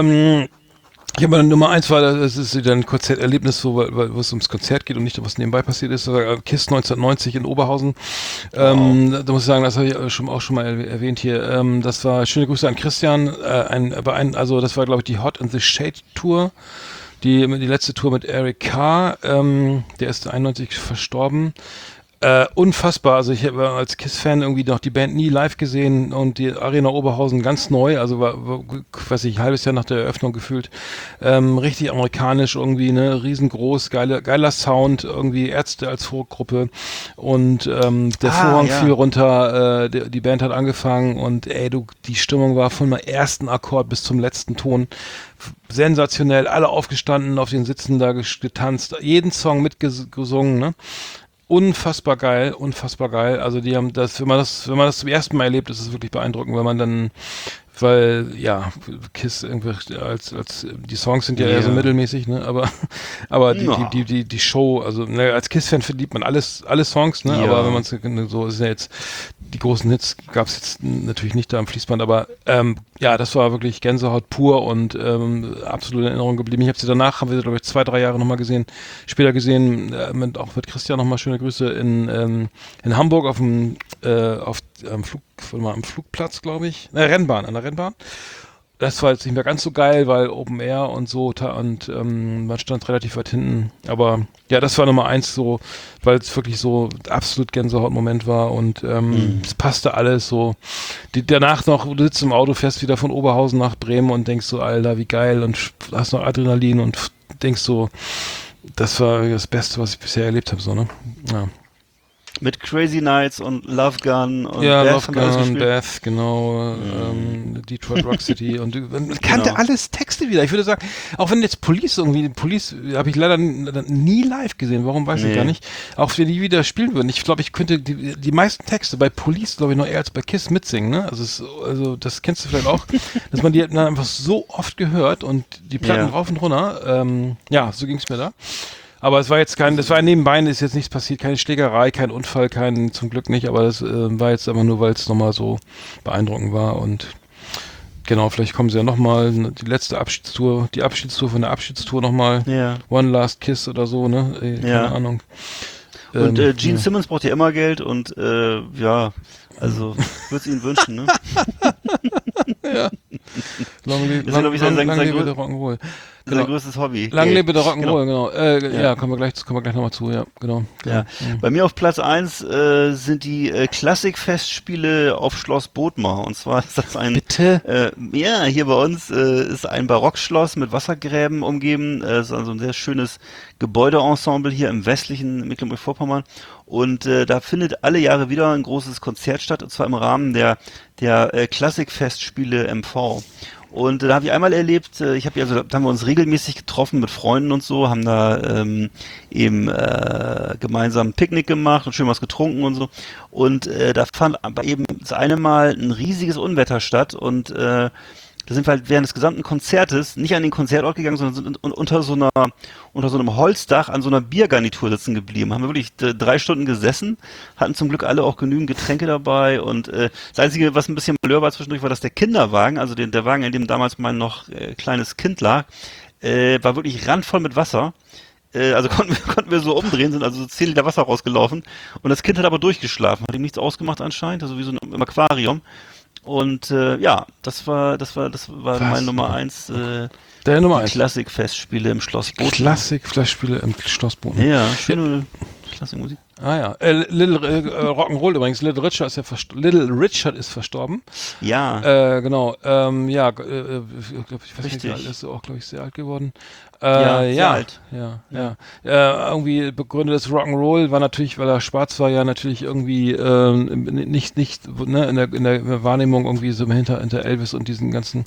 Ich habe meine Nummer 1 war, das ist wieder ein Konzerterlebnis, so, wo es ums Konzert geht und nicht, was nebenbei passiert ist. Das war KISS 1990 in Oberhausen. Da muss ich sagen, das habe ich auch schon mal erwähnt hier. Das war, schöne Grüße an Christian. Also das war, glaube ich, die Hot in the Shade Tour. die letzte Tour mit Eric Carr, der ist 91 verstorben. Unfassbar, also ich habe als KISS-Fan irgendwie noch die Band nie live gesehen und die Arena Oberhausen ganz neu, also war weiß ich, ein halbes Jahr nach der Eröffnung gefühlt, richtig amerikanisch irgendwie, ne, riesengroß, geiler Sound, irgendwie Ärzte als Vorgruppe und der Vorhang fiel runter, die Band hat angefangen und die Stimmung war von dem ersten Akkord bis zum letzten Ton sensationell, alle aufgestanden, auf den Sitzen da getanzt, jeden Song mitgesungen, ne? Unfassbar geil. Also die haben das, wenn man das zum ersten Mal erlebt, ist es wirklich beeindruckend, weil KISS irgendwie als die Songs sind ja eher so mittelmäßig, ne? Aber die Show, also ne, als KISS-Fan verliebt man alle Songs, ne? Ja. Aber wenn man so ist ja jetzt, die großen Hits gab es jetzt natürlich nicht da am Fließband, aber das war wirklich Gänsehaut pur und absolut in Erinnerung geblieben. Ich habe sie danach, haben wir glaube ich 2-3 Jahre nochmal später gesehen, auch mit Christian nochmal schöne Grüße in Hamburg am Flugplatz, glaube ich. An der Rennbahn. Das war jetzt nicht mehr ganz so geil, weil Open Air und so und man stand relativ weit hinten. Aber ja, das war Nummer 1 so, weil es wirklich so absolut Gänsehaut-Moment war und es passte alles so. Danach noch, du sitzt im Auto, fährst wieder von Oberhausen nach Bremen und denkst so, Alter, wie geil und hast noch Adrenalin und denkst so, das war das Beste, was ich bisher erlebt habe, so, ne? Ja. Mit Crazy Nights und Love Gun und Love Gun, Beth, genau, Detroit Rock City und man kannte alles Texte wieder. Ich würde sagen, auch wenn jetzt Police habe ich leider nie live gesehen, warum weiß ich gar nicht. Auch wenn die wieder spielen würden. Ich glaube, ich könnte die meisten Texte bei Police, glaube ich, noch eher als bei KISS mitsingen, ne? Also das kennst du vielleicht auch, dass man die dann einfach so oft gehört und die Platten rauf und runter. So ging es mir da. Aber es war jetzt das war nebenbei, ist jetzt nichts passiert, keine Schlägerei, kein Unfall, zum Glück nicht, aber das war jetzt einfach nur, weil es nochmal so beeindruckend war und genau, vielleicht kommen sie ja nochmal, die Abschiedstour von der Abschiedstour nochmal, One Last Kiss oder so, ne, keine Ahnung. Und Gene Simmons braucht ja immer Geld und also würde es ihnen wünschen, ne? Ja. Lang lebe der Rock'n'Roll. Sein größtes Hobby. Lang lebe der Rock'n'Roll, genau. Kommen wir gleich nochmal zu, ja, genau. Ja. Bei mir auf Platz 1 sind die Klassikfestspiele auf Schloss Bothmar. Und zwar ist das Bitte? Hier bei uns ist ein Barockschloss mit Wassergräben umgeben. Ist also ein sehr schönes Gebäudeensemble hier im westlichen Mecklenburg-Vorpommern. Und da findet alle Jahre wieder ein großes Konzert statt, und zwar im Rahmen der Klassikfestspiele MV. Und da habe ich einmal erlebt, da haben wir uns regelmäßig getroffen mit Freunden und so, haben da gemeinsam ein Picknick gemacht und schön was getrunken und so. Und da fand aber eben das eine Mal ein riesiges Unwetter statt und da sind wir halt während des gesamten Konzertes nicht an den Konzertort gegangen, sondern sind unter so einem Holzdach an so einer Biergarnitur sitzen geblieben. Haben wir wirklich 3 Stunden gesessen, hatten zum Glück alle auch genügend Getränke dabei und das Einzige, was ein bisschen malheur war zwischendurch, war, dass der Kinderwagen, also der Wagen, in dem damals mein noch kleines Kind lag, war wirklich randvoll mit Wasser. Also konnten wir so umdrehen, sind also so 10 Liter Wasser rausgelaufen und das Kind hat aber durchgeschlafen, hat ihm nichts ausgemacht anscheinend, also wie so im Aquarium. Und das war meine Nummer 1. Der Nummer 1. Klassikfestspiele im Schloss Bothmar. Klassikfestspiele im Schloss Bothmar. Ja, schöne Klassikmusik. Ah ja, Rock'n'Roll übrigens, Little Richard ist verstorben. Ja. Genau, ich weiß Richtig. nicht, ist auch, glaube ich, sehr alt geworden. Sehr alt. Ja. Irgendwie Begründer des Rock'n'Roll war natürlich, weil er schwarz war, ja natürlich irgendwie nicht ne, in der Wahrnehmung irgendwie so hinter Elvis und diesen ganzen,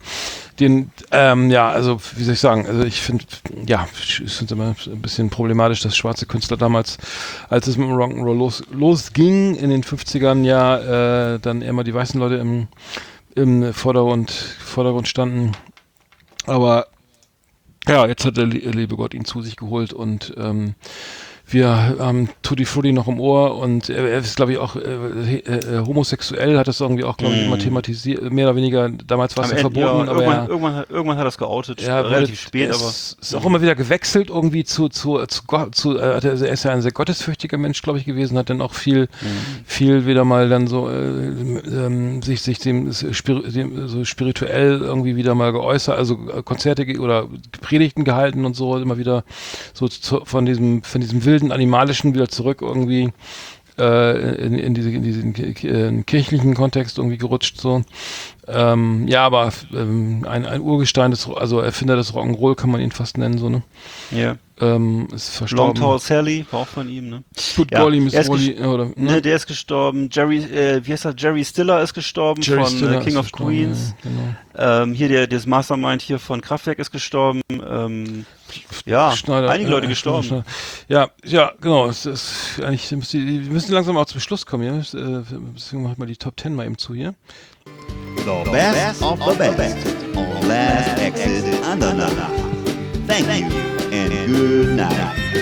also wie soll ich sagen, also ich finde es immer ein bisschen problematisch, dass schwarze Künstler damals, als es mit dem Rock'n'Roll losging in den 50ern, dann immer die weißen Leute im Vordergrund standen. Aber ja, jetzt hat der liebe Gott ihn zu sich geholt und wir haben Tutti Frutti noch im Ohr und er ist, glaube ich, auch homosexuell, hat das irgendwie auch, glaube ich, immer thematisiert, mehr oder weniger, damals war es ja verboten, ja, aber irgendwann hat er es geoutet, ja, relativ spät, aber... ist auch immer wieder gewechselt irgendwie zu Gott, er ist ja ein sehr gottesfürchtiger Mensch, glaube ich, gewesen, hat dann auch viel wieder mal dann so sich dem so spirituell irgendwie wieder mal geäußert, also Konzerte oder Predigten gehalten und so, immer wieder so von diesem wilden Animalischen wieder zurück irgendwie in diesen kirchlichen Kontext irgendwie gerutscht so. Ja, aber ein Urgestein also Erfinder des Rock'n'Roll kann man ihn fast nennen, so, ne? Ja. Ist verstorben. Long Tall Sally, war auch von ihm, ne? Good Golly, Miss Molly, oder, ne? Ne, der ist gestorben. Wie heißt er? Jerry Stiller ist gestorben Jerry von Stiller King ist of gestorben, Queens. ja, genau. Hier das Mastermind hier von Kraftwerk ist gestorben. Ja, Schneider, einige Leute gestorben. Schneider. Ja, genau. Es ist eigentlich, wir müssen langsam auch zum Schluss kommen hier. Deswegen mach ich mal die Top 10 mal eben zu hier. The best of the best on Last Exit Andernach. Thank you and good night.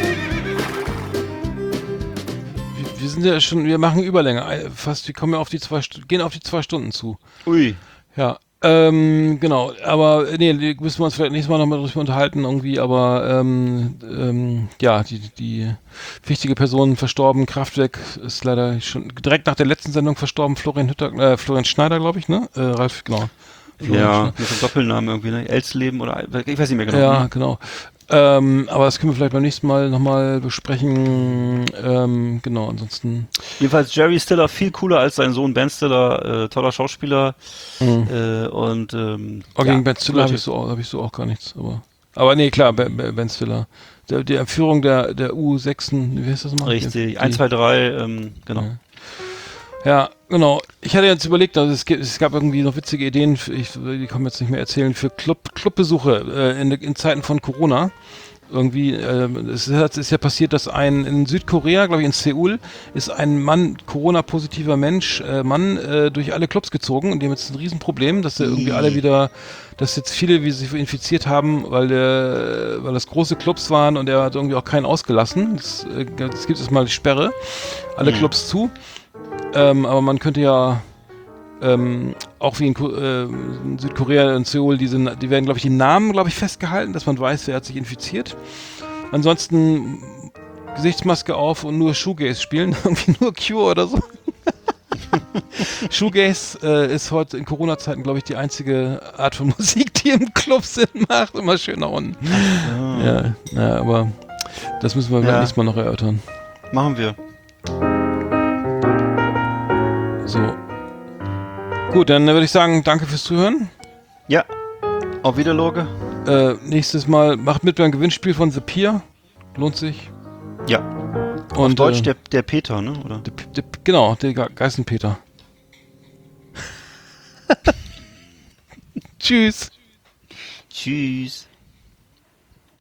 Wir sind ja schon, wir machen Überlänge. Wir kommen ja gehen auf die 2 Stunden zu. Ui. Ja. Genau, aber nee, müssen wir uns vielleicht nächstes Mal nochmal drüber unterhalten irgendwie, aber ja, die wichtige Person verstorben, Kraftwerk ist leider schon direkt nach der letzten Sendung verstorben, Florian Schneider, glaube ich, ne? Ralf, genau. Ja, mit dem Doppelnamen irgendwie, ne? Elsleben oder, ich weiß nicht mehr genau. Ja, ne? genau. Aber das können wir vielleicht beim nächsten Mal nochmal besprechen. Genau, ansonsten. Jedenfalls Jerry Stiller viel cooler als sein Sohn Ben Stiller, toller Schauspieler. Und Gegen Ben Stiller habe ich so auch gar nichts. Aber nee, klar, Ben Stiller. Die Entführung der U6, wie heißt das mal? Richtig, 1, 2, 3, genau. Ja, genau. Ich hatte jetzt überlegt, also es gab irgendwie noch witzige Ideen, die kann man jetzt nicht mehr erzählen, für Clubbesuche in Zeiten von Corona. Irgendwie, es ist ja passiert, dass in Südkorea, glaube ich in Seoul, ist ein Corona-positiver Mann durch alle Clubs gezogen und die haben jetzt ein Riesenproblem, dass irgendwie alle wieder, dass jetzt viele wie sich infiziert haben, weil das große Clubs waren und er hat irgendwie auch keinen ausgelassen. Es gibt jetzt mal die Sperre, alle Clubs zu. Aber man könnte ja auch wie in Südkorea und Seoul, die werden, glaube ich, die Namen, festgehalten, dass man weiß, wer hat sich infiziert. Ansonsten Gesichtsmaske auf und nur Shoegaze spielen, irgendwie nur Cure oder so. Shoegaze ist heute in Corona-Zeiten, glaube ich, die einzige Art von Musik, die im Club Sinn macht. Immer schön nach unten. Ja, aber das müssen wir nächstes Mal noch erörtern. Machen wir. So. Gut, dann würde ich sagen, danke fürs Zuhören. Ja. Auf Wiederloge. Nächstes Mal macht mit beim Gewinnspiel von The Pier. Lohnt sich. Ja. Und, auf Deutsch der Peter, ne? Oder? Genau, der Geißenpeter. Tschüss. Tschüss.